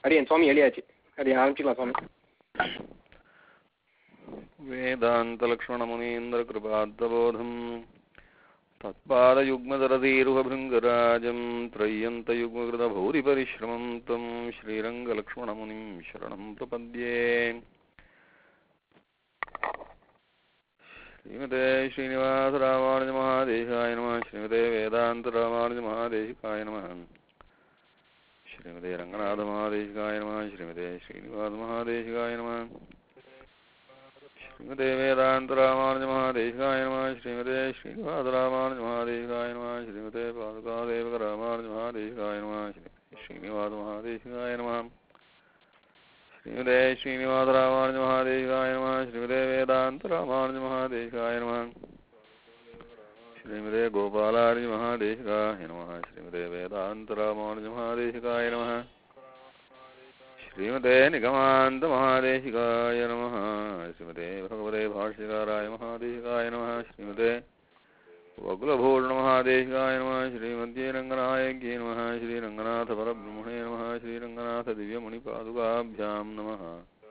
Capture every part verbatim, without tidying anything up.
அடியன் சுவாமி எளியாச்சு. அடியன் ஆரம்பிச்சுக்கலாம் சுவாமி. வேதாந்தலக்ஷ்மணமுனீந்திரகிருபாத்தபோதம் தத்பாதயுக்மதரதீருஹபிருங்கராஜம் த்ரய்யந்தயுக்மகிருதபூரிபரிஸ்ரமம் தம் ஸ்ரீரங்கலக்ஷ்மணமுனிம் சரணம் பிரபத்யே. ஸ்ரீமதே ஸ்ரீனிவாசராமானுஜமஹாதேசிகாய நமः. ஸ்ரீமதே வேதாந்தராமானுஜமஹாதேசிகாய நமः. ஸ்ரீமதே ரங்கநாதமஹாதேசிகாய நமः. ஸ்ரீமதே ஸ்ரீனிவாசமஹாதேசிகாய நமः. ஸ்ரீமதே வேதாந்தராமானுஜமஹாதேசிகாய நமः. ஸ்ரீமதே ஸ்ரீனிவாசராமானுஜமஹாதேசிகாய நமः. ஸ்ரீமதே பாதுகாதேவகராமானுஜமஹாதேசிகாய நமः. ஸ்ரீனிவாசமஹாதேசிகாய நமः. ஸ்ரீமதே ஸ்ரீனிவாசராமானுஜமஹாதேசிகாய நமः. ஸ்ரீமதே வேதாந்தராமானுஜமஹாதேசிகாய நமः. ஸ்ரீமதே கோபாலாரிமஹாதேசிகாய நமः. ஸ்ரீமதே வேதாந்தராமானுஜமஹாதேசிகாய நமः. ஸ்ரீமதே நிகமாந்தமஹாதேசிகாய நமः. ஸ்ரீமதே பகவதே பாஷ்யகாராய மஹாதேசிகாய நமः. ஸ்ரீமதே வகுலபூர்ணமஹாதேசிகாய நமः. ஸ்ரீமத்யே ரங்கநாயகியே நமः. ஸ்ரீரங்கநாத பரபிரம்மணே நமः. ஸ்ரீரங்கநாத திவ்யமணிபாதுகாभ्यां நமः.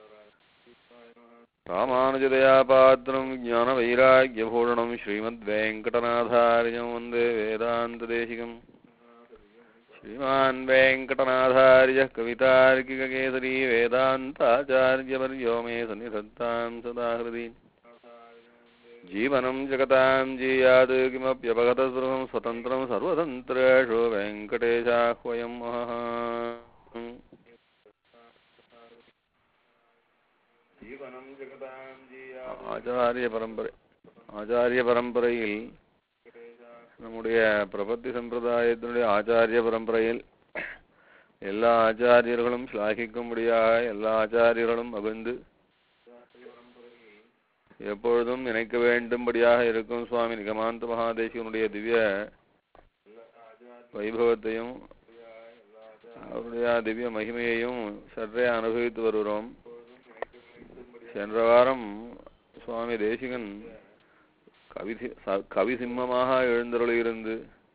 ராமானுஜதயாபாத்திரம் ஞானவைராக்யபூஷணம் ஸ்ரீமத்வேங்கடநாதார்யம் வந்தே வேதாந்ததேசிகம். श्रीमान् वेङ्कटनाथार्यः कवितार्किककेसरी वेदान्ताचार्यवर्यो मे सन्निधत्तां सदा हृदि. जीवनं जगतां जीयात् किमप्यपगतसृहं स्वतन्त्रं सर्वतन्त्रेषु वेङ्कटेशाह्वयं महः. ஆச்சாரிய பரம்பரை ஆச்சாரிய பரம்பரையில் நம்முடைய பிரபத்தி சம்பிரதாயத்தினுடைய ஆச்சாரிய பரம்பரையில் எல்லா ஆச்சாரியர்களும் ஸ்லாகிக்கும்படியாக எல்லா ஆச்சாரியர்களும் மகிழ்ந்து எப்பொழுதும் நினைக்க வேண்டும்படியாக இருக்கும் சுவாமி நிகமாந்த மகாதேசிகனுடைய திவ்ய வைபவத்தையும் அவருடைய திவ்ய மகிமையையும் சற்றே அனுபவித்து வருகிறோம். சென்ற வாரம் சுவாமி தேசிகன் கவி கவி சிம்மமாக எழுந்தருளியிருந்து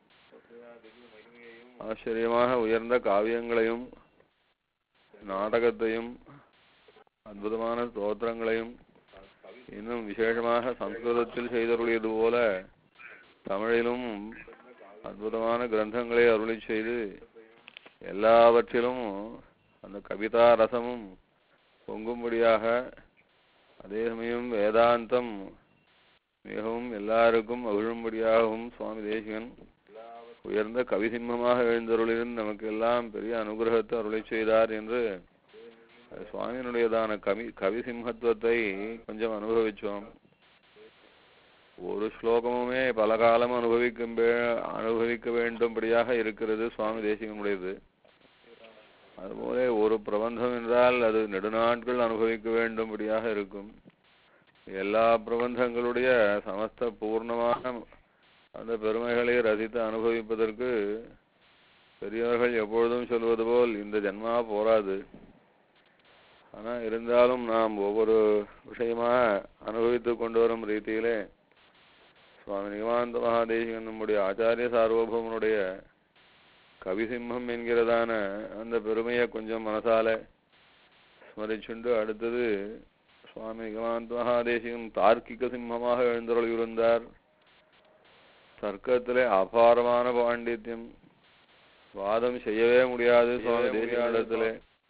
ஆச்சரியமாக உயர்ந்த காவியங்களையும் நாடகத்தையும் அற்புதமான ஸ்தோத்திரங்களையும் இன்னும் விசேஷமாக சம்ஸ்கிருதத்தில் செய்தருளியது போல தமிழிலும் அற்புதமான கிரந்தங்களை அருளி செய்து எல்லாவற்றிலும் அந்த கவிதா ரசமும் பொங்கும்படியாக அதே சமயம் வேதாந்தம் மிகவும் எல்லாருக்கும் மகிழும்படியாகவும் சுவாமி தேசிகன் உயர்ந்த கவிசிம்மமாக எழுந்தருளிருந்து நமக்கு எல்லாம் பெரிய அனுகிரகத்தை அருளை செய்தார் என்று சுவாமியினுடையதான கவி கவிசிம்மத்துவத்தை கொஞ்சம் அனுபவிச்சோம். ஒரு ஸ்லோகமுமே பல காலம் அனுபவிக்க அனுபவிக்க வேண்டும்படியாக இருக்கிறது சுவாமி தேசிகனுடையது. அதுபோல ஒரு பிரபந்தம் என்றால் அது நெடுநாட்கள் அனுபவிக்க வேண்டும்படியாக இருக்கும். எல்லா பிரபந்தங்களுடைய சமஸ்த பூர்ணமான அந்த பெருமைகளை ரசித்து அனுபவிப்பதற்கு பெரியவர்கள் எப்பொழுதும் சொல்வது போல் இந்த ஜன்மா போராது. ஆனால் இருந்தாலும் நாம் ஒவ்வொரு விஷயமாக அனுபவித்து கொண்டு வரும் ரீதியிலே சுவாமி நிகமாந்த மகாதேசிகன் நம்முடைய ஆச்சாரிய சார்வபௌமனுடைய கவிசிம்மம் என்கிறதான அந்த பெருமையை கொஞ்சம் மனசால ஸ்மரிச்சுண்டு அடுத்தது சுவாமி நிகமாந்த மகாதேசிகன் தார்க்கிக சிம்மமாக எழுந்தருளியிருந்தார். தர்க்கத்திலே அபாரமான பாண்டித்யம், வாதம் செய்யவே முடியாது சுவாமி தேசிகனிடத்திலே.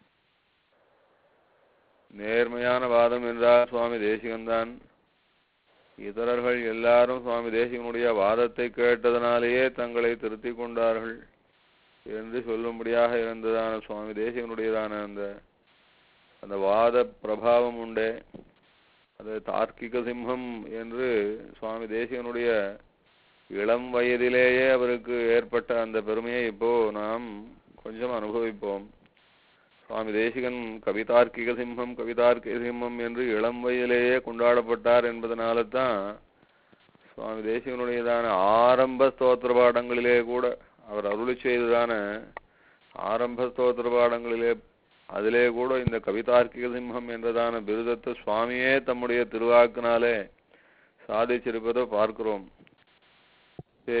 நேர்மையான வாதம் என்றால் சுவாமி தேசிகன்தான். இதரர்கள் எல்லாரும் சுவாமி தேசிகனுடைய வாதத்தை கேட்டதனாலேயே தங்களை திருத்தி கொண்டார்கள் என்று சொல்லும்படியாக இருந்ததான சுவாமி தேசிகனுடையதான அந்த அந்த வாத பிரபாவம் உண்டே, அது தார்க்கிக சிம்மம் என்று சுவாமி தேசிகனுடைய இளம் வயதிலேயே அவருக்கு ஏற்பட்ட அந்த பெருமையை இப்போ நாம் கொஞ்சம் அனுபவிப்போம். சுவாமி தேசிகன் கவிதார்க்கிக சிம்மம் கவிதார்க்கிக சிம்மம் என்று இளம் வயதிலேயே கொண்டாடப்பட்டார் என்பதனால தான் சுவாமி தேசிகனுடையதான ஆரம்ப ஸ்தோத்திர பாடங்களிலே கூட அவர் அருளி செய்ததான ஆரம்ப ஸ்தோத்திர பாடங்களிலே அதிலே கூட இந்த கவிதார்க்கிக சிம்மம் என்றதான பிருதத்தை சுவாமியே தம்முடைய திருவாக்கினாலே சாதிச்சிருப்பதை பார்க்கிறோம்,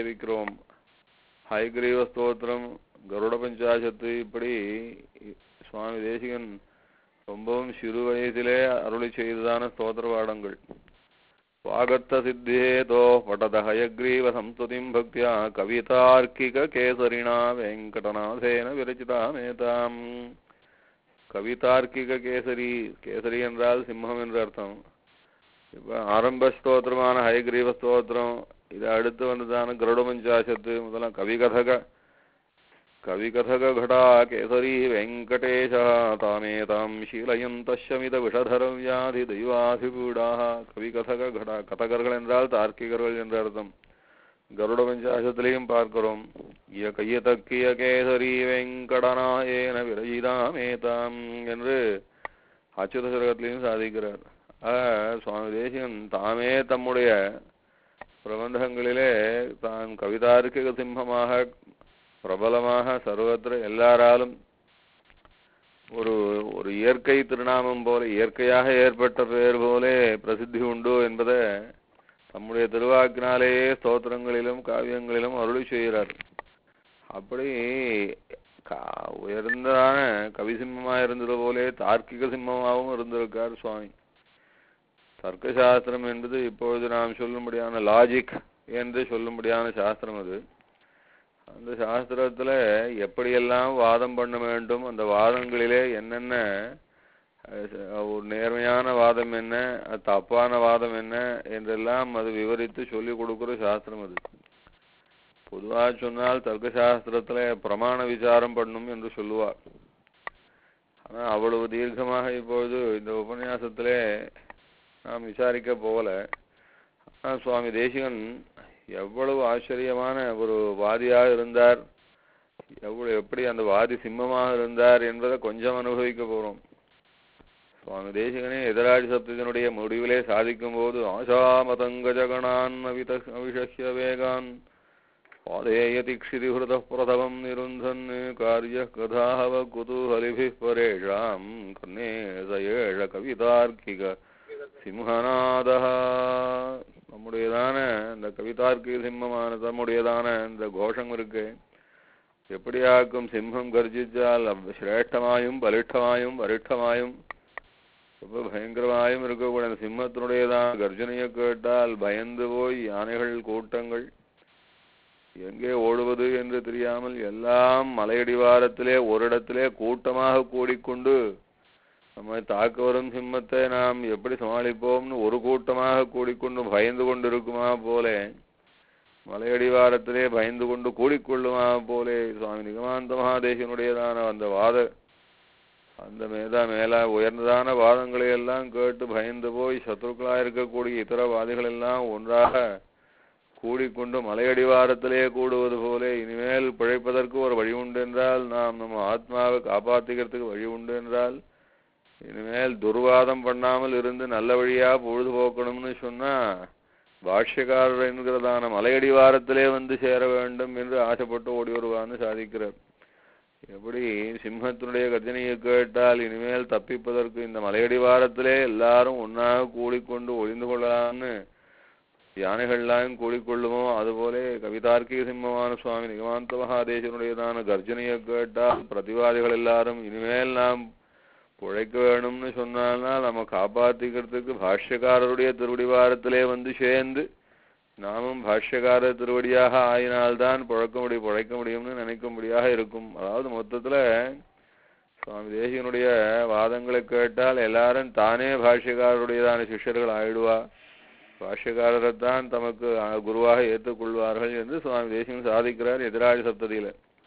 சேவிக்கிறோம். ஹைகிரீவ ஸ்தோத்திரம், கருட பஞ்சாசத்து, இப்படி சுவாமி தேசிகன் ரொம்பவும் சிறு வயதிலே அருளி செய்ததான ஸ்தோத்திர பாடங்கள். வாகத்த சித்தேதோ படத ஹயக்ரீவ சம்ஸ்துதிம் பக்தியா கவிதார்க்கிக கேசரிணா வெங்கடநாதேன விரச்சிதாமேதாம். கவிதார்க்கிக கேசரி, கேசரி என்றால் சிம்மம் என்று அர்த்தம். இப்போ ஆரம்ப ஸ்தோத்திரமான ஹயக்ரீவ ஸ்தோத்திரம், இது அடுத்து வந்ததான கருட பஞ்சாசத்து முதலாம் கவிகதக கவிகதக கடா கேசரி வெங்கடேஷ தாமேதாம் ஷீலயந்தமித விஷதர வியாதி தெய்வாதிபூடாக. கவிகதக கடா, கதகர்கள் என்றால் தார்க்கிகர்கள் என்ற அர்த்தம். கருட பஞ்சாசத்திலையும் பார்க்கிறோம். கைய தக்கிய கேசரி வெங்கடநாயேன விரஜிதாமேதாம் என்று அச்சுத சரகத்திலையும் சாதிக்கிறார். சுவாமி தேசிகன் தாமே தம்முடைய பிரபந்தங்களிலே தான் கவிதார்க்கிக சிம்மமாக பிரபலமாக சர்வத்திர எல்லாராலும் ஒரு ஒரு இயற்கை திருநாமம் போல, இயற்கையாக ஏற்பட்ட பெயர் போலே பிரசித்தி உண்டு என்பதை தம்முடைய திருவாக்கினாலேயே ஸ்தோத்திரங்களிலும் காவியங்களிலும் அருளி செய்கிறார். அப்படி உயர்ந்ததான கவி சிம்மமாக இருந்தது போலே தார்க்கிக சிம்மமாகவும் இருந்திருக்கார் சுவாமி. தர்க்கசாஸ்திரம் என்பது இப்பொழுது நாம் சொல்லும்படியான லாஜிக் என்று சொல்லும்படியான சாஸ்திரம். அது அந்த சாஸ்திரத்துல எப்படியெல்லாம் வாதம் பண்ண வேண்டும், அந்த வாதங்களிலே என்னென்ன ஒரு நேர்மையான வாதம் என்ன, தப்பான வாதம் என்ன என்றெல்லாம் அது விவரித்து சொல்லிக் கொடுக்கிற சாஸ்திரம் அது. பொதுவாக சொன்னால் தர்க்கசாஸ்திரத்துல பிரமாண விசாரம் பண்ணும் என்று சொல்லுவார். ஆனா அவ்வளவு தீர்க்கமாக இப்பொழுது இந்த உபன்யாசத்திலே நாம் விசாரிக்க போகல. ஆனால் சுவாமி தேசிகன் எவ்வளவு ஆச்சரியமான ஒரு வாதியாக இருந்தார், எவ்வளவு எப்படி அந்த வாதி சிம்மமாக இருந்தார் என்பதை கொஞ்சம் அனுபவிக்க போறோம். சுவாமி தேசிகனே எதிராஜ சப்தத்தினுடைய முடிவிலே சாதிக்கும் போது ஆசாமதங்க ஜகனான் அவித அவிஷய வேகான் பாதேயதி க்ஷிதிஹுத பிரதவம் நிருந்தன் காரிய கதாஹவ குதூஹலிபி பரேஷாம் கண்ணே சயேஷ கவிதார்க்கிக சிம்ஹநாதா. நம்முடையதான இந்த கவிதார்க்கிக சிம்மமான தம்முடையதான இந்த கோஷம் இருக்கு. எப்படியாக்கும் சிம்மம் கர்ஜிச்சால் சிரேஷ்டமாயும் பலிஷ்டமாயும் வரிஷ்டமாயும் ரொம்ப பயங்கரமாயும் இருக்கக்கூடிய அந்த சிம்மத்தினுடையதான் கர்ஜனையை கேட்டால் பயந்து போய் யானைகள் கூட்டங்கள் எங்கே ஓடுவது என்று தெரியாமல் எல்லாம் மலையடிவாரத்திலே ஒரு இடத்திலே கூட்டமாக கூடிக்கொண்டு நம்மை தாக்க வரும் சிம்மத்தை நாம் எப்படி சமாளிப்போம்னு ஒரு கூட்டமாக கூடிக்கொண்டு பயந்து கொண்டு இருக்குமா போலே, மலையடிவாரத்திலே பயந்து கொண்டு கூடிக்கொள்ளுமா போலே சுவாமி நிகமாந்த மகாதேசனுடையதான அந்த வாத அந்த மேதா மேலா உயர்ந்ததான வாதங்களை எல்லாம் கேட்டு பயந்து போய் சத்ருக்களாக இருக்கக்கூடிய இதர வாதிகள் எல்லாம் ஒன்றாக கூடிக்கொண்டு மலையடிவாரத்திலே கூடுவது போலே இனிமேல் பிழைப்பதற்கு ஒரு வழி உண்டு என்றால், நாம் நம்ம ஆத்மாவை காப்பாற்றிக்கிறதுக்கு வழி உண்டு என்றால், இனிமேல் துர்வாதம் பண்ணாமல் இருந்து நல்ல வழியா பொழுதுபோக்கணும்னு சொன்னா பாஷ்யக்காரர் என்கிறதான மலையடிவாரத்திலே வந்து சேர வேண்டும் என்று ஆசைப்பட்டு ஓடி வருவான்னு சாதிக்கிறார். எப்படி சிம்மத்தினுடைய கர்ஜனையை கேட்டால் இனிமேல் தப்பிப்பதற்கு இந்த மலையடிவாரத்திலே எல்லாரும் ஒன்னாக கூடிக்கொண்டு ஒளிந்து கொள்ளலாம்னு யானைகள்லாம் கூடிக்கொள்ளுமோ, அதுபோல கவிதார்க்கிக சிம்மமான சுவாமி நிகமாந்த மகாதேசனுடையதான கர்ஜனையை கேட்டால் பிரதிவாதிகள் எல்லாரும் இனிமேல் நாம் உழைக்க வேணும்னு சொன்னால்னா நம்ம காப்பாற்றிக்கிறதுக்கு பாஷ்யக்காரருடைய திருவடிவாரத்திலே வந்து சேர்ந்து நாமும் பாஷ்யக்காரர் திருவடியாக ஆயினால்தான் புழக்க முடியும் புழைக்க முடியும்னு நினைக்கும்படியாக இருக்கும். அதாவது மொத்தத்துல சுவாமி தேசிகனுடைய வாதங்களை கேட்டால் எல்லாரும் தானே பாஷ்யக்காரருடையதான சிஷ்யர்கள் ஆயிடுவா, பாஷ்யக்காரரைத்தான் தமக்கு குருவாக ஏற்றுக்கொள்வார்கள் என்று சுவாமி தேசிகன் சாதிக்கிறார் எதிராளி சப்ததியில.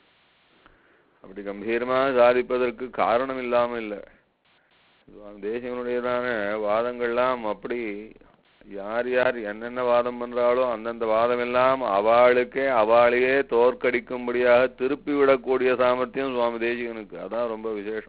அப்படி கம்பீரமாக சாதிப்பதற்கு காரணம் இல்லாமல் இல்லை. சுவாமி தேசிகனுடையதான வாதங்கள்லாம் அப்படி யார் யார் என்னென்ன வாதம் பண்றாளோ அந்தந்த வாதம் எல்லாம் அவளுக்கே அவளையே தோற்கடிக்கும்படியாக திருப்பி விடக்கூடிய சாமர்த்தியம் சுவாமி தேசிகனுக்கு. அதான் ரொம்ப விசேஷம்.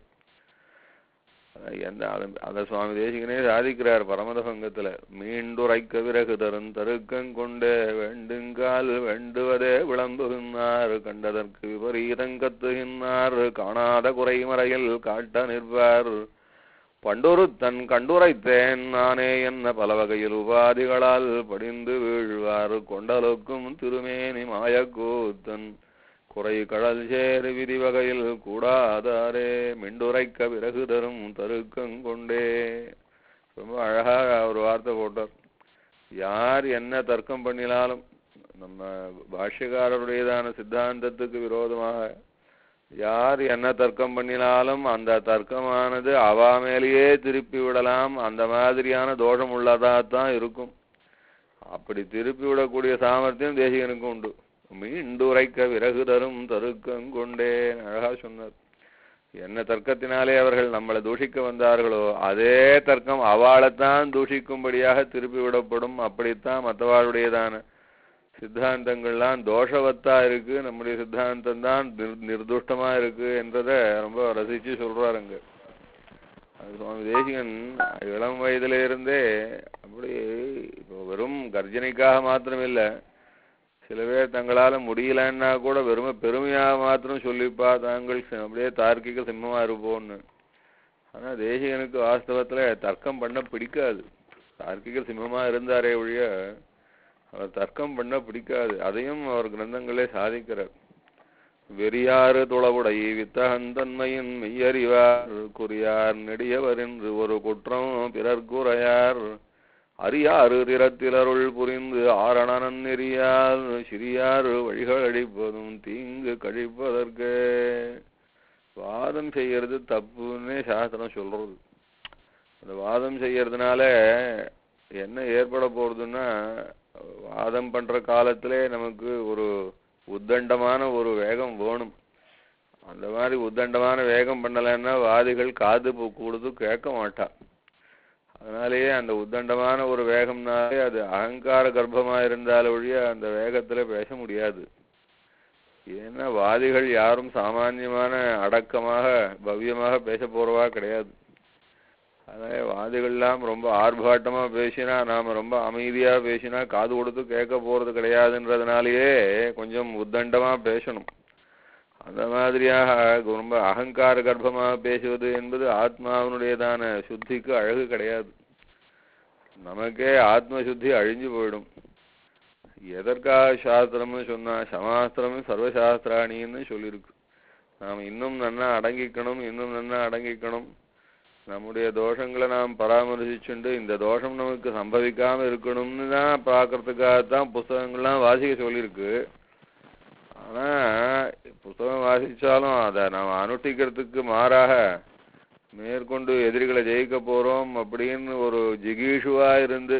எந்த அத சுவாமி தேசிகனே சாதிக்கிறார் பரமதபங்கத்துல. மீண்டுரைக்க விறகு தரும் தருக்கங்கொண்டே வெண்டுங்கால் வெண்டுவதே விளம்புகின்றார், கண்டதற்கு விபரீதங்கத்துகின்றார், காணாத குறைமறையில் காட்ட நிற்பார், பண்டொரு தன் கண்டுரைத்தேன் நானே என்ன பல வகையில் உபாதிகளால் படிந்து வீழ்வார், கொண்டலுக்கும் திருமேனி மாயக்கூத்தன் குறை கடல் சேர் விதி வகையில் கூடாதாரே மிண்டுரைக்க விறகு தரும் தருக்கங்கொண்டே. ரொம்ப அழகா ஒரு வார்த்தை போட்டார். யார் என்ன தர்க்கம் பண்ணினாலும், நம்ம பாஷ்யக்காரருடையதான சித்தாந்தத்துக்கு விரோதமாக யார் என்ன தர்க்கம் பண்ணினாலும் அந்த தர்க்கமானது அவா மேலேயே திருப்பி விடலாம். அந்த மாதிரியான தோஷம் உள்ளதாத்தான் இருக்கும். அப்படி திருப்பி விடக்கூடிய சாமர்த்தியம் தேசிகனுக்கு உண்டு. மீண்டுரைக்க விறகு தரும் தருக்கங்கொண்டே அழகா சொன்னார். என்ன தர்க்கத்தினாலே அவர்கள் நம்மளை தூஷிக்க வந்தார்களோ அதே தர்க்கம் அவளைத்தான் தூஷிக்கும்படியாக திருப்பி விடப்படும். அப்படித்தான் மற்றவாளுடையதான சித்தாந்தங்கள்லாம் தோஷவத்தா இருக்கு, நம்முடைய சித்தாந்தம் தான் நிர்துஷ்டமா இருக்கு என்றதை ரொம்ப ரசிச்சு சொல்றாருங்க. அது சுவாமி தேசிகன் இளம் வயதுல இருந்தே அப்படி இப்போ வெறும் கர்ஜனைக்காக மாத்திரம் இல்ல, சில பேர் தங்களால முடியலன்னா கூட வெறும பெருமையாக மாத்திரம் சொல்லிப்பா தாங்கள் அப்படியே தார்க்கிக சிம்மமா இருப்போம்னு. ஆனா தேசிகனுக்கு வாஸ்தவத்துல தர்க்கம் பண்ண பிடிக்காது. தார்க்கிக சிம்மமா இருந்தாரே ஒழிய அவர் தர்க்கம் பண்ண பிடிக்காது. அதையும் அவர் கிரந்தங்களே சாதிக்கிறார். வெறியாறு துளவுடை வித்தகந்தன்மையின் மெய்யறிவார் குறியார் நெடியவர் என்று ஒரு குற்றம் பிறர்குறையார் அறியாறு திறத்திலருள் புரிந்து ஆரணன் நெறியால் சிறியாறு வழிகள் அடிப்பதும் தீங்கு கழிப்பதற்கு. வாதம் செய்யறது தப்புன்னே சாஸ்திரம் சொல்றது. அந்த வாதம் செய்யறதுனால என்ன ஏற்பட போறதுன்னா, வாதம் பண்ற காலத்திலே நமக்கு ஒரு உத்தண்டமான ஒரு வேகம் வேணும். அந்த மாதிரி உத்தண்டமான வேகம் பண்ணலைன்னா வாதிகள் காது கொடுத்து கேட்க மாட்டா. அதனாலேயே அந்த உத்தண்டமான ஒரு வேகம்னாலே அது அகங்கார கர்ப்பமா இருந்தாலும் ஒழிய அந்த வேகத்துல பேச முடியாது. ஏன்னா வாதிகள் யாரும் சாமான்யமான அடக்கமாக பவ்யமாக பேச போறவா கிடையாது. அதனால வாதிகள்லாம் ரொம்ப ஆர்ப்பாட்டமா பேசினா, நாம ரொம்ப அமைதியா பேசினா காது கொடுத்து கேட்க போறது கிடையாதுன்றதுனாலேயே கொஞ்சம் உத்தண்டமா பேசணும். அந்த மாதிரியாக ரொம்ப அகங்கார கர்ப்பமாக பேசுவது என்பது ஆத்மாவினுடையதான சுத்திக்கு அழகு கிடையாது. நமக்கே ஆத்ம சுத்தி அழிஞ்சு போயிடும். எதற்காக சாஸ்திரம்னு சொன்னா, சமாஸ்திரமும் சர்வசாஸ்திராணின்னு சொல்லியிருக்கு. நாம் இன்னும் நன்னா அடங்கிக்கணும், இன்னும் நன்னா அடங்கிக்கணும். நம்முடைய தோஷங்களை நாம் பராமரிச்சுண்டு இந்த தோஷம் நமக்கு சம்பவிக்காம இருக்கணும்னு தான் பார்க்கறதுக்காகத்தான் புஸ்தகங்கள்லாம் வாசிக்க சொல்லியிருக்கு. ஆனா புத்தகம் வாசிச்சாலும் அதை நாம் அனுஷ்டிக்கிறதுக்கு மாறாக மேற்கொண்டு எதிரிகளை ஜெயிக்க போறோம் அப்படின்னு ஒரு ஜிகீஷுவா இருந்து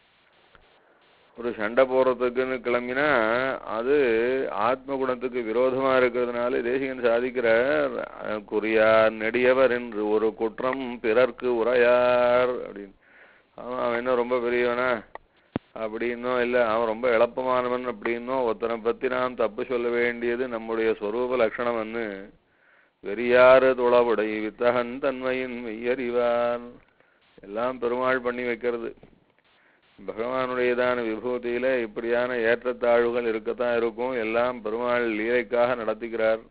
ஒரு சண்டை போடுறதுக்குன்னு கிளம்பினா அது ஆத்ம குணத்துக்கு விரோதமா இருக்கிறதுனால தேசிகன் சாதிக்கிற குறியார் நெடியவர் என்று ஒரு குற்றம் பிறர்க்கு உரையார் அப்படின்னு. அவன் அவன் என்ன ரொம்ப பெரியவனா அப்படின்னும் இல்லை, அவன் ரொம்ப எளப்பமானவன் அப்படின்னும் ஒருத்தனை பத்தி நாம் தப்பு சொல்ல வேண்டியது நம்முடைய ஸ்வரூப லட்சணம்னு வெறியாறு துளவுடை வித்தகன் தன்மையின் மெய்யறிவார் எல்லாம் பெருமாள் பண்ணி வைக்கிறது. பகவானுடையதான விபூதியில இப்படியான ஏற்றத்தாழ்வுகள் இருக்கத்தான் இருக்கும். எல்லாம் பெருமாள் லீலைக்காக நடத்துகிறார்.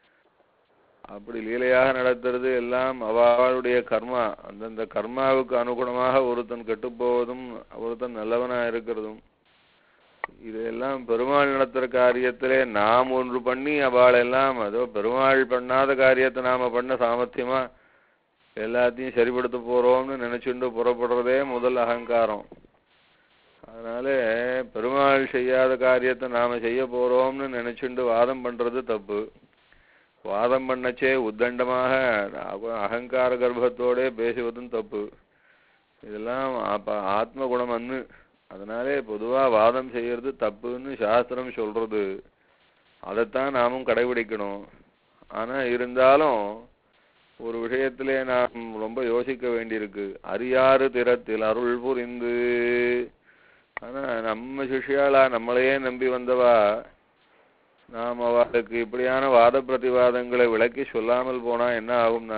அப்படி லீலையாக நடத்துறது எல்லாம் அவளுடைய கர்மா. அந்தந்த கர்மாவுக்கு அனுகுணமாக ஒருத்தன் கெட்டுப்போவதும் ஒருத்தன் நல்லவனா இருக்கிறதும் இதெல்லாம் பெருமாள் நடத்துற காரியத்திலே நாம் ஒன்று பண்ணி அவளெல்லாம் அதோ பெருமாள் பண்ணாத காரியத்தை நாம பண்ண சாமர்த்தியமா எல்லாத்தையும் சரிப்படுத்த போறோம்னு நினைச்சுண்டு புறப்படுறதே முதல் அகங்காரம். அதனால பெருமாள் செய்யாத காரியத்தை நாம செய்ய போறோம்னு நினைச்சுண்டு வாதம் பண்றது தப்பு. வாதம் பண்ணச்சே உத்தண்டமாக அகங்கார கர்ப்பத்தோட பேசுவதும் தப்பு. இதெல்லாம் ஆத்ம குணம் அன்னு. அதனாலே பொதுவா வாதம் செய்யறது தப்புன்னு சாஸ்திரம் சொல்றது. அதைத்தான் நாமும் கடைபிடிக்கணும். ஆனா இருந்தாலும் ஒரு விஷயத்திலே நாம் ரொம்ப யோசிக்க வேண்டியிருக்கு. அறியாறு திறத்தில் அருள் புரிந்து. ஆனா நம்ம சிஷ்யாளா நம்மளையே நம்பி வந்தவா நாம் அவளுக்கு இப்படியான வாத பிரதிவாதங்களை விளக்கி சொல்லாமல் போனா என்ன ஆகும்னா,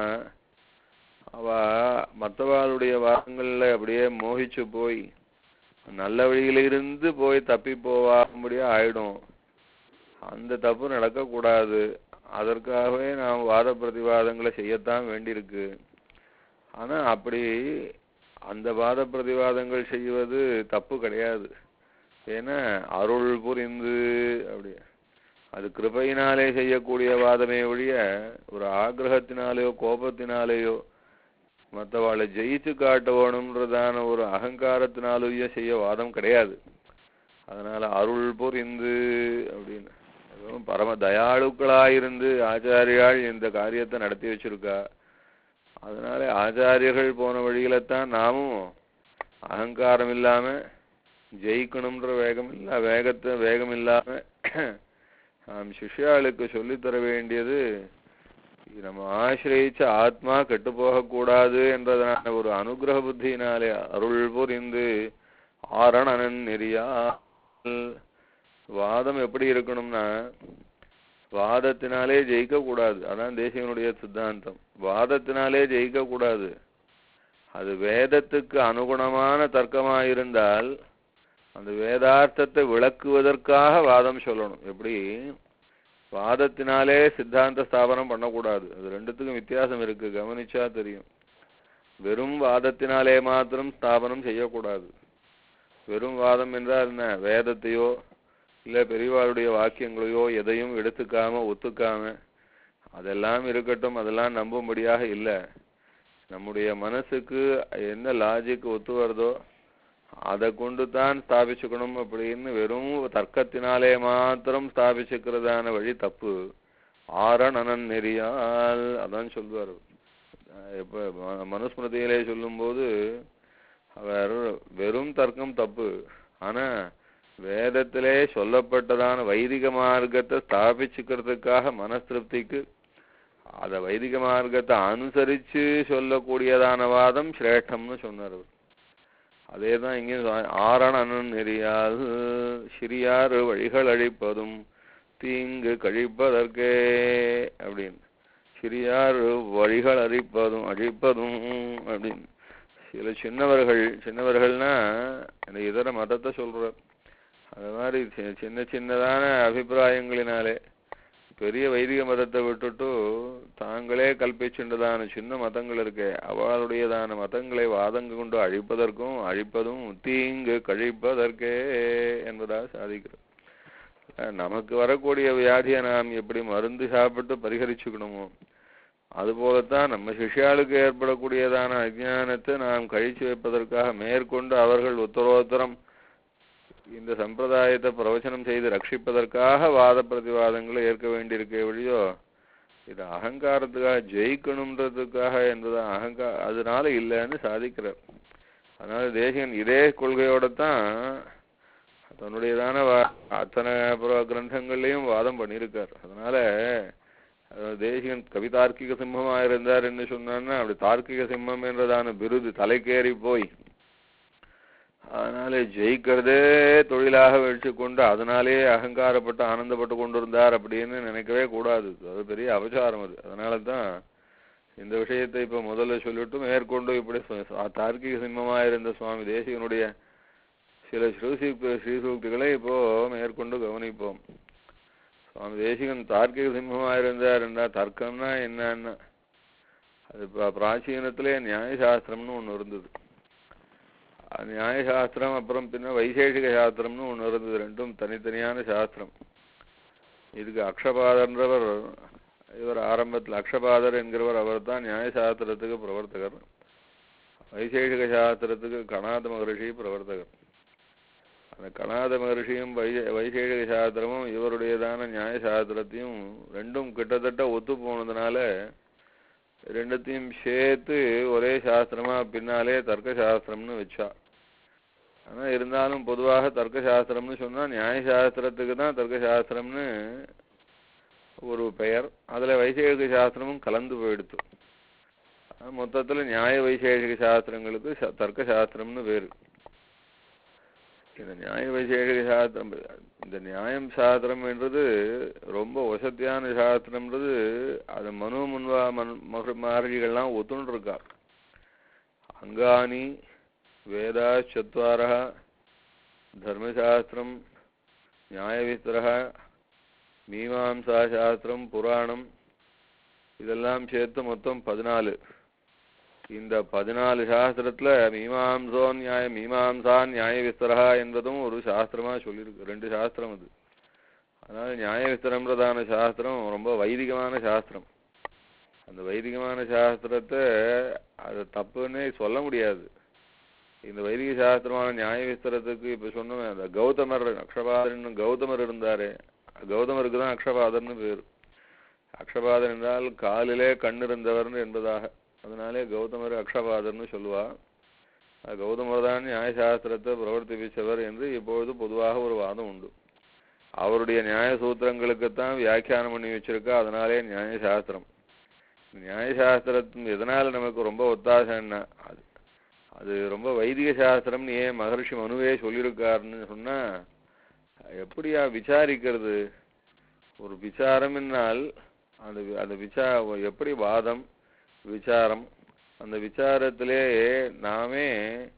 அவ மற்றவாளுடைய வாதங்கள்ல அப்படியே மோகிச்சு போய் நல்ல வழியிலிருந்து போய் தப்பி போவாம்படியா ஆயிடும். அந்த தப்பு நடக்கக்கூடாது. அதற்காகவே நாம் வாத பிரதிவாதங்களை செய்யத்தான் வேண்டியிருக்கு. ஆனா அப்படி அந்த வாத பிரதிவாதங்கள் செய்வது தப்பு கிடையாது. ஏன்னா அருள் புரிந்து அப்படி அது கிருபையினாலே செய்யக்கூடிய வாதமே ஒழிய ஒரு ஆக்ரகத்தினாலேயோ கோபத்தினாலேயோ மற்றவாளை ஜெயிச்சு காட்ட வேணும்ன்றதான ஒரு அகங்காரத்தினாலேயோ செய்ய வாதம் கிடையாது. அதனால அருள் புரிந்து அப்படின்னு பரம தயாளுக்களாயிருந்து ஆச்சாரியால் இந்த காரியத்தை நடத்தி வச்சிருக்கா. அதனால ஆச்சாரியர்கள் போன வழியில்தான் நாமும் அகங்காரம் இல்லாம ஜெயிக்கணும்ன்ற வேகம் இல்ல வேகத்தை வேகம் இல்லாம நாம் சிஷ்யாளுக்கு சொல்லித்தர வேண்டியது நம்ம ஆசிரியிச்ச ஆத்மா கெட்டு போகக்கூடாது என்றதான ஒரு அனுகிரக புத்தியினாலே அருள் புரிந்து ஆரணன் நெறியா. வாதம் எப்படி இருக்கணும்னா வாதத்தினாலே ஜெயிக்க கூடாது. அதான் தேசிகனுடைய சித்தாந்தம். வாதத்தினாலே ஜெயிக்க கூடாது. அது வேதத்துக்கு அனுகுணமான தர்க்கமாயிருந்தால் அந்த வேதார்த்தத்தை விளக்குவதற்காக வாதம் சொல்லணும். எப்படி வாதத்தினாலே சித்தாந்த ஸ்தாபனம் பண்ணக்கூடாது. அது ரெண்டுத்துக்கும் வித்தியாசம் இருக்கு, கவனிச்சா தெரியும். வெறும் வாதத்தினாலே மாத்திரம் ஸ்தாபனம் செய்யக்கூடாது. வெறும் வாதம் என்றால் என்ன, வேதத்தையோ இல்லை பெரியவாளுடைய வாக்கியங்களையோ எதையும் எடுத்துக்காம ஒத்துக்காம அதெல்லாம் இருக்கட்டும், அதெல்லாம் நம்பும்படியாக இல்லை. நம்முடைய மனசுக்கு என்ன லாஜிக் ஒத்து வருதோ அதை கொண்டு தான் ஸ்தாபிச்சுக்கணும் அப்படின்னு வெறும் தர்க்கத்தினாலே மாத்திரம் ஸ்தாபிச்சுக்கிறதான வழி தப்பு. ஆரணன் நெறியால் அதான் சொல்வார். இப்ப மனுஸ்மிருதியிலே சொல்லும் போது அவர் வெறும் தர்க்கம் தப்பு, ஆனா வேதத்திலே சொல்லப்பட்டதான வைதிக மார்க்கத்தை ஸ்தாபிச்சுக்கிறதுக்காக மனஸ்திருப்திக்கு அத வைதிக மார்க்கத்தை அனுசரிச்சு சொல்லக்கூடியதான வாதம் சிரேஷ்டம்னு சொன்னார். அதேதான் இங்கே ஆரணன் நெறியால் சிறியாறு வழிகள் அழிப்பதும் தீங்கு கழிப்பதற்கே அப்படின்னு. சிறியாறு வழிகள் அழிப்பதும் அழிப்பதும் அப்படின்னு. சில சின்னவர்கள் சின்னவர்கள்னா இந்த இதர மதத்தை சொல்ற அது மாதிரி சின்ன சின்னதான அபிப்பிராயங்களினாலே பெரிய வைதிக மதத்தை விட்டுட்டு தாங்களே கல்பிச்சுன்றதான சின்ன மதங்கள் இருக்கே அவளுடையதான மதங்களை வாதங்க கொண்டு அழிப்பதற்கும் அழிப்பதும் தீங்கு கழிப்பதற்கே என்பதாக சாதிக்கிறோம். நமக்கு வரக்கூடிய வியாதியை நாம் எப்படி மருந்து சாப்பிட்டு பரிகரிச்சுக்கணுமோ அதுபோலத்தான் நம்ம சிஷ்யாளுக்கு ஏற்படக்கூடியதான அஜ்ஞானத்தை நாம் கழிச்சு வைப்பதற்காக மேற்கொண்டு அவர்கள் உத்தரோத்தரம் இந்த சம்பிரதாயத்தை பிரவச்சனம் செய்து ரட்சிப்பதற்காக வாத பிரதிவாதங்களை ஏற்க வேண்டியிருக்க வழியோ இது அகங்காரத்துக்காக ஜெயிக்கணுன்றதுக்காக என்பதான் அகங்கா அதனால இல்லைன்னு சாதிக்கிறார். அதனால தேசிகன் இதே கொள்கையோட தான் தன்னுடையதான அத்தனை கிரந்தங்கள்லையும் வாதம் பண்ணியிருக்கார். அதனால தேசிகன் கவிதார்க்கிக சிம்மமா இருந்தார் என்று சொன்னான்னா அப்படி தார்க்கிக சிம்மம் என்றதான விருது தலைக்கேறி போய் அதனாலே ஜெயிக்கிறதே தொழிலாக வச்சு கொண்டு அதனாலே அகங்காரப்பட்டு ஆனந்தப்பட்டு கொண்டிருந்தார் அப்படின்னு நினைக்கவே கூடாது. அது பெரிய அபச்சாரம் அது. அதனால தான் இந்த விஷயத்தை இப்ப முதல்ல சொல்லிட்டு மேற்கொண்டு இப்படி தார்க்கிக சிம்மமா இருந்த சுவாமி தேசிகனுடைய சில ஸ்ரீசூ ஸ்ரீசூக்திகளை இப்போ மேற்கொண்டு கவனிப்போம். சுவாமி தேசிகன் தார்க்கிக சிம்மமா இருந்தார் என்றா தர்க்கம்னா என்னன்னா அது பிராச்சீனத்திலே நியாயசாஸ்திரம்னு ஒண்ணு இருந்தது. நியாயசாஸ்திரம் அப்புறம் பின்ன வைசேஷிக சாஸ்திரம்னு ஒண்ணு இருந்தது. ரெண்டும் தனித்தனியான சாஸ்திரம். இதுக்கு அக்ஷபாதர்ன்றவர் இவர் ஆரம்பத்தில் அக்ஷபாதர் என்கிறவர் அவர் தான் நியாயசாஸ்திரத்துக்கு பிரவர்த்தகர். வைசேஷிக சாஸ்திரத்துக்கு கணாத மகரிஷி பிரவர்த்தகர். அந்த கணாத மகரிஷியும் வை வைசேஷிக சாஸ்திரமும் இவருடையதான நியாயசாஸ்திரத்தையும் ரெண்டும் கிட்டத்தட்ட ஒத்து போனதுனால ரெண்டுத்தையும் சேர்த்து ஒரே சாஸ்திரமா பின்னாலே தர்க்க சாஸ்திரம்னு வச்சா. ஆனா இருந்தாலும் பொதுவாக தர்க்க சாஸ்திரம்னு சொன்னா நியாயசாஸ்திரத்துக்கு தான் தர்க்க சாஸ்திரம்னு ஒரு பெயர். அதுல வைசேஷிக சாஸ்திரமும் கலந்து போயிடுத்து. மொத்தத்துல நியாய வைசேஷிக சாஸ்திரங்களுக்கு தர்க்க சாஸ்திரம்னு பேரு. இந்த நியாய வைசேஷிக சாஸ்திரம் இந்த நியாயம் சாஸ்திரம் என்றது ரொம்ப வசதியான சாஸ்திரம்ன்றது அது மனு முன்வா மன் மகர்ஷிகள்லாம் ஒத்துன்னு இருக்கா. அங்கானி வேதா சத்வாரா தர்மசாஸ்திரம் நியாயவிஸ்தரா மீமாம்சா சாஸ்திரம் புராணம் இதெல்லாம் சேர்த்து மொத்தம் பதினாலு. இந்த பதினாலு சாஸ்திரத்துல மீமாம்சோ நியாய மீமாம்சா நியாய விஸ்தரா என்பதும் ஒரு சாஸ்திரமா சொல்லியிருக்கு. ரெண்டு சாஸ்திரம் அது. அதனால நியாய விஸ்தரம்ன்றதான சாஸ்திரம் ரொம்ப வைதிகமான சாஸ்திரம். அந்த வைதிகமான சாஸ்திரத்தை அது தப்புன்னே சொல்ல முடியாது. இந்த வைதிக சாஸ்திரமான நியாய விஸ்தரத்துக்கு இப்ப சொன்னவன் அந்த கௌதமர் அக்ஷபாதர்னு கௌதமர் இருந்தாரு. கௌதமருக்கு தான் அக்ஷபாதர்னு பேரு. அக்ஷபாதர் என்றால் காலிலே கண் இருந்தவர்னு என்பதாக. அதனாலே கௌதமர் அக்ஷபாதர்னு சொல்லுவா. கௌதமர் தான் நியாயசாஸ்திரத்தை பிரவர்த்திப்பிச்சவர் என்று இப்பொழுது பொதுவாக ஒரு வாதம் உண்டு. அவருடைய நியாய சூத்திரங்களுக்குத்தான் வியாக்கியானம் பண்ணி வச்சிருக்கா. அதனாலே நியாயசாஸ்திரம். நியாயசாஸ்திரத்தின் எதனால நமக்கு ரொம்ப ஒத்தாசைன்னா அது அது ரொம்ப வைதிக சாஸ்திரம்னு ஏன் மகர்ஷி மனுவே சொல்லியிருக்காருன்னு சொன்னா, எப்படியா விசாரிக்கிறது? ஒரு விசாரம் என்னால் அந்த அந்த விசா எப்படி வாதம் விசாரம், அந்த விசாரத்திலே நாமே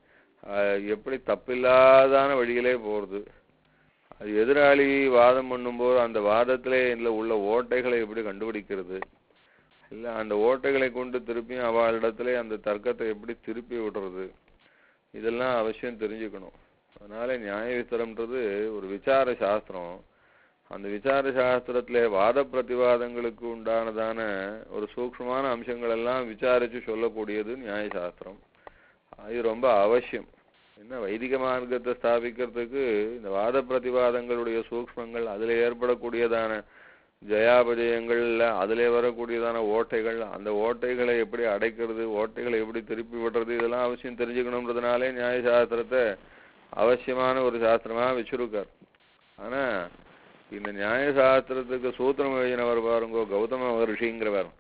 எப்படி தப்பில்லாதான வழியிலே போறது, அது எதிராளி வாதம் பண்ணும்போது அந்த வாதத்திலே இல்லை உள்ள ஓட்டைகளை எப்படி கண்டுபிடிக்கிறது, இல்லை அந்த ஓட்டைகளை கொண்டு திருப்பியும் அவளிடத்துல அந்த தர்க்கத்தை எப்படி திருப்பி விடுறது, இதெல்லாம் அவசியம் தெரிஞ்சுக்கணும். அதனால நியாய விஸ்தரம்ன்றது ஒரு விசார சாஸ்திரம். அந்த விசார சாஸ்திரத்திலே வாத பிரதிவாதங்களுக்கு உண்டானதான ஒரு சூக்ஷ்மமான அம்சங்கள் எல்லாம் விசாரிச்சு சொல்லக்கூடியது நியாயசாஸ்திரம். அது ரொம்ப அவசியம். என்ன வைதிக மார்க்கத்தை ஸ்தாபிக்கிறதுக்கு இந்த வாத பிரதிவாதங்களுடைய சூக்ஷ்மங்கள், அதில் ஏற்படக்கூடியதான ஜயாபஜயங்கள், அதிலே வரக்கூடியதான ஓட்டைகள், அந்த ஓட்டைகளை எப்படி அடைக்கிறது, ஓட்டைகளை எப்படி திருப்பி விடுறது, இதெல்லாம் அவசியம் தெரிஞ்சுக்கணுன்றதுனாலே நியாயசாஸ்திரத்தை அவசியமான ஒரு சாஸ்திரமாக வச்சிருக்கார். ஆனா இந்த நியாயசாஸ்திரத்துக்கு சூத்திரம் எழுதினவர் பாருங்கோ கௌதம மகர்ஷிங்கிறவர்,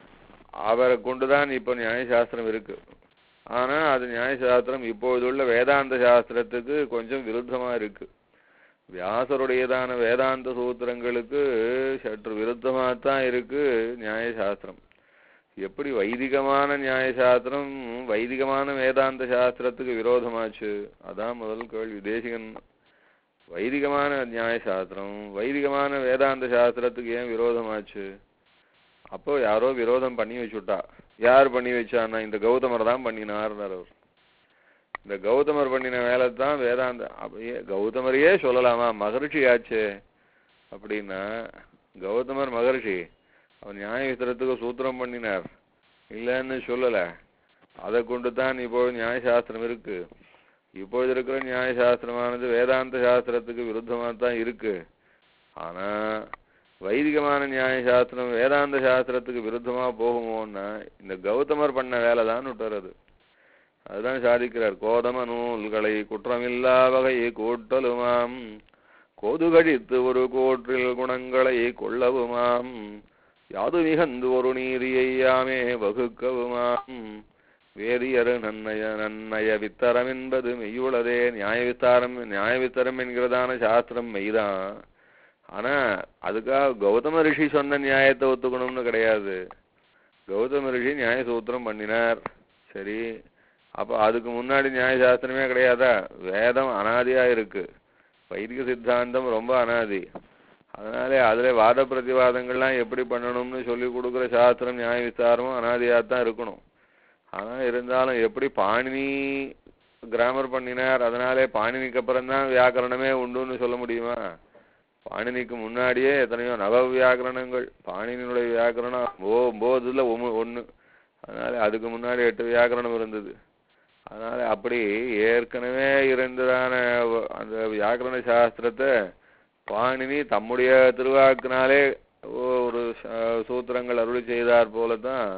அவரை கொண்டுதான் இப்போ நியாயசாஸ்திரம் இருக்கு. ஆனா அது நியாயசாஸ்திரம் இப்போதுள்ள வேதாந்த சாஸ்திரத்துக்கு கொஞ்சம் விருத்தமா இருக்கு. வியாசருடையதான வேதாந்த சூத்திரங்களுக்கு சற்று விருத்தமாகத்தான் இருக்கு நியாயசாஸ்திரம். எப்படி வைதிகமான நியாயசாஸ்திரம் வைதிகமான வேதாந்த சாஸ்திரத்துக்கு விரோதமாச்சு? அதான் முதல் கேள்வி. தேசிகன் வைதிகமான நியாயசாஸ்திரம் வைதிகமான வேதாந்த சாஸ்திரத்துக்கு ஏன் விரோதமாச்சு? அப்போ யாரோ விரோதம் பண்ணி வச்சுட்டா. யார் பண்ணி வச்சான்னா இந்த கௌதமர் தான் பண்ணினார்னார் அவர். இந்த கௌதமர் பண்ணின வேலை தான் வேதாந்த. அப்படியே கௌதமரையே சொல்லலாமா? மகர்ஷி ஆச்சு அப்படின்னா கௌதமர் மகர்ஷி அவர் நியாய விஸ்தரத்துக்கு சூத்திரம் பண்ணினார் இல்லைன்னு சொல்லலை. அதை கொண்டு தான் இப்போது நியாயசாஸ்திரம் இருக்கு. இப்பொழுது இருக்கிற நியாயசாஸ்திரமானது வேதாந்த சாஸ்திரத்துக்கு விருத்தமாக தான் இருக்கு. ஆனா வைதிகமான நியாயசாஸ்திரம் வேதாந்த சாஸ்திரத்துக்கு விருத்தமா போகுமோன்னா இந்த கௌதமர் பண்ண வேலை தான் விட்டுறது. அதுதான் சாதிக்கிறார். கோதம நூல்களை குற்றமில்லா வகை கூட்டலுமாம், கோதுகழித்து ஒரு கோற்றில் குணங்களை கொள்ளவுமாம், யாது மிகந்து ஒரு நீதியையாமே வகுக்கவுமாம், வேதியரு நன்னய நன்னய வித்தரம் என்பது மெய்யுள்ளதே. நியாய விஸ்தாரம் நியாய விஸ்தரம் என்கிறதான சாஸ்திரம் மெய்தான். ஆனா அதுக்காக கௌதம ரிஷி சொன்ன நியாயத்தை ஒத்துக்கணும்னு கிடையாது. கௌதம ரிஷி நியாய சூத்திரம் பண்ணினார், சரி. அப்போ அதுக்கு முன்னாடி நியாயசாஸ்திரமே கிடையாதா? வேதம் அனாதியா இருக்கு. வைதிக சித்தாந்தம் ரொம்ப அனாதி. அதனாலே அதுல வாத பிரதிவாதங்கள்லாம் எப்படி பண்ணணும்னு சொல்லி கொடுக்குற சாஸ்திரம் நியாய விஸ்தாரமும் அனாதியாத்தான் இருக்கணும். ஆனா இருந்தாலும் எப்படி பாணினி கிராமர் பண்ணினார், அதனாலே பாணினிக்கு அப்புறம் தான் வியாக்கரணமே உண்டுன்னு சொல்ல முடியுமா? பாணினிக்கு முன்னாடியே எத்தனையோ நவ வியாக்கரணங்கள். பாணினியுடைய வியாக்கரணம் ஒம்போதுல ஒன்று. அதனால அதுக்கு முன்னாடி எட்டு வியாக்கரணம் இருந்தது. அதனால அப்படி ஏற்கனவே இருந்ததான அந்த வியாக்கரண சாஸ்திரத்தை பாணினி தம்முடைய திருவாக்கினாலே ஒரு சூத்திரங்கள் அருளி செய்தார் போலதான்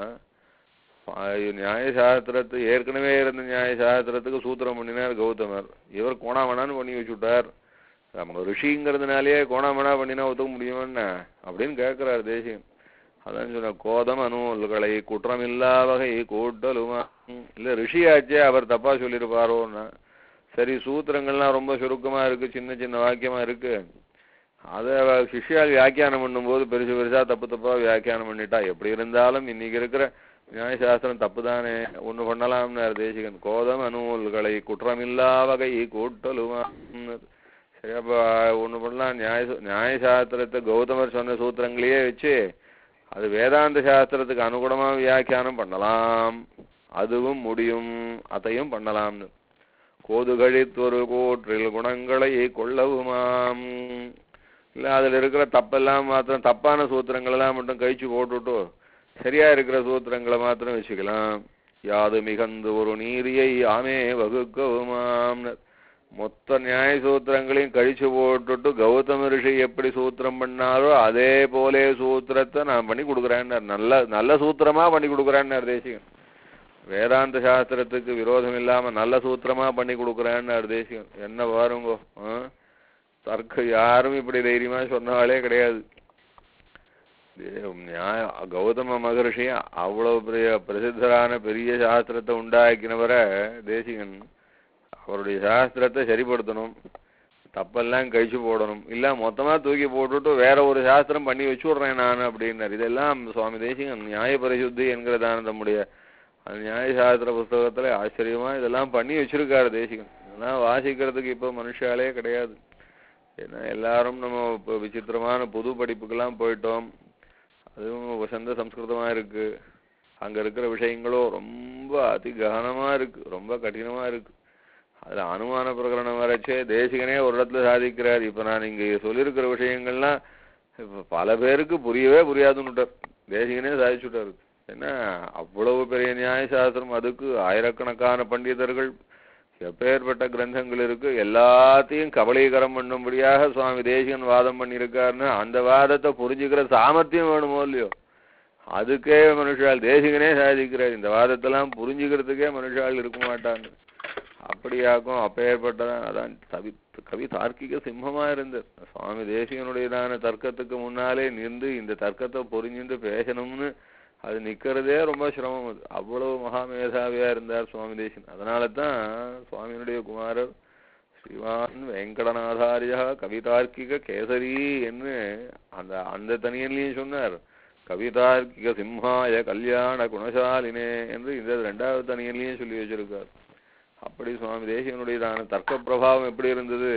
நியாயசாஸ்திரத்தை ஏற்கனவே இருந்த நியாயசாஸ்திரத்துக்கு சூத்திரம் பண்ணினார் கௌதமர். இவர் கோணாமணான்னு பண்ணி வச்சுட்டார். நம்ம ரிஷிங்கிறதுனாலேயே கோணாமணா பண்ணினா ஒத்துக்க முடியுமான்னு அப்படின்னு கேட்கிறார் தேசியம். அதான் சொன்ன கோதம் அநூல்களை குற்றமில்லா வகை கூட்டலுமா. இல்லை ரிஷியாச்சே அவர் தப்பா சொல்லியிருப்பாரோன்னா. சரி, சூத்திரங்கள்லாம் ரொம்ப சுருக்கமா இருக்கு, சின்ன சின்ன வாக்கியமா இருக்கு. அதை சிஷ்யால் வியாக்கியானம் பண்ணும்போது பெருசு பெருசா தப்பு தப்பா வியாக்கியானம் பண்ணிட்டா எப்படி இருந்தாலும் இன்னைக்கு இருக்கிற நியாயசாஸ்திரம் தப்பு தானே, ஒண்ணு பண்ணலாம்னார் தேசிகன். கோதம் அநூல்களை குற்றமில்லா வகை கூட்டலுமா. சரி, அப்ப ஒண்ணு பண்ணலாம். நியாய நியாயசாஸ்திரத்தை கௌதமர் சொன்ன சூத்திரங்களையே வச்சு அது வேதாந்த சாஸ்திரத்துக்கு அனுகுணமா வியாக்கியானம் பண்ணலாம், அதுவும் முடியும், அதையும் பண்ணலாம்னு. கோதுகழித்தொரு கோற்றில் குணங்களை கொள்ளவுமாம். இல்லை அதில் இருக்கிற தப்பெல்லாம் மாத்திரம் தப்பான சூத்திரங்களெல்லாம் மட்டும் கழிச்சு போட்டுவிட்டு சரியா இருக்கிற சூத்திரங்களை மாத்திரம் வச்சுக்கலாம். யாது மிகந்து ஒரு நீதியை ஆமே வகுக்கவுமாம்னு மொத்த நியாய சூத்திரங்களையும் கழிச்சு போட்டுட்டு கௌதம ரிஷி எப்படி சூத்திரம் பண்ணாரோ அதே போலே சூத்திரத்தை நான் பண்ணி கொடுக்குறேன்னார். நல்ல நல்ல சூத்திரமா பண்ணி கொடுக்குறேன்னார் தேசிகன். வேதாந்த சாஸ்திரத்துக்கு விரோதம் இல்லாம நல்ல சூத்திரமா பண்ணி கொடுக்குறேன்னார் தேசிகன். என்ன பாருங்கோ, தர்க்க யாரும் இப்படி தைரியமா சொன்னாலே கிடையாது. நியாய கௌதம மகர்ஷி அவ்வளவு பெரிய பிரசித்தரான பெரிய சாஸ்திரத்தை உண்டாக்கினவரை தேசிகன் அவருடைய சாஸ்திரத்தை சரிப்படுத்தணும், தப்பெல்லாம் கழிச்சு போடணும், இல்ல மொத்தமா தூக்கி போட்டுட்டு வேற ஒரு சாஸ்திரம் பண்ணி வச்சு விடுறேன் நான் அப்படின்னாரு. இதெல்லாம் சுவாமி தேசிகன் நியாய பரிசுத்தி என்கிறதான நம்முடைய நியாய சாஸ்திர புஸ்தகத்துல ஆச்சரியமா இதெல்லாம் பண்ணி வச்சிருக்காரு தேசிகன். இதெல்லாம் வாசிக்கிறதுக்கு இப்போ மனுஷாலே கிடையாது. ஏன்னா எல்லாரும் நம்ம இப்போ விசித்திரமான புது படிப்புக்கெல்லாம் போயிட்டோம். அதுவும் வசந்த சம்ஸ்கிருதமா இருக்கு. அங்க இருக்கிற விஷயங்களும் ரொம்ப அதி ககனமா இருக்கு, ரொம்ப கடினமா இருக்கு. அதுல அனுமான பிரகரணம் வரைச்சே தேசிகனே ஒரு இடத்துல சாதிக்கிறார். இப்ப நான் இங்க சொல்லியிருக்கிற விஷயங்கள்லாம் இப்ப பல பேருக்கு புரியவே புரியாதுன்னுட்டார், தேசிகனே சாதிச்சுட்டாரு. ஏன்னா அவ்வளவு பெரிய நியாய சாஸ்திரம், அதுக்கு ஆயிரக்கணக்கான பண்டிதர்கள், எப்பேற்பட்ட கிரந்தங்கள் இருக்கு, எல்லாத்தையும் கபலீகரம் பண்ணும்படியாக சுவாமி தேசிகன் வாதம் பண்ணியிருக்காருன்னு அந்த வாதத்தை புரிஞ்சுக்கிற சாமர்த்தியம் வேணுமோ இல்லையோ, அதுக்கே மனுஷால் தேசிகனே சாதிக்கிறார். இந்த வாதத்தெல்லாம் புரிஞ்சுக்கிறதுக்கே மனுஷால் இருக்க மாட்டாங்க. அப்படியாக்கும் அப்பேற்பட்டதான். அதான் கவி கவி தார்க்கிக சிம்மமா இருந்தது. சுவாமி தேசிகனுடையதான தர்க்கத்துக்கு முன்னாலே நின்று இந்த தர்க்கத்தை புரிஞ்சுட்டு பேசணும்னு அது நிக்கிறதே ரொம்ப சிரமம். அது அவ்வளவு மகாமேதாவியா இருந்தார் சுவாமி தேசிகன். அதனால தான் சுவாமியினுடைய குமாரர் ஸ்ரீமான் வெங்கடநாதாரியா கவிதார்க்கிக கேசரி என்று அந்த அந்த தனியன்லையும் சொன்னார். கவிதார்க்கிக சிம்ஹாய கல்யாண குணசாலினே என்று இந்த ரெண்டாவது தனியன்லையும் சொல்லி வச்சிருக்கார். அப்படி சுவாமி தேசிகனுடையதான தர்க்க பிரபாவம் எப்படி இருந்தது,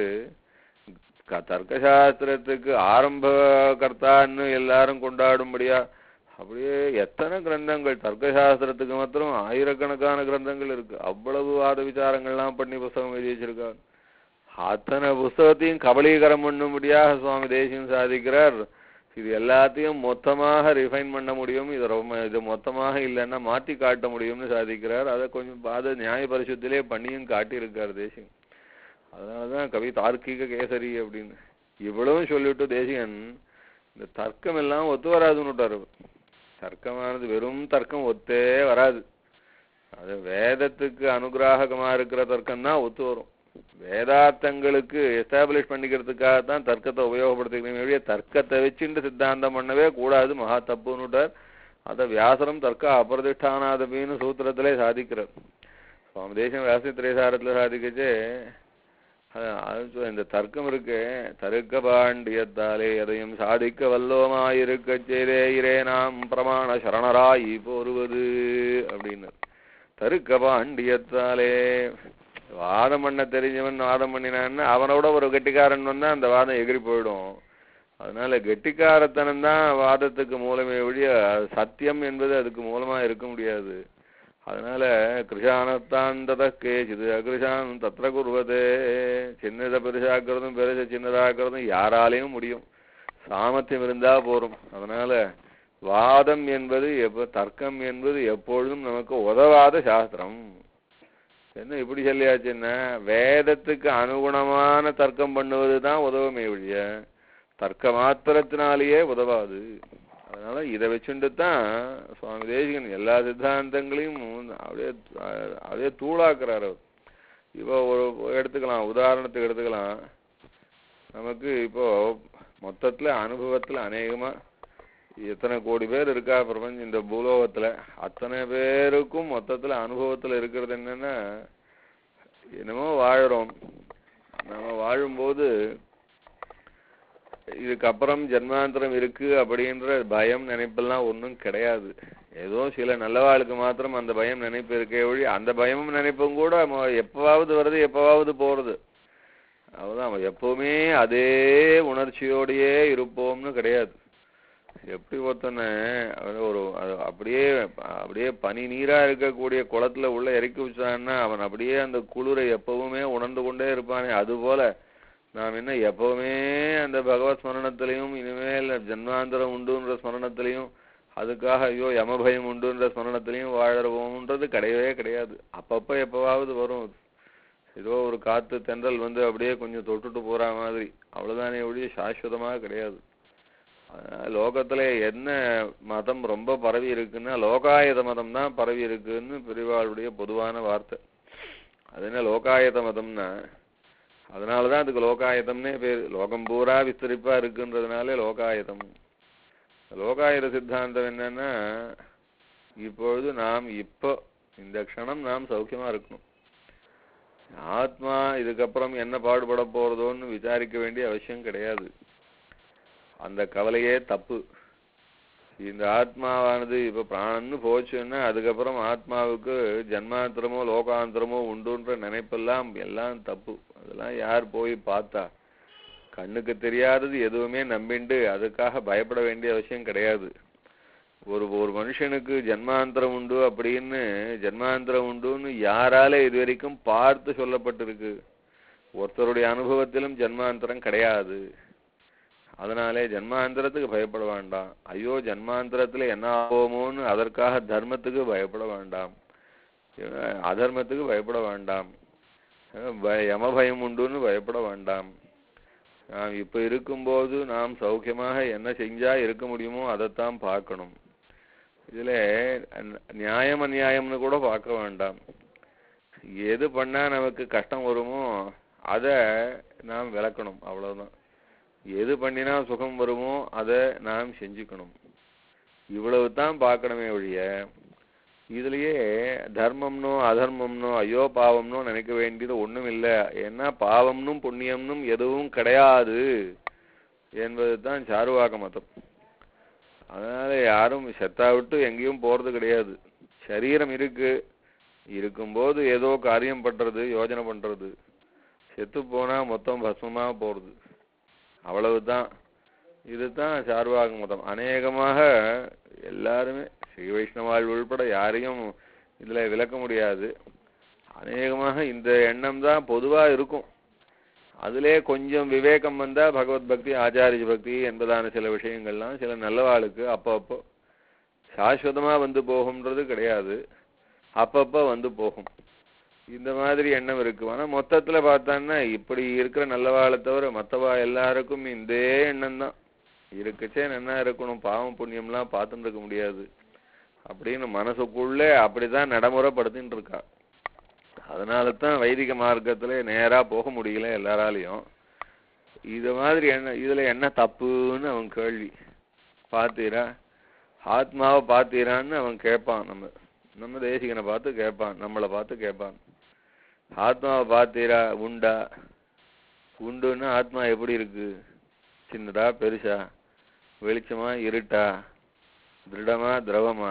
தர்க்கசாஸ்திரத்துக்கு ஆரம்ப கர்த்தான்னு எல்லாரும் கொண்டாடும்படியா அப்படியே எத்தனை கிரந்தங்கள், தர்க்கசாஸ்திரத்துக்கு மாத்திரம் ஆயிரக்கணக்கான கிரந்தங்கள் இருக்கு. அவ்வளவு வாத விசாரங்கள்லாம் பண்ணி புஸ்தகம் எழுதி வச்சிருக்கார். அத்தனை புஸ்தகத்தையும் கபலீகரம் பண்ணும்படியாக சுவாமி தேசிகன் சாதிக்கிறார். இது எல்லாத்தையும் மொத்தமாக ரிஃபைன் பண்ண முடியும், இது ரொம்ப இது மொத்தமாக இல்லைன்னா மாற்றி காட்ட முடியும்னு சாதிக்கிறார். அதை கொஞ்சம் அதை நியாய பரிசுத்திலே பண்ணியும் காட்டியிருக்கார் தேசிகன். அதனாலதான் கவி தார்க்கிக கேசரி அப்படின்னு இவ்வளவும் சொல்லிவிட்டு தேசிகன் இந்த தர்க்கம் எல்லாம் ஒத்து வராதுன்னுட்டாரு. தர்க்கமானது வெறும் தர்க்கம் ஒத்தே வராது. அது வேதத்துக்கு அனுகிராகமா இருக்கிற தர்க்கம் தான் ஒத்து வரும். வேதார்த்தங்களுக்கு எஸ்டாப்ளிஷ் பண்ணிக்கிறதுக்காகத்தான் தர்க்கத்தை உபயோகப்படுத்திக்கணும். தர்க்கத்தை வச்சுட்டு சித்தாந்தம் பண்ணவே கூடாது, மகா தப்புன்னுட்டார். அதை வியாசரம் தர்க்க அப்பிரதிஷ்டானாதபின்னு சூத்திரத்திலே சாதிக்கிறார். சுவாமி தேசிகன் வியாச திரேசாரத்துல சாதிக்கச்சே இந்த தர்க்கம் இருக்கு, தருக்க பாண்டியத்தாலே எதையும் சாதிக்க வல்லோமாயிருக்க செய்தே இரே நாம் பிரமாண சரணராய் போருவது அப்படின்னு. தருக்க பாண்டியத்தாலே வாதம் பண்ண தெரிஞ்சவன் வாதம் பண்ணினான்னு அவனோட ஒரு கெட்டிக்காரன் வந்தா அந்த வாதம் எகிரி போயிடும். அதனால கெட்டிக்காரத்தனம் தான் வாதத்துக்கு மூலமே ஒழிய சத்தியம் என்பது அதுக்கு மூலமா இருக்க முடியாது. அதனால கிருஷானத்தான் ததக்கே சிது அகிருஷான் தத்திர குருவதே, சின்னதை பெருசாக்குறதும் பெருசை சின்னதாக்குறதும் யாராலையும் முடியும், சாமர்த்தியம் இருந்தா போரும். அதனால வாதம் என்பது எப்ப தர்க்கம் என்பது எப்பொழுதும் நமக்கு உதவாத சாஸ்திரம். என்ன இப்படி சொல்லியாச்சுன்னா வேதத்துக்கு அனுகுணமான தர்க்கம் பண்ணுவது தான் உதவுமே ஒழிய தர்க்க மாத்திரத்தினாலேயே உதவாது. அதனால இதை வச்சுட்டு தான் சுவாமி தேசிகன் எல்லா சித்தாந்தங்களையும் அப்படியே அப்படியே தூளாக்குறாரு. இப்போ ஒரு எடுத்துக்கலாம், உதாரணத்துக்கு எடுத்துக்கலாம். நமக்கு இப்போ மொத்தத்துல அனுபவத்துல அநேகமா எத்தனை கோடி பேர் இருக்கா பிரபஞ்சம் இந்த பூலோகத்துல, அத்தனை பேருக்கும் மொத்தத்துல அனுபவத்துல இருக்கிறது என்னன்னா என்னமோ வாழறோம். நம்ம வாழும்போது இதுக்கப்புறம் ஜென்மாந்திரம் இருக்கு அப்படின்ற பயம் நினைப்பெல்லாம் ஒன்றும் கிடையாது. ஏதோ சில நல்லவாளுக்கு மாத்திரம் அந்த பயம் நினைப்பு இருக்கே ஒழி அந்த பயமும் நினைப்பும் கூட எப்பவாவது வருது எப்பவாவது போறது. அதுதான் எப்பவுமே அதே உணர்ச்சியோடையே இருப்போம்னு கிடையாது. எப்படி ஒருத்தனை ஒரு அப்படியே அப்படியே பனி நீரா இருக்கக்கூடிய குளத்துல உள்ள இறக்கி வச்சான்னா அவன் அப்படியே அந்த குளிரை எப்பவுமே உணர்ந்து கொண்டே இருப்பானே, அது போல நாம் என்ன எப்பவுமே அந்த பகவத் ஸ்மரணத்திலையும் இனிமேல் ஜன்மாந்தரம் உண்டுன்ற ஸ்மரணத்திலையும் அதுக்காக ஐயோ யமபயம் உண்டுன்ற ஸ்மரணத்திலையும் வாழறவோம்ன்றது கிடையவே கிடையாது. அப்பப்போ எப்பவாவது வரும், ஏதோ ஒரு காத்து தென்றல் வந்து அப்படியே கொஞ்சம் தொட்டுட்டு போற மாதிரி, அவ்வளவுதானே ஒழிய சாஸ்வதமாக கிடையாது. லோகத்துல என்ன மதம் ரொம்ப பரவி இருக்குன்னா லோகாயத மதம் தான் பரவி இருக்குன்னு பெரியவாளுடைய பொதுவான வார்த்தை. அது என்ன லோகாயத மதம்னா அதனாலதான் அதுக்கு லோகாயதம்னே பேரு. லோகம் பூரா விஸ்தரிப்பா இருக்குன்றதுனாலே லோகாயதம். லோகாயத சித்தாந்தம் என்னன்னா இப்பொழுது நாம் இப்போ இந்த க்ஷணம் நாம் சௌக்கியமா இருக்கணும். ஆத்மா இதுக்கப்புறம் என்ன பாடுபட போறதோன்னு விசாரிக்க வேண்டிய அவசியம் கிடையாது. அந்த கவலையே தப்பு. இந்த ஆத்மாவானது இப்ப பிராணன்னு போச்சுன்னா அதுக்கப்புறம் ஆத்மாவுக்கு ஜன்மாந்திரமோ லோகாந்திரமோ உண்டுன்ற நினைப்பெல்லாம் எல்லாம் தப்பு. அதெல்லாம் யார் போய் பார்த்தா? கண்ணுக்கு தெரியாதது எதுவுமே நம்பிண்டு அதுக்காக பயப்பட வேண்டிய அவசியம் கிடையாது. ஒரு ஒரு மனுஷனுக்கு ஜன்மாந்திரம் உண்டு அப்படின்னு ஜன்மாந்திரம் உண்டுன்னு யாரால இது வரைக்கும் பார்த்து சொல்லப்பட்டிருக்கு? ஒருத்தருடைய அனுபவத்திலும் ஜன்மாந்திரம் கிடையாது. அதனாலே ஜன்மாந்திரத்துக்கு பயப்பட வேண்டாம். ஐயோ ஜன்மாந்திரத்துல என்ன ஆகுமோன்னு அதற்காக தர்மத்துக்கு பயப்பட வேண்டாம், அதர்மத்துக்கு பயப்பட வேண்டாம், யமபயம் உண்டுன்னு பயப்பட வேண்டாம். நாம் இப்ப இருக்கும்போது நாம் சௌக்கியமாக என்ன செஞ்சா இருக்க முடியுமோ அதைத்தான் பார்க்கணும். இதுல நியாயம் அநியாயம்னு கூட பார்க்க வேண்டாம். எது பண்ணா நமக்கு கஷ்டம் வருமோ அதை நாம் விளக்கணும், அவ்வளவுதான். எது பண்ணினா சுகம் வருமோ அதை நாம் செஞ்சுக்கணும், இவ்வளவு தான் பார்க்கணுமே ஒழிய இதுலயே தர்மம்னோ அதர்மம்னோ ஐயோ பாவம்னோ நினைக்க வேண்டியது ஒண்ணும் இல்லை. ஏன்னா பாவம்னும் புண்ணியம்னும் எதுவும் கிடையாது என்பது தான் சார்வாக மதம். அதனால யாரும் செத்தா விட்டு எங்கேயும் போறது கிடையாது. சரீரம் இருக்கு, இருக்கும்போது ஏதோ காரியம் பண்றது, யோஜனை பண்றது. செத்து போனா மொத்தம் பஸ்மமா போறது, அவ்வளவுதான். இதுதான் சார்வாக மதம். அநேகமாக எல்லாருமே ஸ்ரீ வைஷ்ணவாள் உள்பட யாரையும் இதுல விளக்க முடியாது. அநேகமாக இந்த எண்ணம் தான் பொதுவா இருக்கும். அதிலே கொஞ்சம் விவேகம் வந்தா பகவத் பக்தி ஆச்சாரிய பக்தி என்பதான சில விஷயங்கள்லாம் சில நல்லவாளுக்கு அப்பப்போ சாஸ்வதமா வந்து போகும்ன்றது கிடையாது, அப்பப்போ வந்து போகும். இந்த மாதிரி எண்ணம் இருக்கு. ஆனா மொத்தத்துல பார்த்தான்னா இப்படி இருக்கிற நல்லவாளை தவிர மற்றவா எல்லாருக்கும் இந்த எண்ணம் தான் இருக்குச்சே. என்ன இருக்கணும், பாவம் புண்ணியம்லாம் பார்த்துட்டு இருக்க முடியாது அப்படின்னு மனசுக்குள்ளே அப்படிதான் நடைமுறைப்படுத்தின்னு இருக்கா. அதனால தான் வைதிக மார்க்கத்துல நேரா போக முடியல எல்லாராலையும். இது மாதிரி என்ன இதுல என்ன தப்புன்னு அவன் கேள்வி. பார்த்தீரா, ஆத்மாவை பார்த்தீரான்னு அவன் கேட்பான். நம்ம நம்ம தேசிகனை பார்த்து கேட்பான், நம்மளை பார்த்து கேட்பான். ஆத்மாவை பார்த்தீரா, உண்டா? உண்டுன்னா ஆத்மா எப்படி இருக்கு? சின்னதா பெருசா, வெளிச்சமா இருட்டா, திருடமா திரவமா,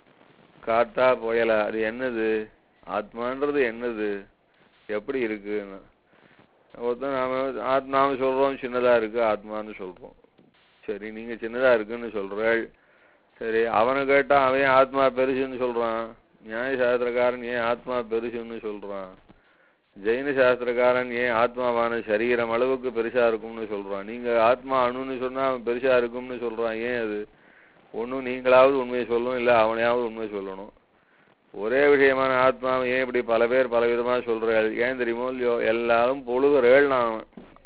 காத்தா புயலா? அது என்னது? ஆத்மான்றது என்னது, எப்படி இருக்குன்னு ஒருத்தன் நாம ஆத்மாவை சொல்றோம், சின்னதா இருக்கு ஆத்மான்னு சொல்றோம். சரி, நீங்க சின்னதா இருக்குன்னு சொல்றாள். சரி, அவனை கேட்டா அவன் ஆத்மா பெருசுன்னு சொல்றான். நியாய சாஸ்திரக்காரன் ஏன் ஆத்மா பெருசுன்னு சொல்றான்? ஜெயின சாஸ்திரக்காரன் ஏன் ஆத்மாவான சரீரம் அளவுக்கு பெருசா இருக்கும்னு சொல்றான்? நீங்க ஆத்மா அணுன்னு சொன்னா அவன் பெருசா இருக்கும்னு சொல்றான். ஏன் அது? ஒன்னும் நீங்களாவது உண்மையை சொல்லணும், இல்ல அவனையாவது உண்மை சொல்லணும். ஒரே விஷயமான ஆத்மாவை ஏன் இப்படி பல பேர் பல விதமா சொல்றாள்? ஏன் தெரியுமோ இல்லையோ, எல்லாரும் புழுகுறேள். நான்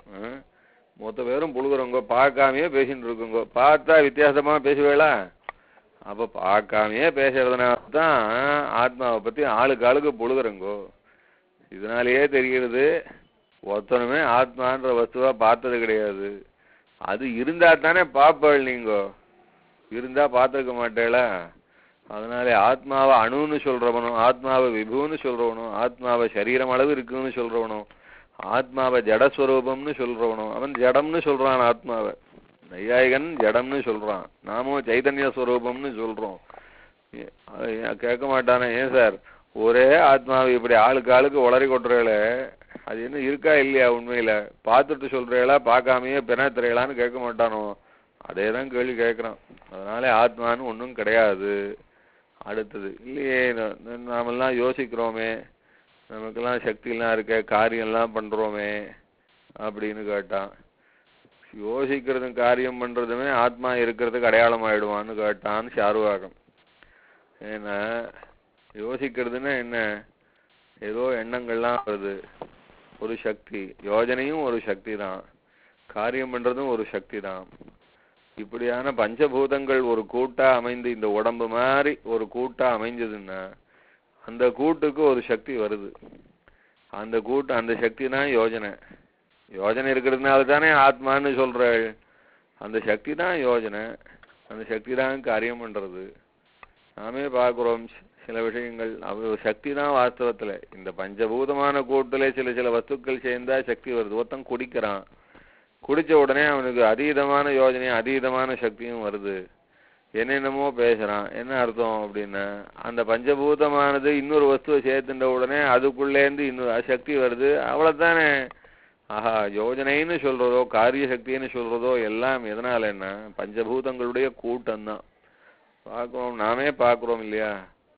மொத்த பேரும் புழுகுறவங்க, பார்க்காமையே பேசிட்டு இருக்குங்க. பார்த்தா வித்தியாசமா பேசுவேளா? அப்ப பார்க்காமையே பேசுறதுனால தான் ஆத்மாவை பத்தி ஆளுக்கு ஆளுக்கு புழுகுறங்கோ. இதனாலேயே தெரிகிறது ஒருத்தனுமே ஆத்மான்ற வஸ்துவா பார்த்தது கிடையாது. அது இருந்தா தானே பாப்பாள், நீங்க இருந்தா பார்த்துருக்க மாட்டேளா? அதனாலே ஆத்மாவை அணுன்னு சொல்றவனும், ஆத்மாவை விபுன்னு சொல்றவனும், ஆத்மாவை சரீரம் அளவு இருக்குன்னு சொல்றவனும், ஆத்மாவை ஜடஸ்வரூபம்னு சொல்றவனும் அவன் ஜடம்னு சொல்றான். ஆத்மாவை நையாயிகன் ஜடம்னு சொல்றான், நாமும் சைதன்ய ஸ்வரூபம்னு சொல்றோம். கேட்க மாட்டானே, ஏன் சார் ஒரே ஆத்மாவை இப்படி ஆளுக்கு ஆளுக்கு உளறி கொட்டுறேல, அது என்ன இருக்கா இல்லையா? உண்மையில பார்த்துட்டு சொல்றேளா, பார்க்காமையே பெணத்துறையலான்னு கேட்க மாட்டானோ? அதே தான் கேள்வி கேட்குறான். அதனால ஆத்மான்னு ஒன்றும் கிடையாது. அடுத்தது இல்லையே, நாமெல்லாம் யோசிக்கிறோமே, நமக்கெல்லாம் சக்தியெல்லாம் இருக்க, காரியம்லாம் பண்றோமே, அப்படின்னு கேட்டான். யோசிக்கிறதும் காரியம் பண்றதுமே ஆத்மா இருக்கிறதுக்கு அடையாளம் ஆயிடுவான்னு கேட்டான்னு சாருவாகம். ஏன்னா யோசிக்கிறதுன்னா என்ன, ஏதோ எண்ணங்கள்லாம் வருது, ஒரு சக்தி. யோஜனையும் ஒரு சக்தி தான், காரியம் பண்றதும் ஒரு சக்தி தான். இப்படியான பஞ்சபூதங்கள் ஒரு கூட்டா அமைந்து இந்த உடம்பு மாதிரி ஒரு கூட்டா அமைஞ்சதுன்னா அந்த கூட்டுக்கு ஒரு சக்தி வருது. அந்த கூட்டு அந்த சக்தி தான் யோஜனை. யோஜனை இருக்கிறதுனால தானே ஆத்மான்னு சொல்ற. அந்த சக்தி தான் யோஜனை, அந்த சக்தி தான் காரியம் பண்றது. நாமே பார்க்கிறோம் சில விஷயங்கள், அது சக்தி தான் வாஸ்தவத்துல. இந்த பஞ்சபூதமான கூட்டுல சில சில வஸ்துக்கள் சேர்ந்தா சக்தி வருது. ஒருத்தன் குடிக்கிறான், குடிச்ச உடனே அவனுக்கு அதீதமான யோஜனையும் அதீதமான சக்தியும் வருது. என்னென்னமோ பேசுறான். என்ன அர்த்தம் அப்படின்னா அந்த பஞ்சபூதமானது இன்னொரு வஸ்துவை சேர்த்துட்ட உடனே அதுக்குள்ளேருந்து இன்னொரு சக்தி வருது, அவ்வளவுதானே. ஆஹா, யோஜனைன்னு சொல்றதோ காரிய சக்தின்னு சொல்றதோ எல்லாம் எதனால என்ன, பஞ்சபூதங்களுடைய கூட்டம் தான். பார்க்கிறோம், நாமே பார்க்கிறோம் இல்லையா.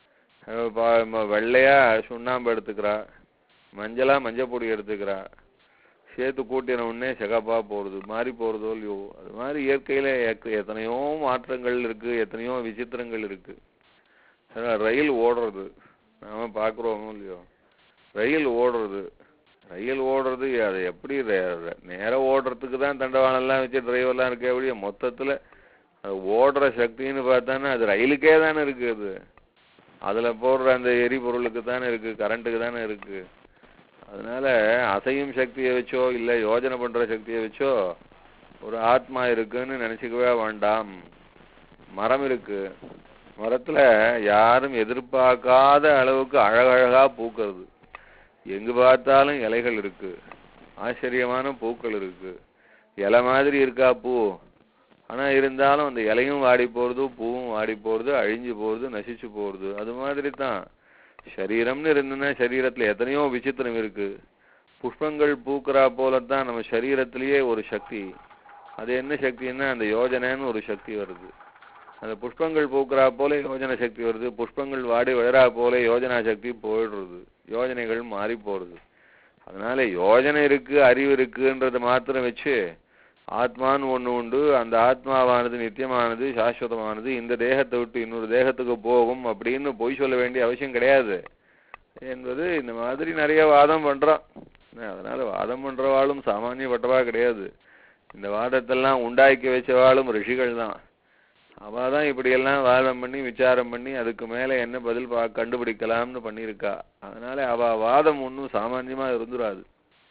வெள்ளையா சுண்ணாம்பு எடுத்துக்கிறா, மஞ்சளா மஞ்சள் பொடி எடுத்துக்கிறா, சேர்த்து கூட்டின உடனே சிகப்பா போறது, மாறி போறதோ இல்லையோ. அது மாதிரி இயற்கையில எத்தனையோ மாற்றங்கள் இருக்கு, எத்தனையோ விசித்திரங்கள் இருக்கு. ரயில் ஓடுறது நாம பார்க்கிறோமோ இல்லையோ. ரயில் ஓடுறது ரயில் ஓடுறது அது எப்படி நேரம் ஓடுறதுக்கு தான் தண்டவாளம்லாம் வச்சு டிரைவர்லாம் இருக்க எப்படிய மொத்தத்துல அது ஓடுற சக்தின்னு பார்த்தானே அது ரயிலுக்கே தானே இருக்கு. அது அதுல போடுற அந்த எரிபொருளுக்கு தானே இருக்கு, கரண்ட்டுக்கு தானே இருக்கு. அதனால அசையும் சக்தியை வச்சோ இல்லை யோஜனை பண்ற சக்தியை வச்சோ ஒரு ஆத்மா இருக்குன்னு நினைச்சுக்கவே வேண்டாம். மரம் இருக்கு, மரத்துல யாரும் எதிர்பார்க்காத அளவுக்கு அழகழகா பூக்கிறது. எங்கு பார்த்தாலும் இலைகள் இருக்கு, ஆச்சரியமான பூக்கள் இருக்கு. இலை மாதிரி இருக்கா பூ, ஆனா இருந்தாலும் அந்த இலையும் வாடி போறது, பூவும் வாடி போறது, அழிஞ்சு போறது, நசிச்சு போறது. அது மாதிரி தான் சரீரம்னு இருந்ததுன்னா சரீரத்துல எத்தனையோ விசித்திரம் இருக்கு. புஷ்பங்கள் பூக்கிறா போலத்தான் நம்ம சரீரத்திலேயே ஒரு சக்தி. அது என்ன சக்தின்னா அந்த யோஜனைன்னு ஒரு சக்தி வருது. அந்த புஷ்பங்கள் பூக்கிறா போல யோஜனை சக்தி வருது, புஷ்பங்கள் வாடி விழறா போல யோஜனா சக்தி போயிடுறது, யோஜனைகள் மாறி போறது. அதனால யோஜனை இருக்கு, அறிவு இருக்குன்றது மாத்திரம் வச்சு ஆத்மான்னு ஒண்ணு உண்டு, அந்த ஆத்மாவானது நித்தியமானது, சாஸ்வதமானது, இந்த தேகத்தை விட்டு இன்னொரு தேகத்துக்கு போகும் அப்படின்னு பொய் சொல்ல வேண்டிய அவசியம் கிடையாது என்பது இந்த மாதிரி நிறைய வாதம் பண்றான். அதனால வாதம் பண்றவாளும் சாமானியப்பட்டவா கிடையாது. இந்த வாதத்தெல்லாம் உண்டாக்கி வச்சவாளும் ரிஷிகள் தான். அவதான் இப்படியெல்லாம் வாதம் பண்ணி விசாரம் பண்ணி அதுக்கு மேல என்ன பதில் பா கண்டுபிடிக்கலாம்னு பண்ணியிருக்கா. அதனால அவ வாதம் ஒன்றும் சாமான்யமா இருந்துராது.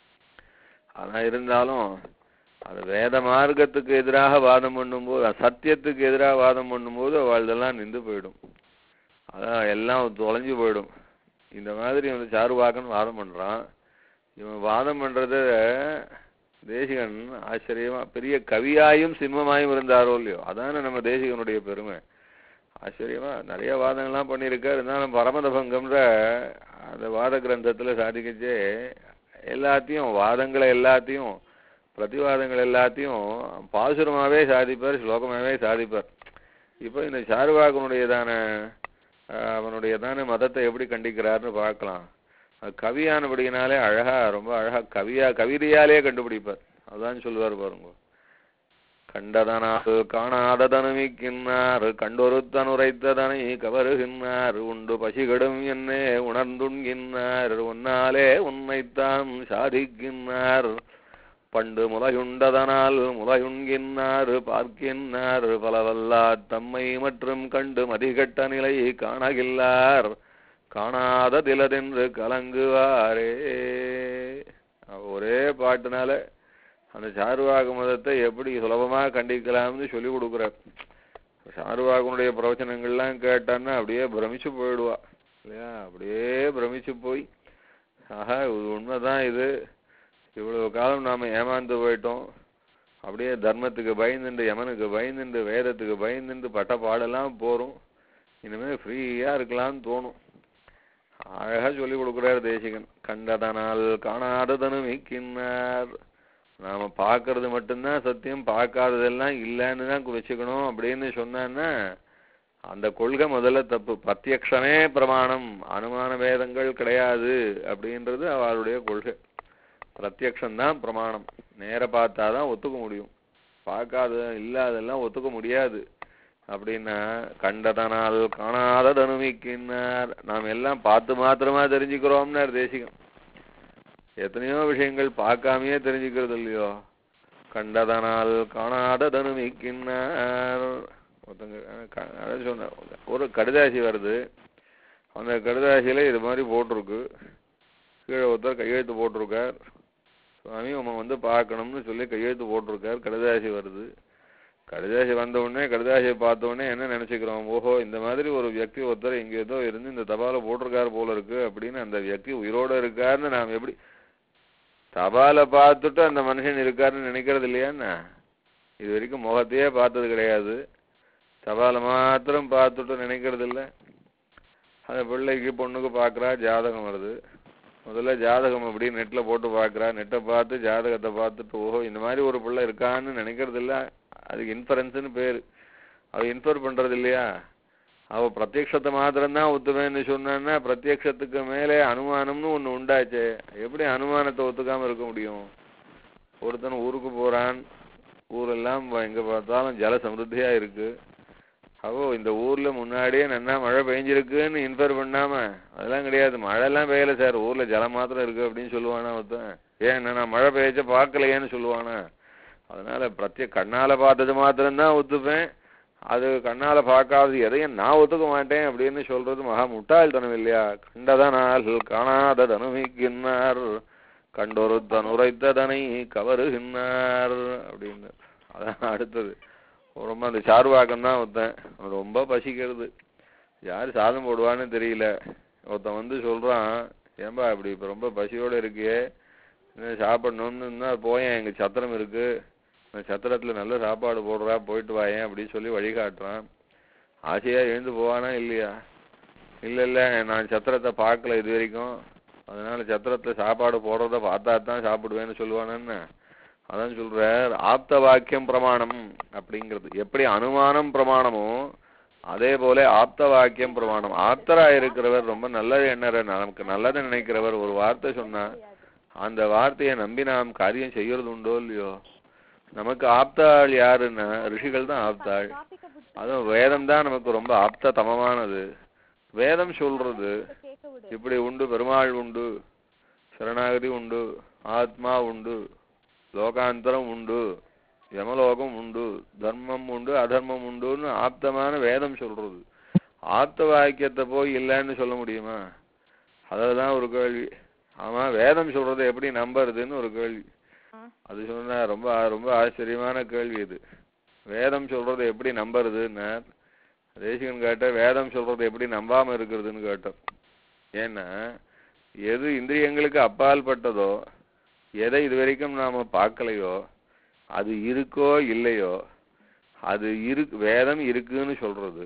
ஆனா இருந்தாலும் அது வேத மார்க்கத்துக்கு எதிராக வாதம் பண்ணும்போது, சத்தியத்துக்கு எதிராக வாதம் பண்ணும்போது அவள்தெல்லாம் நின்று போயிடும், அதான் எல்லாம் தொலைஞ்சு போயிடும். இந்த மாதிரி வந்து சாருவாக்கன் வாதம் பண்றான். இவன் வாதம் பண்றத தேசிகன் ஆச்சரியமா பெரிய கவியாயும் சிம்மமாயும் இருந்தாரோ இல்லையோ, அதான நம்ம தேசிகனுடைய பெருமை. ஆச்சரியமா நிறைய வாதங்கள்லாம் பண்ணியிருக்காரு. இருந்தாலும் பரமதபங்கம்ன்ற அந்த வாத கிரந்தத்துல சாதிக்கச்சே எல்லாத்தையும் வாதங்களை எல்லாத்தையும் பிரதிவாதங்கள் எல்லாத்தையும் பாசுரமாவே சாதிப்பார், ஸ்லோகமாவே சாதிப்பார். இப்போ இந்த சாருவாகனுடையதான அவனுடையதான மதத்தை எப்படி கண்டிக்கிறார்னு பார்க்கலாம். கவியானபடியினாலே அழகா ரொம்ப அழகா கவியா கவிதையாலே கண்டுபிடிப்பார். அதான் சொல்லுவார் பாருங்க. கண்டதனாறு காணாததனுமிக்கின்னார் கண்டொருத்தன் உரைத்ததனை கவருகின்றார் உண்டு பசிகடும் என்னே உணர்ந்துண்கின்றார் உன்னாலே உன்னைத்தான் சாதிக்கின்றார் பண்டு முலையுண்டதனால் முலையுண்கின்றார் பார்க்கின்றார் பலவல்லா தம்மை மற்றும் கண்டு மதிகட்ட நிலை காணகில்லார் காணாத திலதென்று கலங்குவாரே. ஒரே பாட்டுனால அந்த சாருவாக மதத்தை எப்படி சுலபமா கண்டிக்கலாம்னு சொல்லி கொடுக்குறார். சாருவாகனுடைய பிரவச்சனங்கள்லாம் கேட்டான்னா அப்படியே பிரமிச்சு போயிடுவா இல்லையா. அப்படியே பிரமிச்சு போய் ஆஹா இது உண்மைதான், இது இவ்வளவு காலம் நாம ஏமாந்து போயிட்டோம், அப்படியே தர்மத்துக்கு பயந்துண்டு யமனுக்கு பயந்துண்டு வேதத்துக்கு பயந்துண்டு பட்ட பாடெல்லாம் போறோம், இனிமே ஃப்ரீயா இருக்கலாம்னு தோணும். அழகா சொல்லி கொடுக்குறாரு தேசிகன். கண்டதனால் காணாததனும் மிக்கினார். நாம பார்க்கறது மட்டும்தான் சத்தியம், பார்க்காததெல்லாம் இல்லைன்னு தான் வச்சுக்கணும் அப்படின்னு சொன்னான்னா அந்த கொள்கை முதல்ல தப்பு. பிரத்யக்ஷமே பிரமாணம், அனுமான வேதங்கள் கிடையாது அப்படின்றது அவளுடைய கொள்கை. பிரத்யக்ஷம்தான் பிரமாணம். நேர பார்த்தாதான் ஒத்துக்க முடியும். பார்க்காத இல்லாதெல்லாம் ஒத்துக்க முடியாது. அப்படின்னா கண்டதனால் காணாதது அனுபவிக்கின்றார். நாம் எல்லாம் பார்த்து மாத்திரமா தெரிஞ்சுக்கிறோம்னார் தேசிகம். எத்தனையோ விஷயங்கள் பார்க்காமையே தெரிஞ்சுக்கிறது இல்லையோ. கண்டதனால் காணாதது அனுபவிக்கின்றார். ஒருத்தங்க சொன்ன ஒரு கடிதாசி வருது. அந்த கடிதாசியில இது மாதிரி போட்டிருக்கு. கீழே ஒருத்தர் கையெழுத்து போட்டிருக்கார். சுவாமி உங்க வந்து பார்க்கணும்னு சொல்லி கையெழுத்து போட்டிருக்கார். கடிதாசி வருது. கடிதாசி வந்த உடனே கடிதாசியை பார்த்த உடனே என்ன நினைச்சுக்கிறோம், ஓஹோ இந்த மாதிரி ஒரு வியக்தி ஒருத்தர் இங்க ஏதோ இருந்து இந்த தபாலை போட்டிருக்காரு போல இருக்கு அப்படின்னு அந்த வியக்தி உயிரோட இருக்காருன்னு நாம் எப்படி தபாலை பார்த்துட்டு அந்த மனுஷன் இருக்காருன்னு நினைக்கிறது இல்லையான்னா? இது வரைக்கும் முகத்தையே பார்த்தது கிடையாது. தபாலை மாத்திரம் பார்த்துட்டு நினைக்கிறது இல்லை. அந்த பிள்ளைக்கு பொண்ணுக்கு பார்க்குறா, ஜாதகம் வருது. முதல்ல ஜாதகம் அப்படி நெட்டில் போட்டு பார்க்குறா. நெட்டை பார்த்து ஜாதகத்தை பார்த்துட்டு ஓஹோ இந்த மாதிரி ஒரு பிள்ளை இருக்கான்னு நினைக்கிறது இல்லை. அதுக்கு இன்ஃபரன்ஸ்னு பேர். அவள் இன்ஃபர் பண்ணுறது இல்லையா? அவள் பிரத்யக்ஷத்தை மாத்திரம்தான் ஒத்துவேன்னு சொன்னான்னா பிரத்யக்ஷத்துக்கு மேலே அனுமானம்னு ஒன்று உண்டாச்சே. எப்படி அனுமானத்தை ஒத்துக்காமல் இருக்க முடியும்? ஒருத்தன் ஊருக்கு போகிறான். ஊரெல்லாம் எங்கே பார்த்தாலும் ஜல சமிருத்தியாக இருக்குது. அவோ இந்த ஊரில் முன்னாடியே நன்னா மழை பெஞ்சிருக்குன்னு இன்ஃபர் பண்ணாமல் அதெல்லாம் கிடையாது. மழைலாம் பெய்யலை சார், ஊரில் ஜலம் மாத்திரம் இருக்குது அப்படின்னு சொல்லுவானா ஒருத்தன்? ஏன் நான் மழை பெய்ச்ச பார்க்கலையேன்னு சொல்லுவானா? அதனால பிரத்யே கண்ணால் பார்த்தது மாத்திரம்தான் ஒத்துப்பேன். அது கண்ணால் பார்க்காதது எதையும் நான் ஒத்துக்க மாட்டேன் அப்படின்னு சொல்றது மகா முட்டாள்தனம் இல்லையா? கண்டதனால் காணாதது அனுபவிக்கின்றார், கண்டொருத்தன் உரைத்ததனை கவருகின்றார் அப்படின்னு. அதான் அடுத்தது. ரொம்ப அந்த சார்வாக்கம் தான் ஒருத்தன். ரொம்ப பசிக்கிறது. யார் சாதம் போடுவான்னு தெரியல. ஒருத்தன் வந்து சொல்றான், ஏன்பா இப்படி இப்போ ரொம்ப பசியோடு இருக்கியே, என்ன சாப்பிடணும்னு இருந்தால் போயேன், எங்கள் சத்திரம் இருக்கு, அந்த சத்திரத்தில் நல்ல சாப்பாடு போடுறா, போயிட்டு வாயேன் அப்படின்னு சொல்லி வழிகாட்டுறான். ஆசையாக எழுந்து போவானா இல்லையா? இல்லை இல்லை நான் சத்திரத்தை பார்க்கல இது வரைக்கும், அதனால சத்திரத்தில் சாப்பாடு போடுறத பார்த்தா தான் சாப்பிடுவேன்னு சொல்லுவானேன்னு. அதான் சொல்றார் ஆப்த வாக்கியம் பிரமாணம் அப்படிங்கிறது. எப்படி அனுமானம் பிரமாணமோ அதே போல ஆப்த வாக்கியம் பிரமாணம். ஆப்தரா இருக்கிறவர், ரொம்ப நல்லது எண்ணற, நமக்கு நல்லதை நினைக்கிறவர் ஒரு வார்த்தை சொன்னா அந்த வார்த்தையை நம்பி நாம் காரியம் செய்யறது உண்டோ இல்லையோ? நமக்கு ஆப்தாள் யாருன்னா ரிஷிகள் தான் ஆப்தாள். அதுவும் வேதம் தான் நமக்கு ரொம்ப ஆப்த தமமானது. வேதம் சொல்றது இப்படி உண்டு, பெருமாள் உண்டு, சரணாகதி உண்டு, ஆத்மா உண்டு, லோகாந்தரம் உண்டு, யமலோகம் உண்டு, தர்மம் உண்டு, அதர்மம் உண்டுன்னு ஆப்தமான வேதம் சொல்றது. ஆப்த வாக்கியத்தை போய் இல்லைன்னு சொல்ல முடியுமா? அதுதான் ஒரு கேள்வி. ஆமா வேதம் சொல்றதை எப்படி நம்புறதுன்னு ஒரு கேள்வி. அது சொன்னா ரொம்ப ரொம்ப ஆச்சரியமான கேள்வி இது. வேதம் சொல்றதை எப்படி நம்புறதுன்னு தேசிகன் கேட்ட, வேதம் சொல்றதை எப்படி நம்பாம இருக்கிறதுன்னு கேட்டோம். ஏன்னா எது இந்திரியங்களுக்கு அப்பால் பட்டதோ, எதை இது வரைக்கும் நாம பார்க்கலையோ, அது இருக்கோ இல்லையோ, அது இரு வேதம் இருக்குன்னு சொல்றது.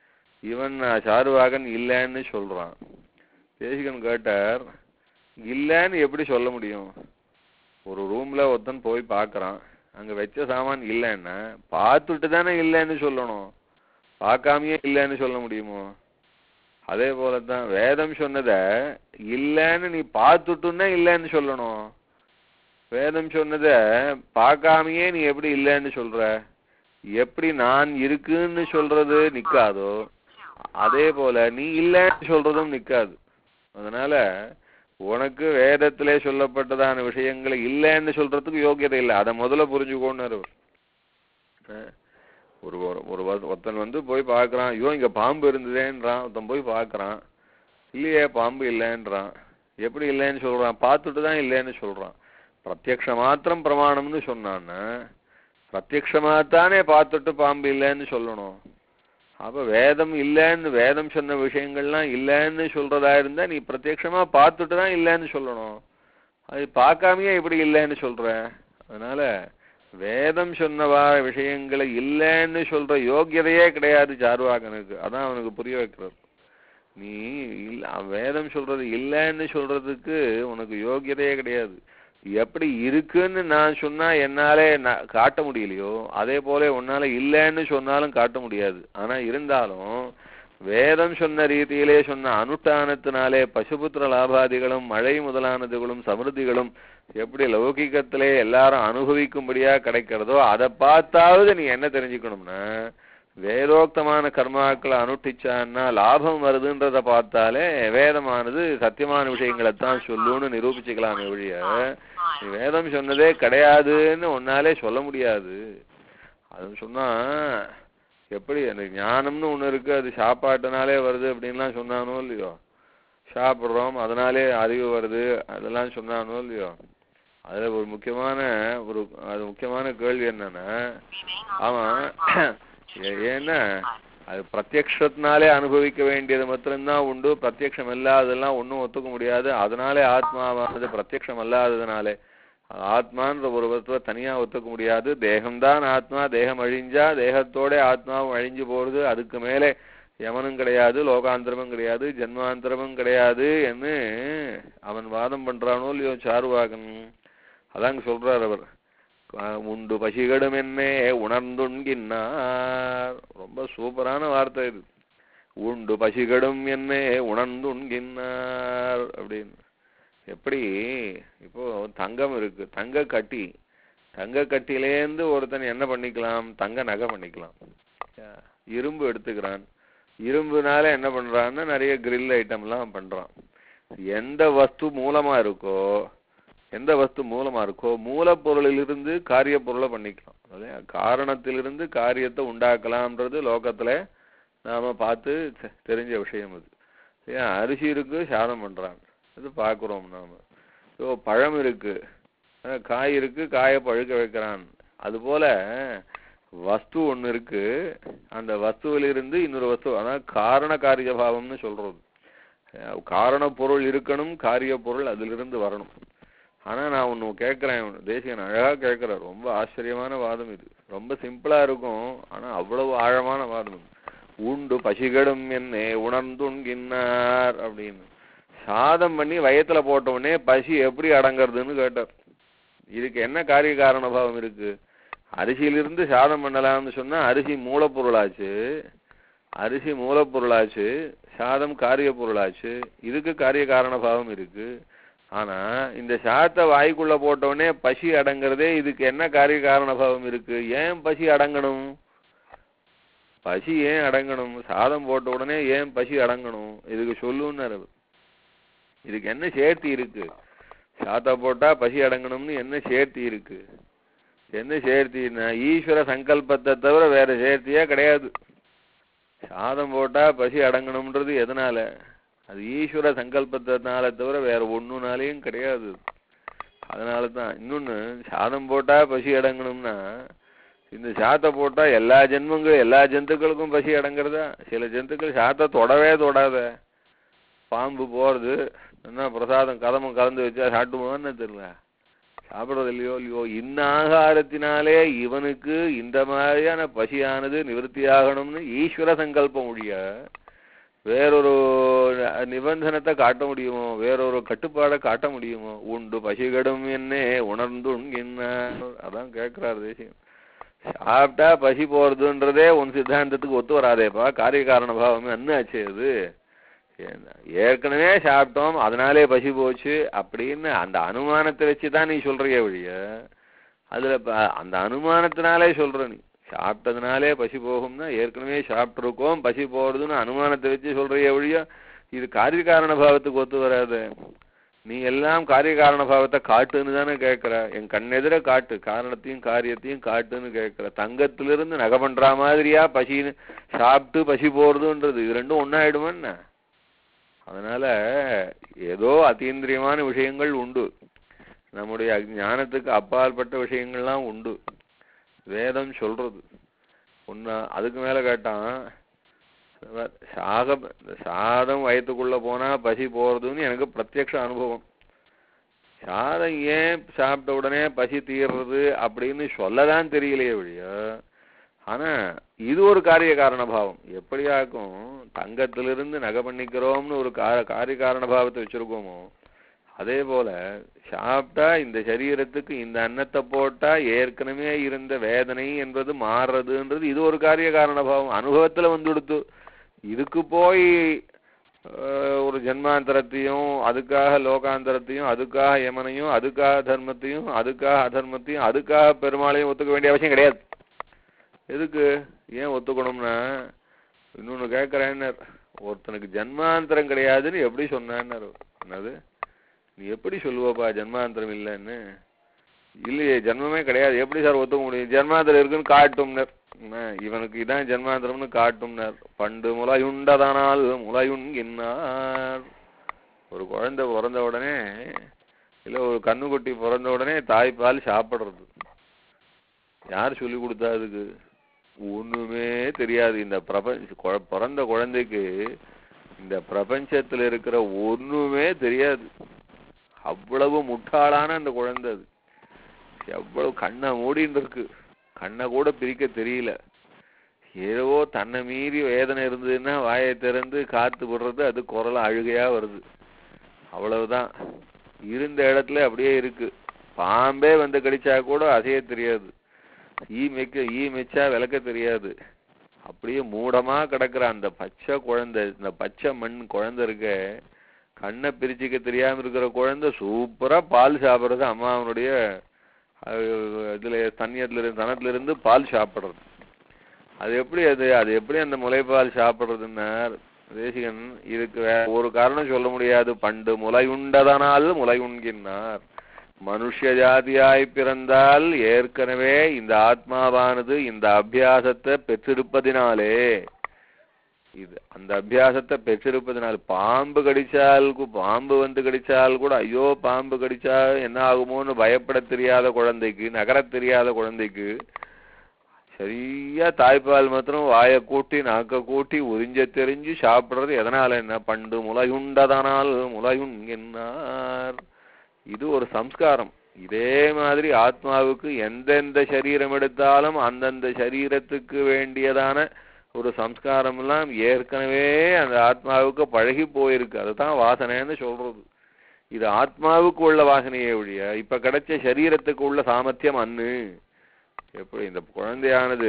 இவன் சாருவாகன் இல்லைன்னு சொல்றான். தேசிகன் கேட்டார், இல்லைன்னு எப்படி சொல்ல முடியும்? ஒரு ரூம்ல ஒருத்தன் போய் பார்க்கறான், அங்க வச்ச சாமான் இல்லைன்னா பார்த்துட்டு தானே இல்லைன்னு சொல்லணும், பார்க்காமையே இல்லைன்னு சொல்ல முடியுமோ? அதே போலதான் வேதம் சொன்னத இல்லைன்னு நீ பார்த்துட்டுன்னா இல்லைன்னு சொல்லணும். வேதம் சொன்னத பார்க்காமையே நீ எப்படி இல்லைன்னு சொல்ற? எப்படி நான் இருக்குன்னு சொல்றது நிக்காதோ அதே போல நீ இல்லைன்னு சொல்றதும் நிக்காது. அதனால உனக்கு வேதத்திலே சொல்லப்பட்டதான விஷயங்களை இல்லைன்னு சொல்றதுக்கு யோகியதை இல்லை. அதை முதல்ல புரிஞ்சுக்கோன்னு ஒரு ஒரு ஒருத்தன் வந்து போய் பார்க்கறான், ஐயோ இங்க பாம்பு இருந்ததேன்றான். ஒருத்தன் போய் பார்க்கறான், இல்லையே பாம்பு இல்லைன்றான். எப்படி இல்லைன்னு சொல்றான்? பார்த்துட்டு தான் இல்லைன்னு சொல்றான். பிரத்யக்ஷ மாத்திரம் பிரமாணம்னு சொன்னான்னா பிரத்யக்ஷமாத்தானே பார்த்துட்டு பாம்பு இல்லைன்னு சொல்லணும். அப்ப வேதம் இல்லைன்னு வேதம் சொன்ன விஷயங்கள்லாம் இல்லைன்னு சொல்றதா இருந்தா நீ பிரத்யக்ஷமா பார்த்துட்டு தான் இல்லைன்னு சொல்லணும். அது பார்க்காமையே இப்படி இல்லைன்னு சொல்ற. அதனால வேதம் சொன்னவா விஷயங்களை இல்லைன்னு சொல்ற யோகியதையே கிடையாது சார்வாகனுக்கு. அதான் அவனுக்கு புரிய வைக்கிறது. நீ வேதம் சொல்றது இல்லைன்னு சொல்றதுக்கு உனக்கு யோகியதையே கிடையாது. எப்படி இருக்குன்னு நான் சொன்னா என்னாலே காட்ட முடியலையோ அதே போல உன்னால இல்லைன்னு சொன்னாலும் காட்ட முடியாது. ஆனா இருந்தாலும் வேதம் சொன்ன ரீதியிலே சொன்ன அனுஷ்டானத்தினாலே பசுபுத்திர லாபாதிகளும் மழை முதலானதுகளும் சமிருத்திகளும் எப்படி லௌகிகத்திலே எல்லாரும் அனுபவிக்கும்படியா கிடைக்கிறதோ அதை பார்த்தாவது நீ என்ன தெரிஞ்சுக்கணும்னா வேதோக்தமான கர்மாக்களை அனுஷ்டிச்சான்னா லாபம் வருதுன்றத பார்த்தாலே வேதமானது சத்தியமான விஷயங்களைத்தான் சொல்லுன்னு நிரூபிச்சுக்கலாமே ஒழிய வேதம் சொன்னதே கிடையாதுன்னு ஒன்னாலே சொல்ல முடியாது. அது சொன்னா எப்படி அந்த ஞானம்னு ஒண்ணு இருக்கு, அது சாப்பாட்டுனாலே வருது அப்படின்லாம் சொன்னானோ இல்லையோ, சாப்பிட்றோம் அதனாலே அறிவு வருது அதெல்லாம் சொன்னானோ இல்லையோ. அதுல ஒரு முக்கியமான ஒரு அது முக்கியமான கேள்வி என்னன்னா, அவன் ஏன்னா அது பிரத்யக்ஷத்தினாலே அனுபவிக்க வேண்டியது மாத்திரம்தான் உண்டு, பிரத்யக்ஷம் இல்லாததெல்லாம் ஒன்றும் ஒத்துக்க முடியாது. அதனாலே ஆத்மாவானது பிரத்யக்ஷம் அல்லாததுனாலே ஆத்மான்ற ஒரு வஸ்துவை தனியா ஒத்துக்க முடியாது. தேகம்தான் ஆத்மா, தேகம் அழிஞ்சா தேகத்தோட ஆத்மாவும் அழிஞ்சு போறது, அதுக்கு மேலே யமனும் கிடையாது, லோகாந்திரமும் கிடையாது, ஜென்மாந்திரமும் கிடையாது என்று அவன் வாதம் பண்றானோ இல்லையோ சாருவாகன். அதாங்க சொல்றார் அவர், உண்டு பசிகடும் என்னே உணர்ந்துண்கின்னார். ரொம்ப சூப்பரான வார்த்தை இது, உண்டு பசிகடும் என்னே உணர்ந்துண்கின்னார் அப்படின்னு. எப்படி இப்போ தங்கம் இருக்கு, தங்க கட்டி, தங்க கட்டிலேருந்து ஒருத்தன் என்ன பண்ணிக்கலாம், தங்க நகை பண்ணிக்கலாம். இரும்பு எடுத்துக்கிறான், இரும்புனால என்ன பண்றான்னு நிறைய கிரில் ஐட்டம்லாம் பண்றான். எந்த வஸ்து மூலமா இருக்கோ எந்த வஸ்து மூலமா இருக்கோ மூலப்பொருளிலிருந்து காரிய பொருளை பண்ணிக்கலாம். காரணத்திலிருந்து காரியத்தை உண்டாக்கலாம்ன்றது லோகத்துல நாம பார்த்து தெரிஞ்ச விஷயம். அது ஏன் அரிசி இருக்கு சாதம் பண்றான், அது பார்க்குறோம் நாம. ஸோ பழம் இருக்கு, காய் இருக்கு, காயை பழுக்க வைக்கிறான். அதுபோல வஸ்து ஒன்று இருக்கு, அந்த வஸ்துவிலிருந்து இன்னொரு வஸ்து, அதான் காரண காரிய பாவம்னு சொல்றது. காரண பொருள் இருக்கணும், காரிய பொருள் அதிலிருந்து வரணும். ஆனா நான் ஒன்று கேட்கிறேன், தேசிகன் அழகா கேட்கிறார், ரொம்ப ஆச்சரியமான வாதம் இது. ரொம்ப சிம்பிளா இருக்கும், ஆனா அவ்வளவு ஆழமான வாதம். உண்டு பசிகடும் என்னே உணர்ந்துண்கின்னார் அப்படின்னு. சாதம் பண்ணி வயத்துல போட்ட உடனே பசி எப்படி அடங்கிறதுன்னு கேட்டார். இதுக்கு என்ன காரிய காரண பாவம் இருக்கு? அரிசியிலிருந்து சாதம் பண்ணலாம்னு சொன்னா அரிசி மூலப்பொருளாச்சு, அரிசி மூலப்பொருளாச்சு, சாதம் காரிய பொருளாச்சு, இதுக்கு காரிய காரண பாவம் இருக்கு. ஆனா இந்த சாதத்தை வாய்க்குள்ள போட்ட உடனே பசி அடங்கிறதே, இதுக்கு என்ன காரிய காரண பாவம் இருக்கு? ஏன் பசி அடங்கணும்? பசி ஏன் அடங்கணும்? சாதம் போட்ட உடனே ஏன் பசி அடங்கணும்? இதுக்கு சொல்லுன்னு, இதுக்கு என்ன சேர்த்தி இருக்கு? சாத்தா போட்டா பசி அடங்கணும்னு என்ன சேர்த்தி இருக்கு? என்ன சேர்த்தின்னா ஈஸ்வர சங்கல்பத்தை தவிர வேற சேர்த்தியே கிடையாது. சாதம் போட்டா பசி அடங்கணும்ன்றது எதனால? அது ஈஸ்வர சங்கல்பத்தினால தவிர வேற ஒண்ணுனாலையும் கிடையாது. அதனால தான் இன்னொன்னு, சாதம் போட்டா பசி அடங்கணும்னா இந்த சாத்தை போட்டா எல்லா ஜென்மங்களும் எல்லா ஜந்துக்களுக்கும் பசி அடங்குறதா? சில ஜந்துக்கள் சாத்தை தொடவே தொடாத, பாம்பு போறது என்ன பிரசாதம் கதமும் கலந்து வச்சா சாப்பிடுவான்னு தெரியல, சாப்பிட்றது இல்லையோ இல்லையோ. இந்த ஆகாரத்தினாலே இவனுக்கு இந்த மாதிரியான பசியானது நிவர்த்தி ஆகணும்னு ஈஸ்வர சங்கல்பம் ஒழிய வேறொரு நிபந்தனத்தை காட்ட முடியுமோ, வேறொரு கட்டுப்பாடை காட்ட முடியுமோ? உண்டு பசிகடும் என்னே உணர்ந்துண்கின்ன. அதான் கேட்கிறார் தேசியம். சாப்பிட்டா பசி போறதுன்றதே உன் சித்தாந்தத்துக்கு ஒத்து வராதேப்பா, காரிய காரண பாவம் என்ன ஆச்சு? அது ஏற்கனவே சாப்பிட்டோம் அதனாலே பசி போச்சு அப்படின்னு அந்த அனுமானத்தை வச்சுதான் நீ சொல்றிய வழிய, அதுல அந்த அனுமானத்தினாலே சொல்ற நீ. சாப்பிட்டதுனாலே பசி போகும்னா ஏற்கனவே சாப்பிட்டுருக்கோம் பசி போறதுன்னு அனுமானத்தை வச்சு சொல்றிய வழிய, இது காரிய காரண பாவத்துக்கு ஒத்து வராது. நீ எல்லாம் காரிய காரண பாவத்தை காட்டுன்னு தானே கேட்கிற, என் கண்ணெதிர காட்டு, காரணத்தையும் காரியத்தையும் காட்டுன்னு கேட்கிற. தங்கத்திலிருந்து நகை பண்ற மாதிரியா பசின்னு சாப்பிட்டு பசி போறதுன்றது? இது ரெண்டும் ஒன்னாயிடுமான்னு. அதனால ஏதோ அத்தீந்திரியமான விஷயங்கள் உண்டு, நம்முடைய ஞானத்துக்கு அப்பாற்பட்ட விஷயங்கள்லாம் உண்டு, வேதம் சொல்றது ஒன்னா. அதுக்கு மேல கேட்டான், சாகம் சாதம் வயிற்றுக்குள்ள போனா பசி போறதுன்னு எனக்கு பிரத்யக்ஷ அனுபவம். சாதம் ஏன் சாப்பிட்ட உடனே பசி தீர்றது அப்படின்னு சொல்லதான் தெரியலையே வழிய, ஆனா இது ஒரு காரிய காரண பாவம். எப்படியாக்கும் தங்கத்திலிருந்து நகை பண்ணிக்கிறோம்னு ஒரு காரிய காரண பாவத்தை வச்சிருக்கோமோ, அதே போல சாப்பிட்டா இந்த சரீரத்துக்கு இந்த அன்னத்தை போட்டா ஏற்கனவே இருந்த வேதனை என்பது மாறுறதுன்றது இது ஒரு காரிய காரண பாவம். அனுபவத்துல வந்துடுத்து, இதுக்கு போய் ஒரு ஜென்மாந்தரத்தையும் அதுக்காக லோகாந்தரத்தையும் அதுக்காக யமனையும் அதுக்காக தர்மத்தையும் அதுக்காக அதர்மத்தையும் அதுக்காக பெருமாளையும் ஒத்துக்க வேண்டிய அவசியம் கிடையாது. எதுக்கு ஏன் ஒத்துக்கணும்னா இன்னொன்னு கேட்கறேன்னு, ஒருத்தனுக்கு ஜென்மாந்தரம் கிடையாதுன்னு எப்படி சொன்னான்னு. என்னது நீ எப்படி சொல்லுவப்பா ஜென்மாந்தரம் இல்லைன்னு? இல்லையே ஜென்மமே கிடையாது, எப்படி சார் ஒத்துக்க முடியும்? ஜென்மாந்தரம் இருக்குன்னு காட்டும்னர். இவனுக்கு இதான் ஜென்மாந்தரம்னு காட்டும்னர். பண்டு முளையுண்டதனால் முளையுண்கின்னார். ஒரு குழந்தை பிறந்த உடனே இல்ல ஒரு கண்ணுக்குட்டி பிறந்த உடனே தாய்ப்பால் சாப்பிடுறது யார் சொல்லி கொடுத்தா? அதுக்கு ஒண்ணுமே தெரியாது. இந்த பிரபஞ்ச பிறந்த குழந்தைக்கு இந்த பிரபஞ்சத்துல இருக்கிற ஒண்ணுமே தெரியாது. அவ்வளவு முட்டாளான அந்த குழந்தை. அது எவ்வளவு கண்ணை மூடின்னு இருக்கு, கண்ணை கூட பிரிக்க தெரியல. ஏதோ தன்னை மீறி வேதனை இருந்ததுன்னா வாயை திறந்து காத்து விடுறது, அது குரல அழுகையா வருது. அவ்வளவுதான். இருந்த இடத்துல அப்படியே இருக்கு. பாம்பே வந்து கடிச்சா கூட அசைய தெரியாது. ஈ மெக்க ஈ மெச்சா விளக்க தெரியாது. அப்படியே மூடமா கிடக்குற அந்த பச்சை குழந்தை, இந்த பச்சை மண் குழந்தை இருக்க, கண்ணை பிரிச்சுக்க தெரியாம இருக்கிற குழந்தை சூப்பரா பால் சாப்பிடுறது. அம்மாவனுடைய இதுல தண்ணியத்துல இருந்து தனத்துல இருந்து பால் சாப்பிடுறது. அது எப்படி அது அது எப்படி அந்த முளைப்பால் சாப்பிடுறதுன்னா தேசிகன் இதுக்கு ஒரு காரணம் சொல்ல முடியாது. பண்டு முளையுண்டதனால் முளையுண்கின்றார். மனுஷ ஜாதியாய் பிறந்தால் ஏற்கனவே இந்த ஆத்மாவானது இந்த அபியாசத்தை பெற்றிருப்பதினாலே, இது அந்த அபியாசத்தை பெற்றிருப்பதனால் பாம்பு கடிச்சால் பாம்பு வந்து கடிச்சால் கூட ஐயோ பாம்பு கடிச்சா என்ன ஆகுமோன்னு பயப்பட தெரியாத குழந்தைக்கு, நகர தெரியாத குழந்தைக்கு சரியா தாய்ப்பால் மாத்திரம் வாயை கூட்டி நாக்க கூட்டி உறிஞ்ச தெரிஞ்சு சாப்பிடுறது எதனால? என்ன பண்டு முளையுண்டதனால் முளையுண்கின்றார். இது ஒரு சம்ஸ்காரம். இதே மாதிரி ஆத்மாவுக்கு எந்தெந்த சரீரம் எடுத்தாலும் அந்தந்த சரீரத்துக்கு வேண்டியதான ஒரு சம்ஸ்காரம் எல்லாம் ஏற்கனவே அந்த ஆத்மாவுக்கு பழகி போயிருக்கு. அதுதான் வாசனைன்னு சொல்றது. இது ஆத்மாவுக்கு உள்ள வாசனையை ஒழிய இப்ப கிடைச்ச சரீரத்துக்கு உள்ள சாமர்த்தியம் அன்னு. எப்படி இந்த குழந்தையானது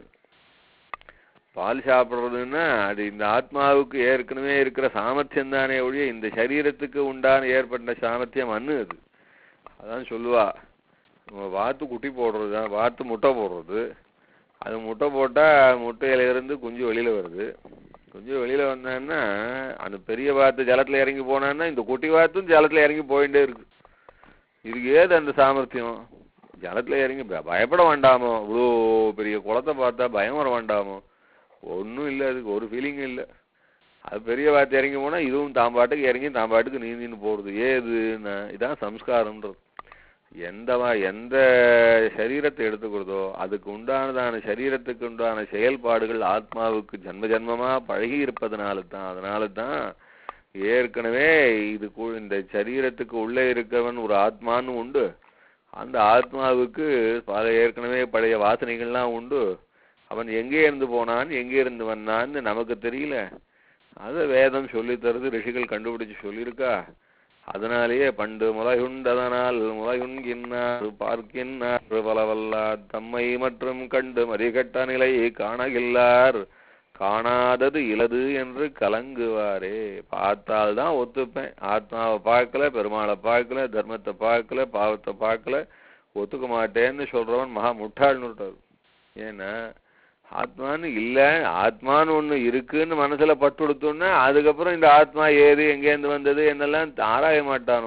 பால் சாப்பிடுறதுன்னா அது இந்த ஆத்மாவுக்கு ஏற்கனவே இருக்கிற சாமர்த்தியம் தானே ஒழிய இந்த சரீரத்துக்கு உண்டான ஏற்பட்ட சாமர்த்தியம் அன்னு. அது அதான் சொல்லுவா, வாத்து குட்டி போடுறது, வாத்து முட்டை போடுறது. அது முட்டை போட்டா முட்டையில இருந்து குஞ்சு வெளியில வருது. குஞ்சு வெளியில வந்தான்னா அந்த பெரிய வாத்து ஜலத்துல இறங்கி போனான்னா இந்த குட்டி வாத்தும் ஜலத்துல இறங்கி போயிட்டே இருக்கு. இதுக்கு ஏது அந்த சாமர்த்தியம்? ஜலத்துல இறங்கி பயப்பட வேண்டாமோ? இவ்வளோ பெரிய குளத்தை பார்த்தா பயம் வர வேண்டாமோ? ஒன்றும் இல்லை, அதுக்கு ஒரு ஃபீலிங் இல்லை. அது பெரிய வாத்து இறங்கி போனா இதுவும் தான் பாட்டுக்கு இறங்கி தான் பாட்டுக்கு நீந்தின்னு போடுது. ஏதுன்னா இதான் சம்ஸ்காரம்ன்றது. எந்த எந்த சரீரத்தை எடுத்துக்கிறதோ அதுக்கு உண்டானதான சரீரத்துக்கு உண்டான செயல்பாடுகள் ஆத்மாவுக்கு ஜன்ம ஜன்மமா பழகி இருப்பதனால தான். அதனால தான் ஏற்கனவே இது இந்த சரீரத்துக்கு உள்ளே இருக்கவன் ஒரு ஆத்மான்னு உண்டு. அந்த ஆத்மாவுக்கு பல ஏற்கனவே பழைய வாசனைகள்லாம் உண்டு. அவன் எங்கே இருந்து போனான் எங்கே இருந்து வந்தான்னு நமக்கு தெரியல. அதை வேதம் சொல்லி தருது, ரிஷிகள் கண்டுபிடிச்சு சொல்லியிருக்கா. அதனாலேயே பண்டு முளையுண்டதனால் முளையுண்கின்றார் பார்க்கின்றார் பலவல்லார் தம்மை மற்றும் கண்டு மறிகட்ட நிலை காணகில்லார் காணாதது இலது என்று கலங்குவாரே. பார்த்தால்தான் ஒத்துப்பேன். ஆத்மாவை பார்க்கல, பெருமாளை பார்க்கல, தர்மத்தை பார்க்கல, பாவத்தை பார்க்கல, ஒத்துக்க மாட்டேன்னு சொல்றவன் மகா முட்டாள்னு விட்டாரு. ஏன்னா ஆத்மான்னு இல்ல, ஆத்மான்னு ஒண்ணு இருக்குன்னு மனசுல பட்டு கொடுத்தோன்னா அதுக்கப்புறம் இந்த ஆத்மா ஏது எங்கேருந்து வந்தது என்னெல்லாம் ஆராய மாட்டானோ.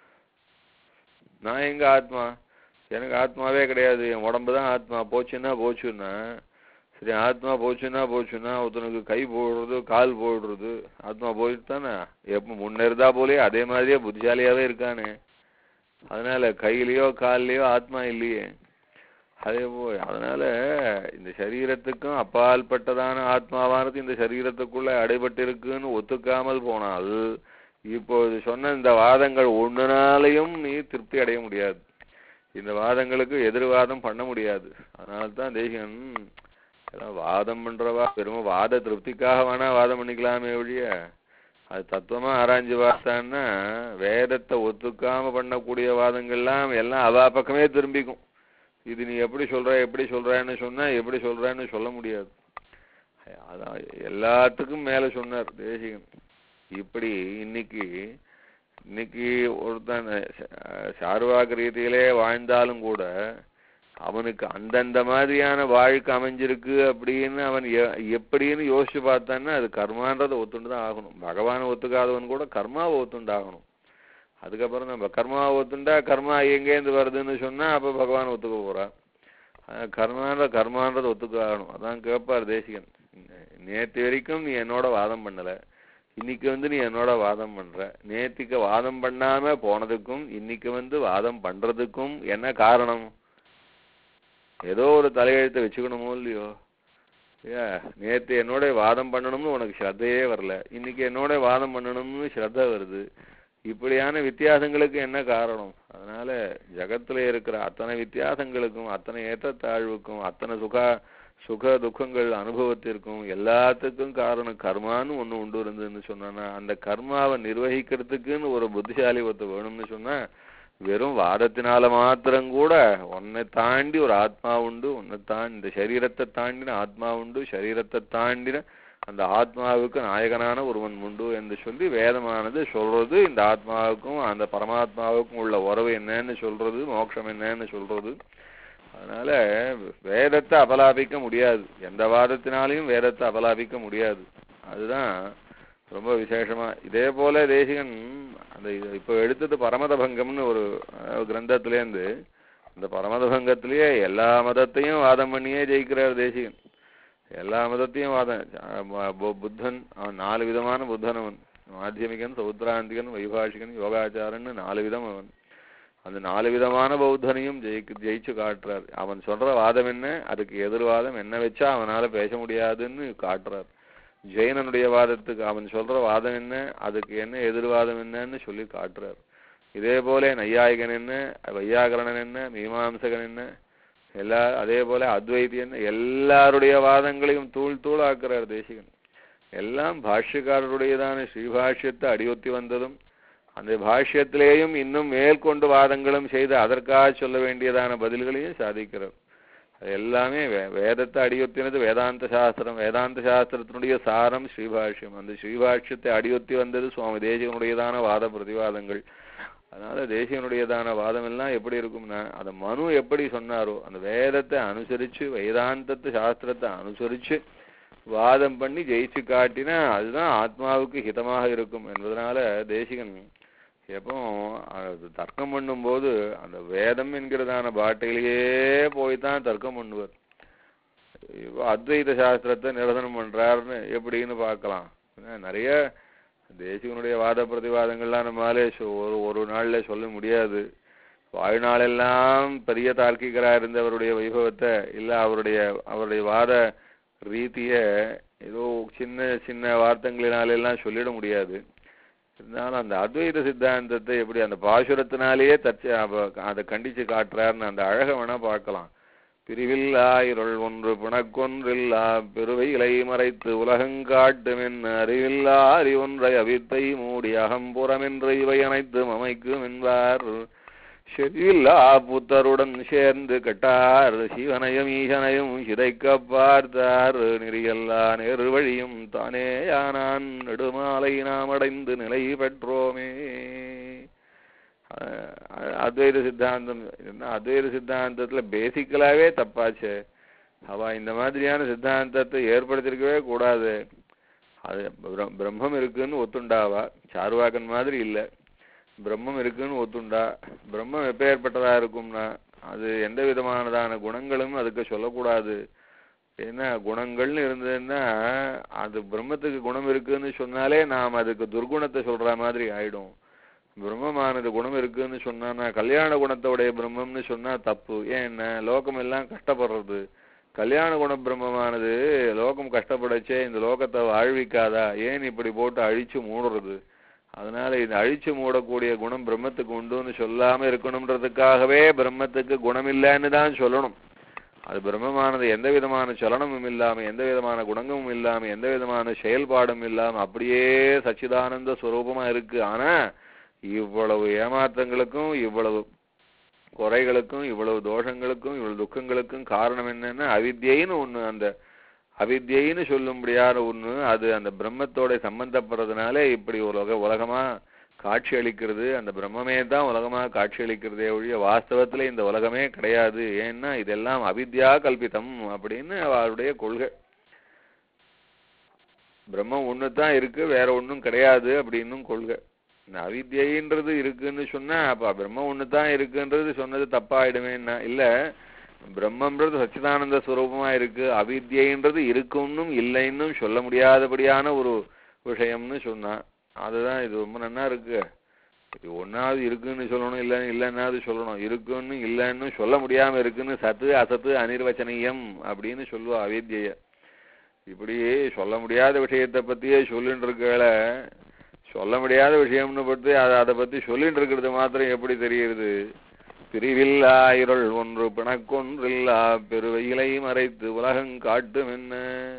நான் எங்க ஆத்மா, எனக்கு ஆத்மாவே கிடையாது, என் உடம்புதான் ஆத்மா, போச்சுன்னா போச்சுன்னா சரி. ஆத்மா போச்சுன்னா போச்சுன்னா ஒருத்தனுக்கு கை போடுறது கால் போடுறது ஆத்மா போயிட்டு தானே. எப்ப முன்ன இருந்தா போலே அதே மாதிரியே புத்திசாலியாவே இருக்கானே. அதனால கையிலயோ கால்லயோ ஆத்மா இல்லையே. அதே போய் அதனால இந்த சரீரத்துக்கும் அப்பால்பட்டதான ஆத்மாவானது இந்த சரீரத்துக்குள்ள அடைபட்டு இருக்குன்னு ஒத்துக்காமல் போனால் இப்போது சொன்ன இந்த வாதங்கள் ஒன்றுனாலையும் நீ திருப்தி அடைய முடியாது. இந்த வாதங்களுக்கு எதிர்வாதம் பண்ண முடியாது. அதனால்தான் தேசிகன் வாதம் பண்றவா பெருமை வாத திருப்திக்காக வேணா வாதம் பண்ணிக்கலாமே ஒழிய அது தத்துவமா ஆராய்ஞ்சு பார்த்தான்னா வேதத்தை ஒத்துக்காம பண்ணக்கூடிய வாதங்கள்லாம் எல்லாம் அவா பக்கமே திரும்பிக்கும். இது நீ எப்படி சொல்ற எப்படி சொல்றன்னு சொன்னா எப்படி சொல்றன்னு சொல்ல முடியாது. அதான் எல்லாத்துக்கும் மேல சொன்னார் தேசிகன். இப்படி இன்னைக்கு இன்னைக்கு ஒருத்தன் சார்வாக ரீதியிலே வாழ்ந்தாலும் கூட அவனுக்கு அந்தந்த மாதிரியான வாழ்க்கை அமைஞ்சிருக்கு அப்படின்னு அவன் எப்படின்னு யோசிச்சு பார்த்தான்னா அது கர்மான்றதை ஒத்துண்டு தான் ஆகணும். பகவானை ஒத்துக்காதவன் கூட கர்மாவை ஒத்துண்டு ஆகணும். அதுக்கப்புறம் நம்ம கர்மாவை ஒத்துண்டா கர்மா எங்கேருந்து வருதுன்னு சொன்னா அப்ப பகவான் ஒத்துக்க போறான். கர்மான்ற கர்மான்றதை ஒத்துக்க ஆகணும். அதான் கேட்பார் தேசிகன். நேற்று வரைக்கும் நீ என்னோட வாதம் பண்ணல, இன்னைக்கு வந்து நீ என்னோட வாதம் பண்ற. நேற்றுக்கு வாதம் பண்ணாம போனதுக்கும் இன்னைக்கு வந்து வாதம் பண்றதுக்கும் என்ன காரணம்? ஏதோ ஒரு தலையெழுத்தை வச்சுக்கணுமோ இல்லையோ? ஏ நேற்று என்னோட வாதம் பண்ணணும்னு உனக்கு ஸ்ரத்தையே வரல, இன்னைக்கு என்னோட வாதம் பண்ணணும்னு ஸ்ரத்த வருது. இப்படியான வித்தியாசங்களுக்கு என்ன காரணம்? அதனால ஜகத்துல இருக்கிற அத்தனை வித்தியாசங்களுக்கும் அத்தனை ஏற்றத்தாழ்வுக்கும் அத்தனை சுகா சுக துக்கங்கள் அனுபவத்திற்கும் எல்லாத்துக்கும் காரணம் கர்மான்னு ஒண்ணு உண்டு இருந்ததுன்னு சொன்னா அந்த கர்மாவை நிர்வகிக்கிறதுக்குன்னு ஒரு புத்திசாலி ஒருத்த வேணும்னு சொன்னா வெறும் வாதத்தினால மாத்திரம் கூட உன்னை தாண்டி ஒரு ஆத்மா உண்டு, உன்னை தாண்டி இந்த சரீரத்தை தாண்டின ஆத்மா உண்டு, சரீரத்தை தாண்டின அந்த ஆத்மாவுக்கு நாயகனான ஒருவன் உண்டு என்று சொல்லி வேதமானது சொல்றது. இந்த ஆத்மாவுக்கும் அந்த பரமாத்மாவுக்கும் உள்ள உறவு என்னன்னு சொல்றது, மோட்சம் என்னன்னு சொல்றது. அதனால வேதத்தை அபலாபிக்க முடியாது, எந்த வாதத்தினாலையும் வேதத்தை அபலாபிக்க முடியாது. அதுதான் ரொம்ப விசேஷமா. இதே போல தேசிகன் அந்த இப்போ எடுத்தது பரமதபங்கம்னு ஒரு கிரந்தத்திலேருந்து இந்த பரமதபங்கத்திலேயே எல்லா மதத்தையும் வாதம் பண்ணியே ஜெயிக்கிறார் தேசிகன். எல்லா மதத்தையும் வாதம். புத்தன் அவன் நாலு விதமான புத்தன். அவன் மாத்தியமிகன், சௌத்ராந்திகன், வைபாஷிகன், யோகாச்சாரன்னு நாலு விதம். அவன் அந்த நாலு விதமான பௌத்தனையும் ஜெயிக்கு ஜெயிச்சு காட்டுறார். அவன் சொல்ற வாதம் என்ன, அதுக்கு எதிர்வாதம் என்ன வச்சா அவனால பேச முடியாதுன்னு காட்டுறார். ஜெயினனுடைய வாதத்துக்கு அவன் சொல்ற வாதம் என்ன, அதுக்கு என்ன எதிர்வாதம் என்னன்னு சொல்லி காட்டுறார். இதே போல நையாயிகன் என்ன, வையாகரணன் என்ன, மீமாம்சகன் என்ன, எல்லா அதே போல அத்வைதி என்ன, எல்லாருடைய வாதங்களையும் தூள் தூள் ஆக்குறார் தேசிகன். எல்லாம் பாஷ்யக்காரருடையதான ஸ்ரீபாஷ்யத்தை அடியொத்தி வந்ததும் அந்த பாஷ்யத்திலேயும் இன்னும் மேற்கொண்டு வாதங்களும் செய்து அதற்காக சொல்ல வேண்டியதான பதில்களையும் சாதிக்கிறார். அது எல்லாமே வே வேதத்தை அடியொத்தினது வேதாந்த சாஸ்திரம். வேதாந்த சாஸ்திரத்தினுடைய சாரம் ஸ்ரீபாஷ்யம். அந்த ஸ்ரீபாஷ்யத்தை அடியொத்தி வந்தது சுவாமி தேசிகனுடையதான வாத பிரதிவாதங்கள். அதனால தேசிகனுடையதான வாதம் எல்லாம் எப்படி இருக்கும்னா அந்த மனு எப்படி சொன்னாரோ அந்த வேதத்தை அனுசரிச்சு வேதாந்தத்தை சாஸ்திரத்தை அனுசரிச்சு வாதம் பண்ணி ஜெயிச்சு காட்டினா அதுதான் ஆத்மாவுக்கு ஹிதமாக இருக்கும் என்பதனால தேசிகன் எப்போ தர்க்கம் பண்ணும்போது அந்த வேதம் என்கிறதான பாட்டையிலேயே போய்தான் தர்க்கம் பண்ணுவார். இப்போ அத்வைத சாஸ்திரத்தை நிரசனம் பண்றாருன்னு எப்படின்னு பார்க்கலாம். நிறைய தேசிகனுடைய வாத பிரதிவாதங்கள்லாம் நம்மளாலே ஒரு ஒரு நாள்ல சொல்ல முடியாது. வாழ்நாளெல்லாம் பெரிய தார்க்கிகரா இருந்தவருடைய வைபவத்தை இல்ல அவருடைய அவருடைய வாத ரீதிய ஏதோ சின்ன சின்ன வார்த்தைகளினாலெல்லாம் சொல்லிட முடியாது. இருந்தாலும் அந்த அத்வைத சித்தாந்தத்தை எப்படி அந்த பாசுரத்தினாலேயே தச்சு அதை கண்டிச்சு காட்டுறாருன்னு அந்த அழகை வேணா பார்க்கலாம். பிரிவில்லா இருள் ஒன்று பிணக்கொன்றில்லா பெருவை இலை மறைத்து உலகங்காட்டுமென் அறிவில்லா அறிவொன்றை அவித்தை மூடி அகம்புறமென்று இவை அனைத்தும் அமைக்கும் என்பார். செவில்லா புத்தருடன் சேர்ந்து கட்டார் சிவனையும் ஈசனையும் சிதைக்க பார்த்தார். நெறியல்லா நேரு வழியும் தானே யானான் நெடுமாலை நாம் அடைந்து நிலை பெற்றோமே. அத்வைத சித்தாந்தம் என்ன, அத்வைத சித்தாந்தத்துல பேசிக்கலாவே தப்பாச்சு. அவ இந்த மாதிரியான சித்தாந்தத்தை ஏற்படுத்திருக்கவே கூடாது. அது பிரம்மம் இருக்குன்னு ஒத்துண்டாவா, சார்வாக்கன் மாதிரி இல்லை. பிரம்மம் இருக்குன்னு ஒத்துண்டா. பிரம்மம் எப்ப ஏற்பட்டதா இருக்கும்னா அது எந்த விதமானதான குணங்களும் அதுக்கு சொல்லக்கூடாது. ஏன்னா குணங்கள்னு இருந்ததுன்னா அது பிரம்மத்துக்கு குணம் இருக்குன்னு சொன்னாலே நாம் அதுக்கு துர்குணத்தை சொல்ற மாதிரி ஆயிடும். பிரம்மமானது குணம் இருக்குன்னு சொன்னா கல்யாண குணத்தோடைய பிரம்மம்னு சொன்னா தப்பு. ஏன்னா லோகம் எல்லாம் கஷ்டப்படுறது. கல்யாண குண பிரம்மமானது லோகம் கஷ்டப்படச்சே இந்த லோகத்தை வாழ்விக்காதா, ஏன் இப்படி போட்டு அழிச்சு மூடுறது? அதனால இது அழிச்சு மூடக்கூடிய குணம் பிரம்மத்துக்கு உண்டுன்னு சொல்லாம இருக்கணும்ன்றதுக்காகவே பிரம்மத்துக்கு குணம் இல்லைன்னு தான் சொல்லணும். அது பிரம்மமானது எந்த விதமான சலனமும் இல்லாம எந்த விதமான குணங்கமும் இல்லாம எந்த விதமான செயல்பாடும் இல்லாம அப்படியே சச்சிதானந்த ஸ்வரூபமா இருக்கு. ஆனா இவ்வளவு ஏமாற்றங்களுக்கும் இவ்வளவு குறைகளுக்கும் இவ்வளவு தோஷங்களுக்கும் இவ்வளவு துக்கங்களுக்கும் காரணம் என்னன்னா அவித்யைன்னு ஒண்ணு அந்த அவித்யைன்னு சொல்லும்படியான ஒண்ணு அது அந்த பிரம்மத்தோட சம்பந்தப்படுறதுனாலே இப்படி உலக உலகமா காட்சி அளிக்கிறது. அந்த பிரம்மமே தான் உலகமா காட்சி அளிக்கிறதே ஒழிய வாஸ்தவத்துல இந்த உலகமே கிடையாது. ஏன்னா இதெல்லாம் அவித்யா கல்பிதம் அப்படின்னு அவருடைய கொள்கை. பிரம்மம் ஒண்ணு தான் இருக்கு, வேற ஒண்ணும் கிடையாது அப்படின்னும் கொள்கை. இந்த அவித்யைன்றது இருக்குன்னு சொன்னா அப்ப பிரம்மம் ஒண்ணு தான் இருக்குன்றது சொன்னது தப்பாயிடுமேன்னா இல்ல, பிரம்மன்றது சச்சிதானந்த ஸ்வரூபமா இருக்கு, அவித்யைன்றது இருக்குன்னும் இல்லைன்னும் சொல்ல முடியாதபடியான ஒரு விஷயம்னு சொன்னா அதுதான் இது ரொம்ப நன்னா இருக்கு. இது ஒன்னாவது இருக்குன்னு சொல்லணும், இல்ல இல்லைன்னாவது சொல்லணும். இருக்குன்னு இல்லைன்னு சொல்ல முடியாம இருக்குன்னு சத்து அசத்து அனிர்வச்சனீயம் அப்படின்னு சொல்லுவா அவித்ய. இப்படி சொல்ல முடியாத விஷயத்தை பத்தியே சொல்லிட்டு இருக்கல, சொல்ல முடியாத விஷயம்னு பத்தி அதை அதை பத்தி சொல்லிட்டு இருக்கிறது மாத்திரம் எப்படி தெரியுது? பிரிவில்லா இருள் ஒன்று பிணக்கொன்றில்லா பெருவையிலை மறைத்து உலகம் காட்டும் என்ன.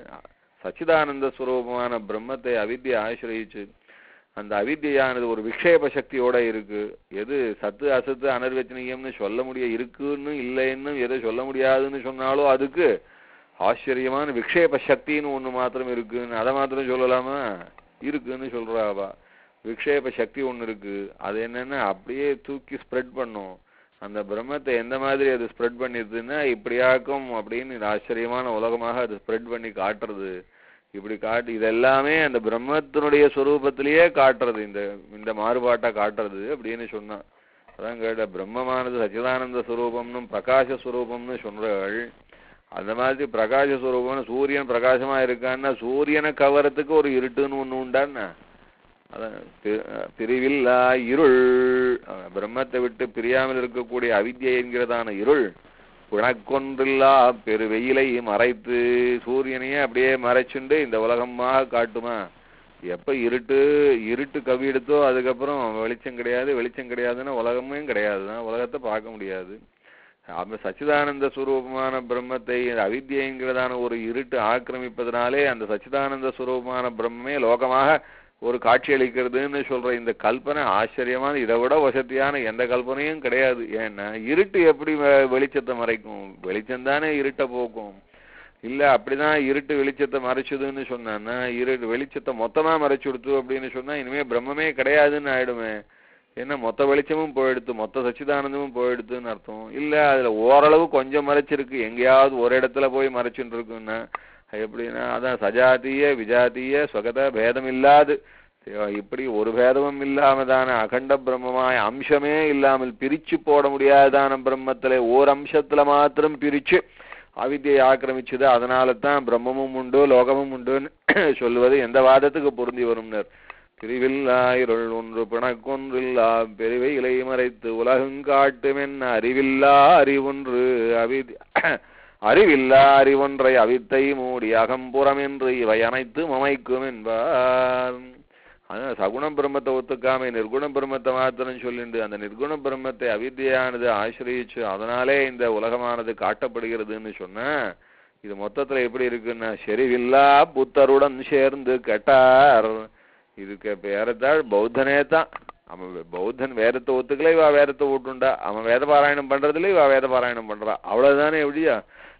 சச்சிதானந்த ஸ்வரூபமான பிரம்மத்தை அவித்யை ஆசிரியிச்சு அந்த அவித்யானது ஒரு விக்ஷேப சக்தியோட இருக்கு. எது சத்து அசத்து அனர்வச்சனீயம்னு சொல்ல முடிய இருக்குன்னு இல்லைன்னு எதை சொல்ல முடியாதுன்னு சொன்னாலும் அதுக்கு ஆச்சரியமான விக்ஷேப சக்தின்னு ஒண்ணு மாத்திரம் இருக்குன்னு அதை மாத்திரம் சொல்லலாமா? இருக்குன்னு சொல்றாவா. விக்ஷேப சக்தி ஒண்ணு இருக்கு, அது என்னன்னா அப்படியே தூக்கி ஸ்ப்ரெட் பண்ணும். அந்த பிரம்மத்தை எந்த மாதிரி அது ஸ்ப்ரெட் பண்ணிருதுன்னா இப்படியாக்கும் அப்படின்னு ஆச்சரியமான உலகமாக அது ஸ்ப்ரெட் பண்ணி காட்டுறது. இப்படி காட்டு இதெல்லாமே அந்த பிரம்மத்தினுடைய ஸ்வரூபத்திலேயே காட்டுறது, இந்த இந்த மாறுபாட்டை காட்டுறது அப்படின்னு சொன்னா. அதான் கேட்ட பிரம்மமானது சச்சிதானந்த ஸ்வரூபம்னு பிரகாச ஸ்வரூபம்னு சொல்றாள். அந்த மாதிரி பிரகாச ஸ்வரூபம்னு சூரியன் பிரகாசமா இருக்கான்னா சூரியனை கவரத்துக்கு ஒரு இருட்டுன்னு ஒண்ணு உண்டான்னா அதான் பிரிவில்லா இருள். பிரம்மத்தை விட்டு பிரியாமல் இருக்கக்கூடிய அவித்யை என்கிறதான இருள் பிணக்கொன்றில்லா பெரு வெயிலை மறைத்து சூரியனையே அப்படியே மறைச்சுண்டு இந்த உலகமாக காட்டுமா? எப்ப இருட்டு இருட்டு கவி எடுத்தோ அதுக்கப்புறம் வெளிச்சம் கிடையாது, வெளிச்சம் கிடையாதுன்னா உலகமே கிடையாதுதான், உலகத்தை பார்க்க முடியாது. அப்ப சச்சிதானந்த ஸ்வரூபமான பிரம்மத்தை அவித்யங்கிறதான ஒரு இருட்டு ஆக்கிரமிப்பதனாலே அந்த சச்சிதானந்த ஸ்வரூபமான பிரம்மே லோகமாக ஒரு காட்சி அளிக்கிறதுன்னு சொல்ற இந்த கல்பனை ஆச்சரியமான, இதை விட வசதியான எந்த கல்பனையும் கிடையாது. ஏன்னா இருட்டு எப்படி வெளிச்சத்தை மறைக்கும்? வெளிச்சம் தானே இருட்டை போக்கும். இல்ல அப்படிதான் இருட்டு வெளிச்சத்தை மறைச்சதுன்னு சொன்னா இருட்டு வெளிச்சத்தை மொத்தமா மறைச்சு கொடுத்து அப்படின்னு சொன்னா இனிமே பிரம்மமே கிடையாதுன்னு ஆயிடுமே. ஏன்னா மொத்த வெளிச்சமும் போயிடுத்து, மொத்த சச்சிதானந்தமும் போயிடுத்துன்னு அர்த்தம். இல்ல அதுல ஓரளவு கொஞ்சம் மறைச்சிருக்கு, எங்கேயாவது ஒரு இடத்துல போய் மறைச்சுட்டு இருக்குன்னா எப்படின்னா அதான் சஜாத்திய விஜாத்திய ஸ்வகத பேதம் இல்லாது இப்படி ஒரு பேதமும் இல்லாமதான அகண்ட பிரம்மமாய் அம்சமே இல்லாமல் பிரிச்சு போட முடியாதான பிரம்மத்துல ஓர் அம்சத்துல மாத்திரம் பிரிச்சு அவித்யை ஆக்கிரமிச்சுது. அதனால தான் பிரம்மமும் உண்டு லோகமும் உண்டுன்னு சொல்லுவது எந்த வாதத்துக்கு பொருந்தி வரும்னர். பிரிவில்லா இருள் ஒன்று பிணக்கொன்றில்லா பெருவை இலை மறைத்து உலகங்காட்டுமென் அறிவில்லா அறிவொன்று அவித் அறிவில்லா அறிவொன்றை அவித்தை மூடி அகம்புறம் என்று இவை அனைத்து மமைக்கும் என்பார். அதான் சகுண பிரம்மத்தை ஒத்துக்காம நிர்குண பிரம்மத்தை மாத்திரம் சொல்லிண்டு அந்த நிர்குண பிரம்மத்தை அவித்யானது ஆசிரியிச்சு அதனாலே இந்த உலகமானது காட்டப்படுகிறதுன்னு சொன்ன இது மொத்தத்துல எப்படி இருக்குன்னா செறிவில்லா புத்தருடன் சேர்ந்து கேட்டார். இதுக்கு பேரத்தாள் பௌத்தனே தான். அவன் பௌத்தன் வேதத்தை ஒத்துக்கல, இவா வேதத்தை ஓட்டுண்டா. அவன் வேத பாராயணம் பண்றதுல இவா வேத பாராயணம் பண்றா, அவ்வளவுதானே. எப்படியா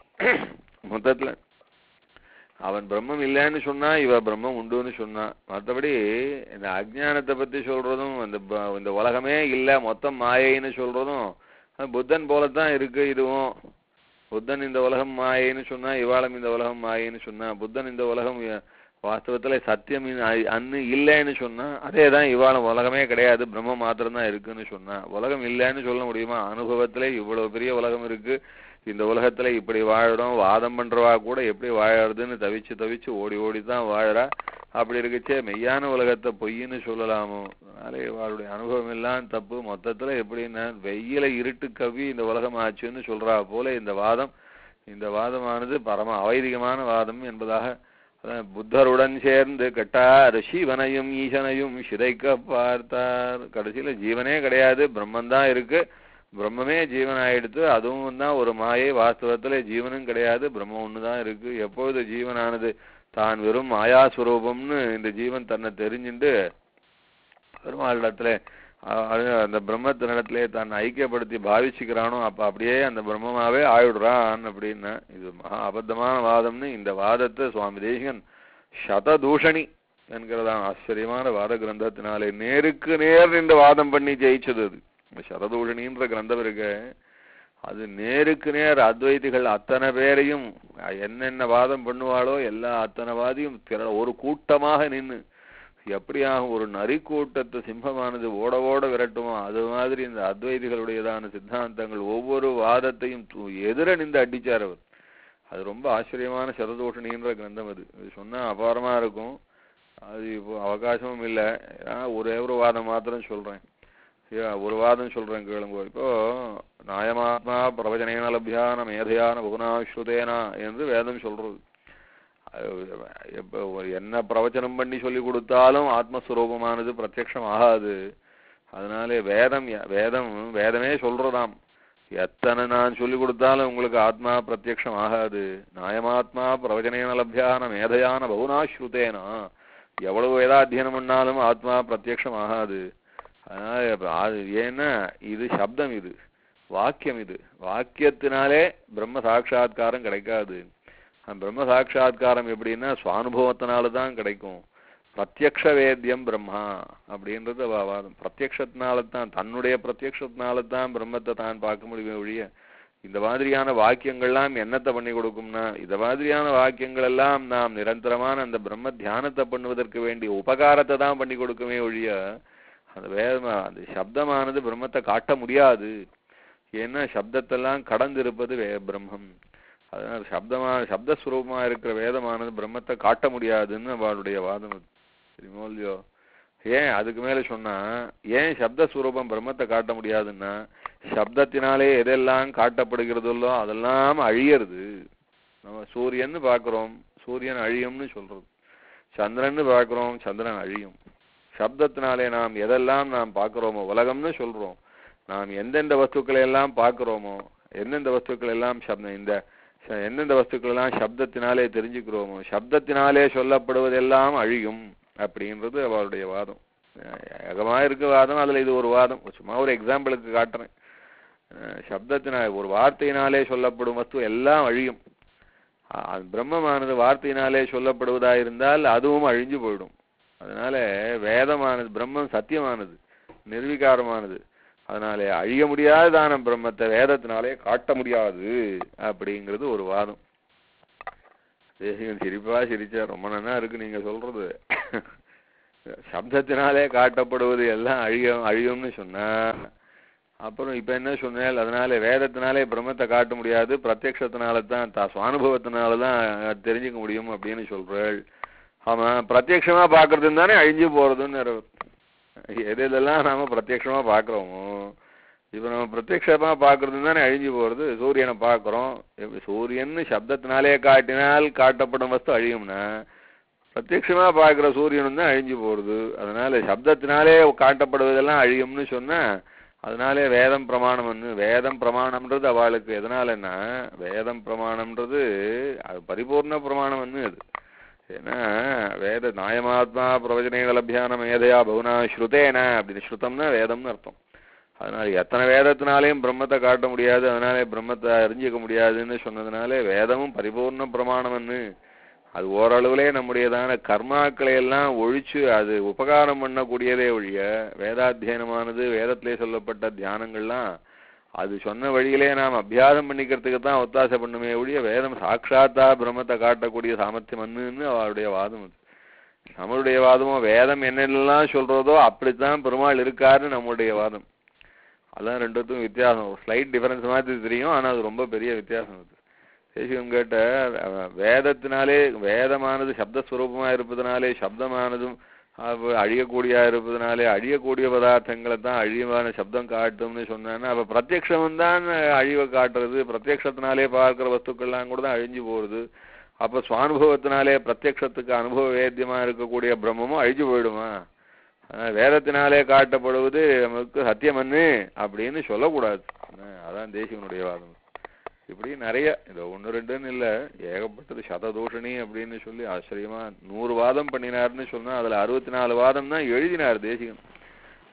மொத்தத்துல அவன் பிரம்மம் இல்லைன்னு சொன்னா இவ பிரம்மம் உண்டுன்னு சொன்னா. மற்றபடி இந்த அஜ்ஞானத்தை பத்தி சொல்றதும் இந்த இந்த உலகமே இல்லை மொத்தம் மாயைன்னு சொல்றதும் புத்தன் போலத்தான் இருக்கு. இதுவும் புத்தன் இந்த உலகம் மாயைன்னு சொன்னா இவாளும் இந்த உலகம் மாயைன்னு சொன்னா. புத்தன் இந்த உலகம் வாஸ்தவத்துல சத்தியம் அன்னு இல்லைன்னு சொன்னா அதேதான் இவாளும் உலகமே கிடையாது பிரம்மம் மாத்திரம்தான் இருக்குன்னு சொன்னா. உலகம் இல்லைன்னு சொல்ல முடியுமா? அனுபவத்திலே இவ்வளவு பெரிய உலகம் இருக்கு, இந்த உலகத்துல இப்படி வாழறோம், வாதம் பண்றவா கூட எப்படி வாழறதுன்னு தவிச்சு தவிச்சு ஓடி ஓடிதான் வாழறா. அப்படி இருக்குச்சே மெய்யான உலகத்தை பொய்ன்னு சொல்லலாமோ? அதனால இவளுடைய அனுபவம் எல்லாம் தப்பு. மொத்தத்துல எப்படின்னா வெயில இருட்டு கவி இந்த உலகம் ஆச்சுன்னு சொல்றா போல இந்த வாதம் இந்த வாதமானது பரம அவைதிகமான வாதம் என்பதாக புத்தருடன் சேர்ந்து கேட்டார். சிவனையும் ஈசனையும் சிதைக்க பார்த்தார். கடைசியில ஜீவனே கிடையாது, பிரம்மந்தான் இருக்கு, பிரம்மமே ஜீவன் ஆயிடுத்து. அதுவும் தான் ஒரு மாயை, வாஸ்தவத்துல ஜீவனும் கிடையாது, பிரம்மம் ஒண்ணுதான் இருக்கு. எப்பொழுது ஜீவனானது தான் வெறும் மாயாஸ்வரூபம்னு இந்த ஜீவன் தன்னை தெரிஞ்சுட்டு பெருமாளிடத்துல அது அந்த பிரம்மத்தினிடத்திலே தன்னை ஐக்கியப்படுத்தி பாவிச்சுக்கிறானோ அப்ப அப்படியே அந்த பிரம்மமாவே ஆயிடுறான் அப்படின்னு. இது மகா அபத்தமான வாதம்னு இந்த வாதத்தை சுவாமி தேசிகன் சததூஷணி என்கிறதான் ஆச்சரியமான வாத கிரந்தத்தினாலே நேருக்கு நேர் இந்த வாதம் பண்ணி ஜெயிச்சது. அது சததூஷணின்ற கிரந்தம் இருக்கு, அது நேருக்கு நேர் அத்வைதிகள் அத்தனை பேரையும் என்னென்ன வாதம் பண்ணுவாளோ எல்லா அத்தனை வாதியும் ஒரு கூட்டமாக நின்று எப்படியாக ஒரு நரி கூட்டத்து சிம்மமானது ஓட ஓட விரட்டுமோ அது மாதிரி இந்த அத்வைதிகளுடையதான சித்தாந்தங்கள் ஒவ்வொரு வாதத்தையும் எதிர நின்று அடிச்சார் அவர். அது ரொம்ப ஆச்சரியமான சததூஷணின்ற கிரந்தம். அது அது சொன்னா அபாரமா இருக்கும். அது இப்போ அவகாசமும் இல்லை, ஒரே ஒரு வாதம் மாத்திரம் சொல்றேன். ஒரு வாதம் சொல்றேன் கேளுங்க. இப்போ நாயமாத்மா பிரவச்சனேன லப்யான மேதையான புகுனாஸ்ருதேனா என்று வேதம் சொல்றது. இப்போ என்ன பிரவச்சனம் பண்ணி சொல்லி கொடுத்தாலும் ஆத்மஸ்வரூபமானது பிரத்யக்ஷம் ஆகாது. அதனாலே வேதம் வேதம் வேதமே சொல்றதாம், எத்தனை நான் சொல்லி கொடுத்தாலும் உங்களுக்கு ஆத்மா பிரத்யக்ஷம் ஆகாது. நாயமாத்மா பிரவச்சனேன லப்யான மேதையான பகுனாஸ்ருதேனா, எவ்வளவு வேதாத்தியனம் பண்ணாலும் ஆத்மா பிரத்யக்ஷம் ஆகாது. அதனால ஏன்னா இது சப்தம், இது வாக்கியம், இது வாக்கியத்தினாலே பிரம்ம சாட்சா்காரம் கிடைக்காது. பிரம்ம சாட்சா்காரம் எப்படின்னா சுவானுபவத்தினால்தான் கிடைக்கும். பிரத்யக்ஷ வேத்தியம் பிரம்மா அப்படின்றது வாதம். பிரத்யக்ஷத்தினால்தான், தன்னுடைய பிரத்யக்ஷத்தினால்தான் பிரம்மத்தை தான் பார்க்க முடியும் ஒழிய இந்த மாதிரியான வாக்கியங்கள்லாம் என்னத்தை பண்ணி கொடுக்கும்னா, இந்த மாதிரியான வாக்கியங்கள் எல்லாம் நாம் நிரந்தரமான அந்த பிரம்ம தியானத்தை பண்ணுவதற்கு வேண்டிய உபகாரத்தை தான் பண்ணி கொடுக்குமே ஒழிய அந்த வேதமா அந்த சப்தமானது பிரம்மத்தை காட்ட முடியாது. ஏன்னா சப்தத்தெல்லாம் கடந்து இருப்பது வே பிரம்மம். அதனால சப்தமா சப்தஸ்வரூபமா இருக்கிற வேதமானது பிரம்மத்தை காட்ட முடியாதுன்னு அவளுடைய வாதம். தெரியுமோ இல்லையோ? ஏன் அதுக்கு மேல சொன்னா, ஏன் சப்தஸ்வரூபம் பிரம்மத்தை காட்ட முடியாதுன்னா, சப்தத்தினாலே எதெல்லாம் காட்டப்படுகிறதோ அதெல்லாம் அழியறது. நம்ம சூரியன் பார்க்கிறோம், சூரியன் அழியும்னு சொல்றது. சந்திரன் பார்க்கிறோம், சந்திரன் அழியும். சப்தத்தினாலே நாம் எதெல்லாம் நாம் பார்க்கிறோமோ உலகம்னு சொல்றோம். நாம் எந்தெந்த வஸ்துக்களை எல்லாம் பார்க்கிறோமோ, எந்தெந்த வஸ்துக்கள் எல்லாம் சப்தம், இந்த எந்தெந்த வஸ்துக்கள் எல்லாம் சப்தத்தினாலே தெரிஞ்சுக்கிறோமோ, சப்தத்தினாலே சொல்லப்படுவதெல்லாம் அழியும் அப்படின்றது அவளுடைய வாதம். ஏகமா இருக்க வாதம், அதுல இது ஒரு வாதம். சும்மா ஒரு எக்ஸாம்பிளுக்கு காட்டுறேன். சப்தத்தினால் ஒரு வார்த்தையினாலே சொல்லப்படும் வஸ்து எல்லாம் அழியும். பிரம்மமானது வார்த்தையினாலே சொல்லப்படுவதா இருந்தால் அதுவும் அழிஞ்சு போயிடும். அதனால வேதமானது பிரம்மம் சத்தியமானது, நிர்விகாரமானது. அதனாலே அழிய முடியாதான பிரம்மத்தை வேதத்தினாலே காட்ட முடியாது அப்படிங்கிறது ஒரு வாதம். தேசிகன் சிரிப்பா சிரிச்சா, ரொம்ப நல்லா இருக்கு நீங்க சொல்றது. சப்தத்தினாலே காட்டப்படுவது எல்லாம் அழியும் அழியும்னு சொன்னா, அப்புறம் இப்ப என்ன சொன்னேன், அதனால வேதத்தினாலே பிரம்மத்தை காட்ட முடியாது, பிரத்யக்ஷத்தினால தான் தா சுவானுபவத்தினாலதான் தெரிஞ்சுக்க முடியும் அப்படின்னு சொல்றாள். ஆமா, பிரத்யக்ஷமா பாக்குறதுன்னு தானே அழிஞ்சு போறதுன்னு. எது எதெல்லாம் நாம பிரத்யக்ஷமா பாக்குறோமோ, இப்ப நம்ம பிரத்யக்ஷமா பாக்குறதுன்னு தானே அழிஞ்சு போறது. சூரியனை பாக்குறோம், சூரியன் சப்தத்தினாலே காட்டினால் காட்டப்படும் வஸ்து அழியும்னா, பிரத்யக்ஷமா பாக்குற சூரியனும் தான் அழிஞ்சு போறது. அதனால சப்தத்தினாலே காட்டப்படுவதெல்லாம் அழியும்னு சொன்னா, அதனாலே வேதம் பிரமாணம்னு. வேதம் பிரமாணம்ன்றது அவளுக்கு எதனாலன்னா, வேதம் பிரமாணம்ன்றது அது பரிபூர்ண பிரமாணம்னு. அது ஏன்னா வேத நாயமாத்மா பிரவச்சனேன லப்யான மேதையா பகுனா ஸ்ருதேன அப்படின்னு, ஸ்ருதம்னா வேதம்னு அர்த்தம். அதனால எத்தனை வேதத்தினாலேயும் பிரம்மத்தை காட்ட முடியாது, அதனாலே பிரம்மத்தை அறிஞ்சிக்க முடியாதுன்னு சொன்னதுனாலே வேதமும் பரிபூர்ண பிரமாணம்னு. அது ஓரளவுலே நம்முடையதான கர்மாக்களை எல்லாம் ஒழிச்சு அது உபகாரம் பண்ணக்கூடியதே ஒழிய, வேதாத்தியனமானது வேதத்திலே சொல்லப்பட்ட தியானங்கள்லாம் அது சொன்ன வழியிலே நாம் அபியாசம் பண்ணிக்கிறதுக்கு தான் ஒத்தாசை பண்ணுமே ஒழிய வேதம் சாட்சாத்தா பிரம்மத்தை காட்டக்கூடிய சாமர்த்தியம் அண்ணுன்னு அவருடைய வாதம். அது நம்மளுடைய வாதமோ வேதம் என்னென்னலாம் சொல்றதோ அப்படித்தான் பெருமாள் இருக்காருன்னு நம்மளுடைய வாதம். அதான் ரெண்டுத்துக்கும் வித்தியாசம். ஸ்லைட் டிஃபரன்ஸ் மாதிரி தெரியும், ஆனா அது ரொம்ப பெரிய வித்தியாசம். அது தேசிகம் கேட்ட வேதத்தினாலே, வேதமானது சப்தஸ்வரூபமா இருப்பதனாலே சப்தமானதும் அழியக்கூடியா இருப்பதனாலே அழியக்கூடிய பதார்த்தங்களை தான் அழிவான சப்தம் காட்டும்னு சொன்னான்னா, அப்ப பிரத்யக்ஷம் தான் அழிவை காட்டுறது. பிரத்யக்ஷத்தினாலே பார்க்கிற வஸ்துக்கள்லாம் கூட தான் அழிஞ்சு போறது. அப்ப சுவானுபவத்தினாலே பிரத்யக்ஷத்துக்கு அனுபவ வேத்தியமா இருக்கக்கூடிய பிரம்மமும் அழிஞ்சு போயிடுமா? வேதத்தினாலே காட்டப்படுவது நமக்கு சத்தியமன்னு அப்படின்னு சொல்லக்கூடாது. அதான் தேசிகனுடைய வாதம். இப்படி நிறைய, இந்த ஒன்று ரெண்டுன்னு இல்லை, ஏகப்பட்டது. சததூஷணி அப்படின்னு சொல்லி ஆச்சரியமா நூறு வாதம் பண்ணினார்னு சொன்னா அதுல அறுபத்தி நாலு வாதம் தான் எழுதினார் தேசிகன்.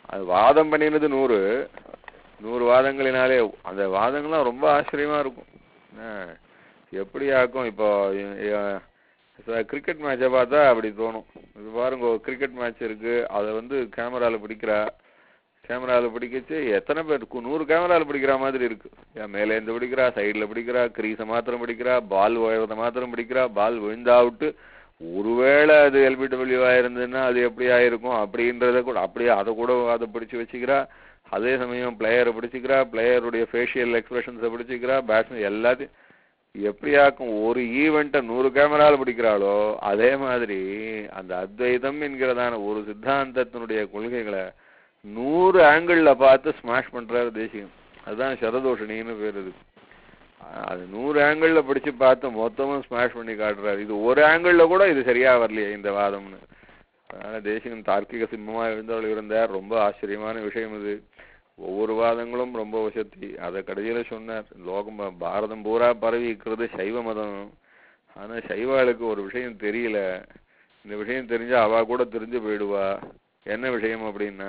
அது வாதம் பண்ணினது நூறு நூறு வாதங்களினாலே அந்த வாதங்கள்லாம் ரொம்ப ஆச்சரியமா இருக்கும். எப்படி ஆக்கும்? இப்போ கிரிக்கெட் மேட்சை பார்த்தா அப்படி தோணும். இது பாருங்க, ஒரு கிரிக்கெட் மேட்ச் இருக்கு, அதை வந்து கேமராவில் பிடிக்கிறா, கேமராவில் பிடிக்கச்சு எத்தனை பேர் நூறு கேமராவில் பிடிக்கிற மாதிரி இருக்கு. ஏன் மேலேருந்து பிடிக்கிறா, சைடில் பிடிக்கிறா, கிரீஸை மாத்திரம் பிடிக்கிறா, பால் உயரத்தை மாத்திரம் பிடிக்கிறா, பால் விழுந்தா விட்டு ஒருவேளை அது எல்பிடபிள்யூவா இருந்ததுன்னா அது எப்படி ஆயிருக்கும் அப்படின்றத கூட அப்படியே அதை கூட அதை பிடிச்சி வச்சுக்கிறா. அதே சமயம் பிளேயரை பிடிச்சிக்கிறா, பிளேயருடைய ஃபேஷியல் எக்ஸ்பிரஷன்ஸை பிடிச்சிக்கிறா, பேட்ஸ்மேன் எல்லாத்தையும் எப்படியாக்கும். ஒரு ஈவெண்ட்டை நூறு கேமராவில் பிடிக்கிறாளோ அதே மாதிரி அந்த அத்வைதம் என்கிறதான ஒரு சித்தாந்தத்தினுடைய கொள்கைகளை நூறு ஆங்கிளில் பார்த்து ஸ்மாஷ் பண்றாரு தேசிகன். அதுதான் சரதோஷினின்னு பேர். இது அது நூறு ஆங்கிளில் பிடிச்சு பார்த்து மொத்தமும் ஸ்மாஷ் பண்ணி காட்டுறாரு. இது ஒரு ஆங்கிளில் கூட இது சரியா வரலையே இந்த வாதம்னு. அதனால தேசிகன் தார்க்கிக சிம்மமா எழுந்தவள் இருந்தார். ரொம்ப ஆச்சரியமான விஷயம் இது. ஒவ்வொரு வாதங்களும் ரொம்ப வசதி. அதை கடைசியில சொன்னார், லோகம் பாரதம் பூரா பரவி இருக்கிறது சைவ மதம். ஆனா சைவாளுக்கு ஒரு விஷயம் தெரியல. இந்த விஷயம் தெரிஞ்சா அவ கூட தெரிஞ்சு போயிடுவா. என்ன விஷயம் அப்படின்னா,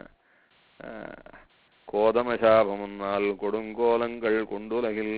கோதம சாபம் உன்னால் கொடுங்கோலங்கள் கொண்டுலகில்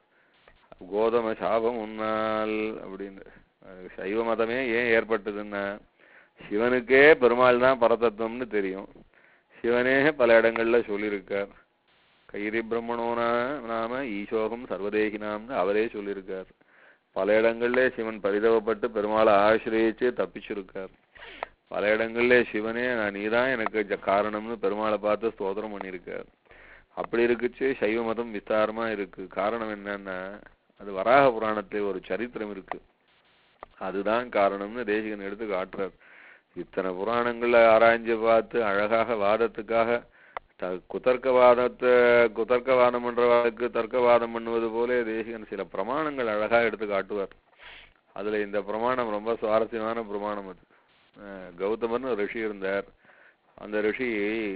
கோதம சாபம் உன்னால் அப்படின்னு. சைவ மதமே ஏன் ஏற்பட்டதுன்னா, சிவனுக்கே பெருமாள் தான் பரதத்துவம்னு தெரியும். சிவனே பல இடங்கள்ல சொல்லியிருக்கார். கைரி பிரம்மணோனா நாம ஈசோகம் சர்வதேகினாம்னு அவரே சொல்லியிருக்கார். பல இடங்கள்ல சிவன் பரிதவப்பட்டு பெருமாளை ஆசிரியிச்சு தப்பிச்சிருக்கார். பல இடங்கள்ல சிவனே நான் நீதான் எனக்கு காரணம்னு பெருமாளை பார்த்து ஸ்தோத்திரம் பண்ணியிருக்கார். அப்படி இருக்குச்சு சைவ மதம் விஸ்தாரமா இருக்கு. காரணம் என்னன்னா, அது வராக புராணத்துல ஒரு சரித்திரம் இருக்கு. அதுதான் காரணம்னு தேசிகன் எடுத்து காட்டுறார். இத்தனை புராணங்கள்ல ஆராய்ஞ்சு பார்த்து அழகாக வாதத்துக்காக குதர்க்கவாதத்தை குதர்க்கவாதம் பண்றவாளுக்கு தர்க்கவாதம் பண்ணுவது போல தேசிகன் சில பிரமாணங்கள் அழகா எடுத்து காட்டுவார். அதுல இந்த பிரமாணம் ரொம்ப சுவாரஸ்யமான பிரமாணம். அது கௌதமர்னு ரிஷி இருந்தார். அந்த ரிஷி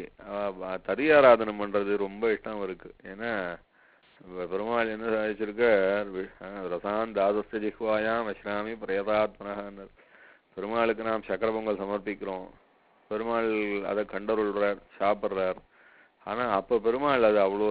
ததியாராதனம் பண்றது ரொம்ப இஷ்டம் இருக்கு. ஏன்னா பெருமாள் என்ன சாதிச்சிருக்கார், ரசான் தாதஸ்த ஜிஹ்வாயாம் அஸ்ராமி பிரயதாத்மனார். பெருமாளுக்கு நாம் சக்கர பொங்கல் சமர்ப்பிக்கிறோம். பெருமாள் அதை கண்டருள்றார், சாப்பிட்றார். ஆனா அப்ப பெருமாள் அது அவ்வளோ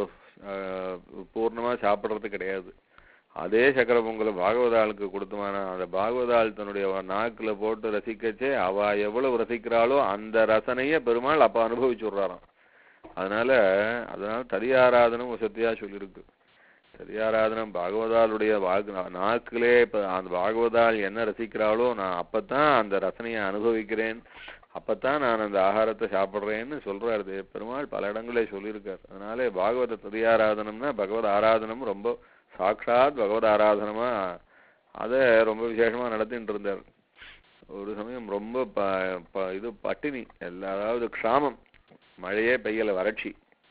பூர்ணமா சாப்பிட்றது கிடையாது. அதே சக்கர பொங்கலை பாகவதாளுக்கு கொடுத்தோம்னா அந்த பாகவதாள் தன்னுடைய நாக்குல போட்டு ரசிக்கச்சே அவ எவ்வளவு ரசிக்கிறாளோ அந்த ரசனைய பெருமாள் அப்ப அனுபவிச்சு விடுறாராம். அதனால அதனால ததியாராதனம் வசதியா சொல்லியிருக்கு. ததியாராதனம் பாகவதாளுடைய வாக்கு நாக்குலே இப்ப அந்த பாகவதாள் என்ன ரசிக்கிறாளோ நான் அப்பத்தான் அந்த ரசனையை அனுபவிக்கிறேன், அப்பத்தான் நான் அந்த ஆகாரத்தை சாப்பிட்றேன்னு சொல்றாரு பெருமாள். பல இடங்களே சொல்லியிருக்காரு. அதனாலே பாகவத ததியாராதனம்னா பகவத் ஆராதனம் ரொம்ப சாட்சாத் பகவத் ஆராதனமா அதை ரொம்ப விசேஷமா நடத்திட்டு இருந்தார். ஒரு சமயம் ரொம்ப ப இது பட்டினி, எல்லா அதாவது க்ஷாமம், மழையே பெய்யல, வறட்சி.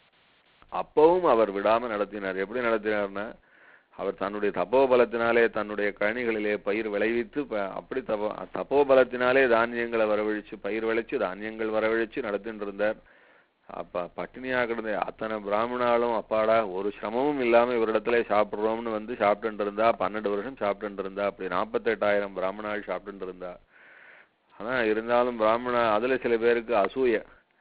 அப்பவும் அவர் விடாம நடத்தினார். எப்படி நடத்தினார்னா, அவர் தன்னுடைய தப்போபலத்தினாலே தன்னுடைய கழனிகளிலே பயிர் விளைவித்து அப்படி தபோ தப்போபலத்தினாலே தானியங்களை வரவழிச்சு பயிர் விளைச்சு தானியங்கள் வரவழிச்சு நடத்திட்டு இருந்தார். அப்ப பட்டினியா கிடந்த அத்தனை பிராமணாலும் அப்பாடா ஒரு சிரமமும் இல்லாம இவரிடத்துல சாப்பிட்றோம்னு வந்து சாப்பிட்டு இருந்தா. பன்னெண்டு வருஷம் சாப்பிட்டு இருந்தா. அப்படி நாற்பத்தி எட்டாயிரம் பிராமணால் சாப்பிட்டு இருந்தா. ஆனா இருந்தாலும் பிராமணா அதுல சில பேருக்கு அசூய,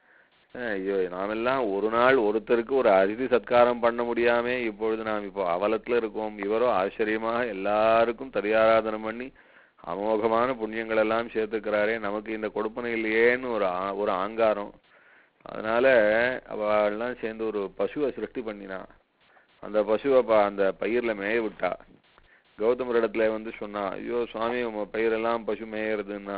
ஐயோ நாமெல்லாம் ஒரு நாள் ஒருத்தருக்கு ஒரு அதிதி சத்காரம் பண்ண முடியாம இப்பொழுது நாம் இப்போ அவலத்துல இருக்கோம், இவரோ ஆச்சரியமாக எல்லாருக்கும் ததியாராதனம் பண்ணி அமோகமான புண்ணியங்கள் எல்லாம் சேர்த்துக்கிறாரே, நமக்கு இந்த கொடுப்பனை இல்லையேன்னு ஒரு ஒரு ஆங்காரம். அதனால அவெல்லாம் சேர்ந்து ஒரு பசுவை சிருஷ்டி பண்ணினா. அந்த பசுவை அந்த பயிர்ல மேய விட்டா. கௌதமர் இடத்துல வந்து சொன்னா, ஐயோ சுவாமி உங்க பயிரெல்லாம் பசு மேயறதுன்னா.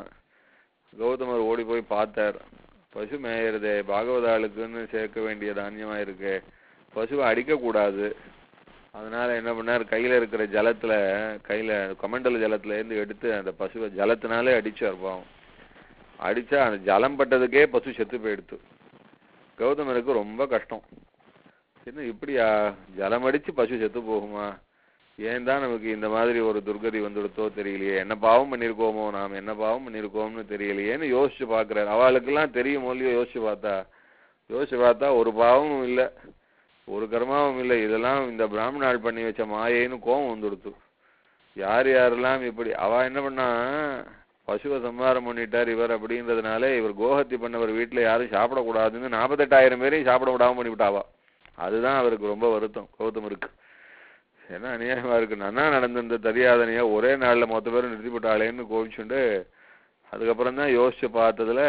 கௌதமர் ஓடி போய் பார்த்தார், பசு மேயறதே பாகவதாளுக்குன்னு சேர்க்க வேண்டிய தானியமா இருக்கு, பசுவை அடிக்க கூடாது. அதனால என்ன பண்ணார், கையில இருக்கிற ஜலத்துல கையில கமண்டல ஜலத்துல இருந்து எடுத்து அந்த பசுவை ஜலத்தினாலே அடிச்சார். பாவம் அடிச்சா அந்த ஜலம் பட்டதுக்கே பசு செத்து போயிடுத்து. கௌதமருக்கு ரொம்ப கஷ்டம். என்ன இப்படியா ஜலம் அடிச்சு பசு செத்து போகுமா, ஏன் தான் நமக்கு இந்த மாதிரி ஒரு துர்கதி வந்துடுத்தோ தெரியலையே, என்ன பாவம் பண்ணியிருக்கோமோ, நாம் என்ன பாவம் பண்ணியிருக்கோம்னு தெரியலையேன்னு யோசிச்சு பார்க்குறாரு. அவளுக்கெல்லாம் தெரியும் இல்லையோ, யோசிச்சு பார்த்தா யோசிச்சு பார்த்தா ஒரு பாவமும் இல்லை, ஒரு கர்மாவும் இல்லை, இதெல்லாம் இந்த பிராமணாள் பண்ணி வச்ச மாயேன்னு கோபம் வந்துடுத்து. யார் யாரெல்லாம் இப்படி அவ என்ன பண்ணா, பசுவை சம்ஹாரம் பண்ணிட்டார் இவர் அப்படின்றதுனால இவர் கோஹத்தி பண்ணவர் வீட்டுல யாரும் சாப்பிடக்கூடாதுன்னு நாற்பத்தெட்டாயிரம் பேரையும் சாப்பிட விடாம பண்ணிவிட்டாவா. அதுதான் அவருக்கு ரொம்ப வருத்தம் கௌதம் இருக்கு. ஏன்னா அநியாயமா இருக்கு, நன்னா நடந்திருந்த தெரியாதனையா ஒரே நாள்ல மொத்த பேரும் நிறுத்தி போட்டாளேன்னு கோவிச்சுண்டு அதுக்கப்புறம் தான் யோசிச்சு பார்த்ததுல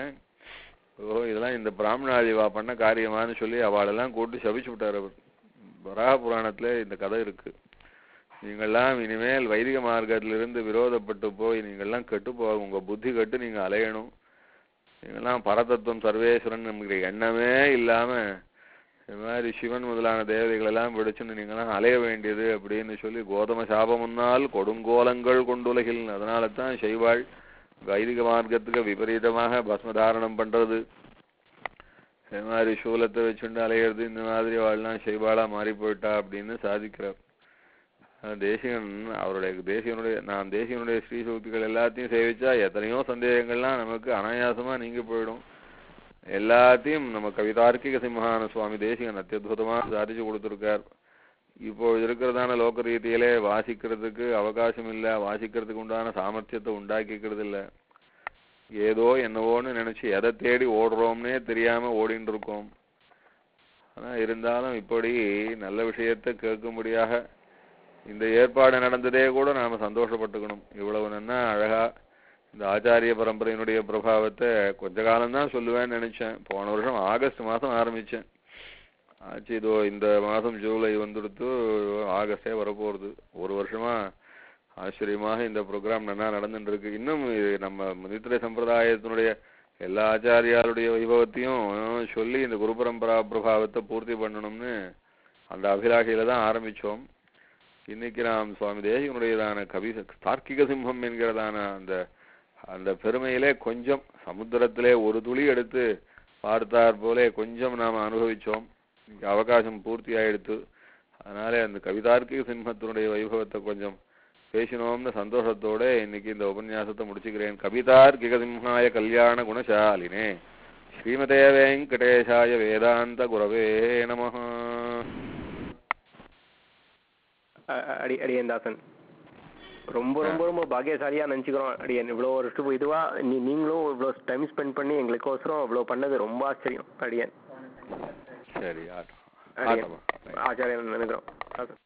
ஓ இதெல்லாம் இந்த பிராமணாதிவா பண்ண காரியமானு சொல்லி அவளெல்லாம் கூட்டு சபிச்சு விட்டார் அவர். வராக புராணத்துல இந்த கதை இருக்கு. நீங்கள்லாம் இனிமேல் வைதிக மார்க்கத்திலிருந்து விரோதப்பட்டு போய் நீங்கள்லாம் கெட்டு போக உங்க புத்தி கட்டு நீங்க அலையணும். நீங்கள்லாம் பரதத்துவம் சர்வேஸ்வரன் நமக்கு எண்ணமே இல்லாம இது மாதிரி சிவன் முதலான தேவதைகள் எல்லாம் விடுச்சுன்னு நீங்களாம் அலைய வேண்டியது அப்படின்னு சொல்லி கோதம சாபம் முன்னால் கொடுங்கோலங்கள் கொண்டுலகில். அதனால தான் செய்வாள் வைதிக மார்க்கத்துக்கு விபரீதமாக பஸ்மதாரணம் பண்றது, இது மாதிரி சூலத்தை வச்சுண்டு அலையிறது, இந்த மாதிரி அவள்லாம் செய்வாளா மாறி போயிட்டா அப்படின்னு சாதிக்கிறார் தேசிகன். அவருடைய தேசிகனுடைய நான் தேசிகனுடைய ஸ்ரீ சூக்திகள் எல்லாத்தையும் சேவிச்சா எத்தனையோ சந்தேகங்கள்லாம் நமக்கு அனாயாசமா நீங்க போயிடும். எல்லாத்தையும் நம்ம கவிதார்க்கிக சிம்ஹான சுவாமி தேசிகன் அத்தியுதமா சாதிச்சு கொடுத்துருக்கார். இப்போ இருக்கிறதான லோக ரீதியிலே வாசிக்கிறதுக்கு அவகாசம் இல்லை, வாசிக்கிறதுக்கு உண்டான சாமர்த்தியத்தை உண்டாக்கிக்கிறது இல்லை. ஏதோ என்னவோன்னு நினைச்சு எதை தேடி ஓடுறோம்னே தெரியாம ஓடின்னு இருக்கோம். ஆனா இருந்தாலும் இப்படி நல்ல விஷயத்தை கேட்கும்படியாக இந்த ஏற்பாடு நடந்ததே கூட நாம சந்தோஷப்பட்டுக்கணும். இவ்வளவு நன்னா அழகா இந்த ஆச்சாரிய பரம்பரையினுடைய பிரபாவத்தை கொஞ்ச காலம்தான் சொல்லுவேன்னு நினைச்சேன். போன வருஷம் ஆகஸ்ட் மாசம் ஆரம்பிச்சேன். ஆச்சு இதோ இந்த மாதம் ஜூலை வந்துடுத்து, ஆகஸ்டே வரப்போகிறது. ஒரு வருஷமா ஆச்சரியமாக இந்த ப்ரோக்ராம் நல்லா நடந்துட்டு இருக்கு. இன்னும் நம்ம முனித்திரை சம்பிரதாயத்தினுடைய எல்லா ஆச்சாரியாருடைய வைபவத்தையும் சொல்லி இந்த குரு பரம்பரா பிரபாவத்தை பூர்த்தி பண்ணணும்னு அந்த அபிலாஷையில தான் ஆரம்பிச்சோம். இன்னைக்கு நாம் சுவாமி தேசிகனுடையதான கவி தார்க்கிக சிம்மம் என்கிறதான அந்த அந்த பெருமையிலே கொஞ்சம் சமுத்திரத்திலே ஒரு துளி எடுத்து பார்த்தார் போலே கொஞ்சம் நாம் அனுபவிச்சோம். அவகாசம் பூர்த்தி ஆயிடுத்து. அதனாலே அந்த கவிதார்க்கிக சிம்மத்தினுடைய வைபவத்தை கொஞ்சம் பேசினோம்னு சந்தோஷத்தோட இன்னைக்கு இந்த உபன்யாசத்தை முடிச்சுக்கிறேன். கவிதார்க்கிக சிம்ஹாய கல்யாண குணசாலினே ஸ்ரீமதே வெங்கடேசாய வேதாந்த குரவே நமஹ. அடி அடியன் தாசன் ரொம்ப ரொம்ப ரொம்ப பாக்கியசாலியா நினைச்சுக்கிறோம். அடியன் இவ்வளோ ஒரு இதுவா நீ நீங்களும் இவ்வளோ டைம் ஸ்பெண்ட் பண்ணி எங்களுக்கோசரம் இவ்வளோ பண்ணது ரொம்ப ஆச்சரியம். அடியன் சரி ஆச்சாரியன் நினைக்கிறோம்.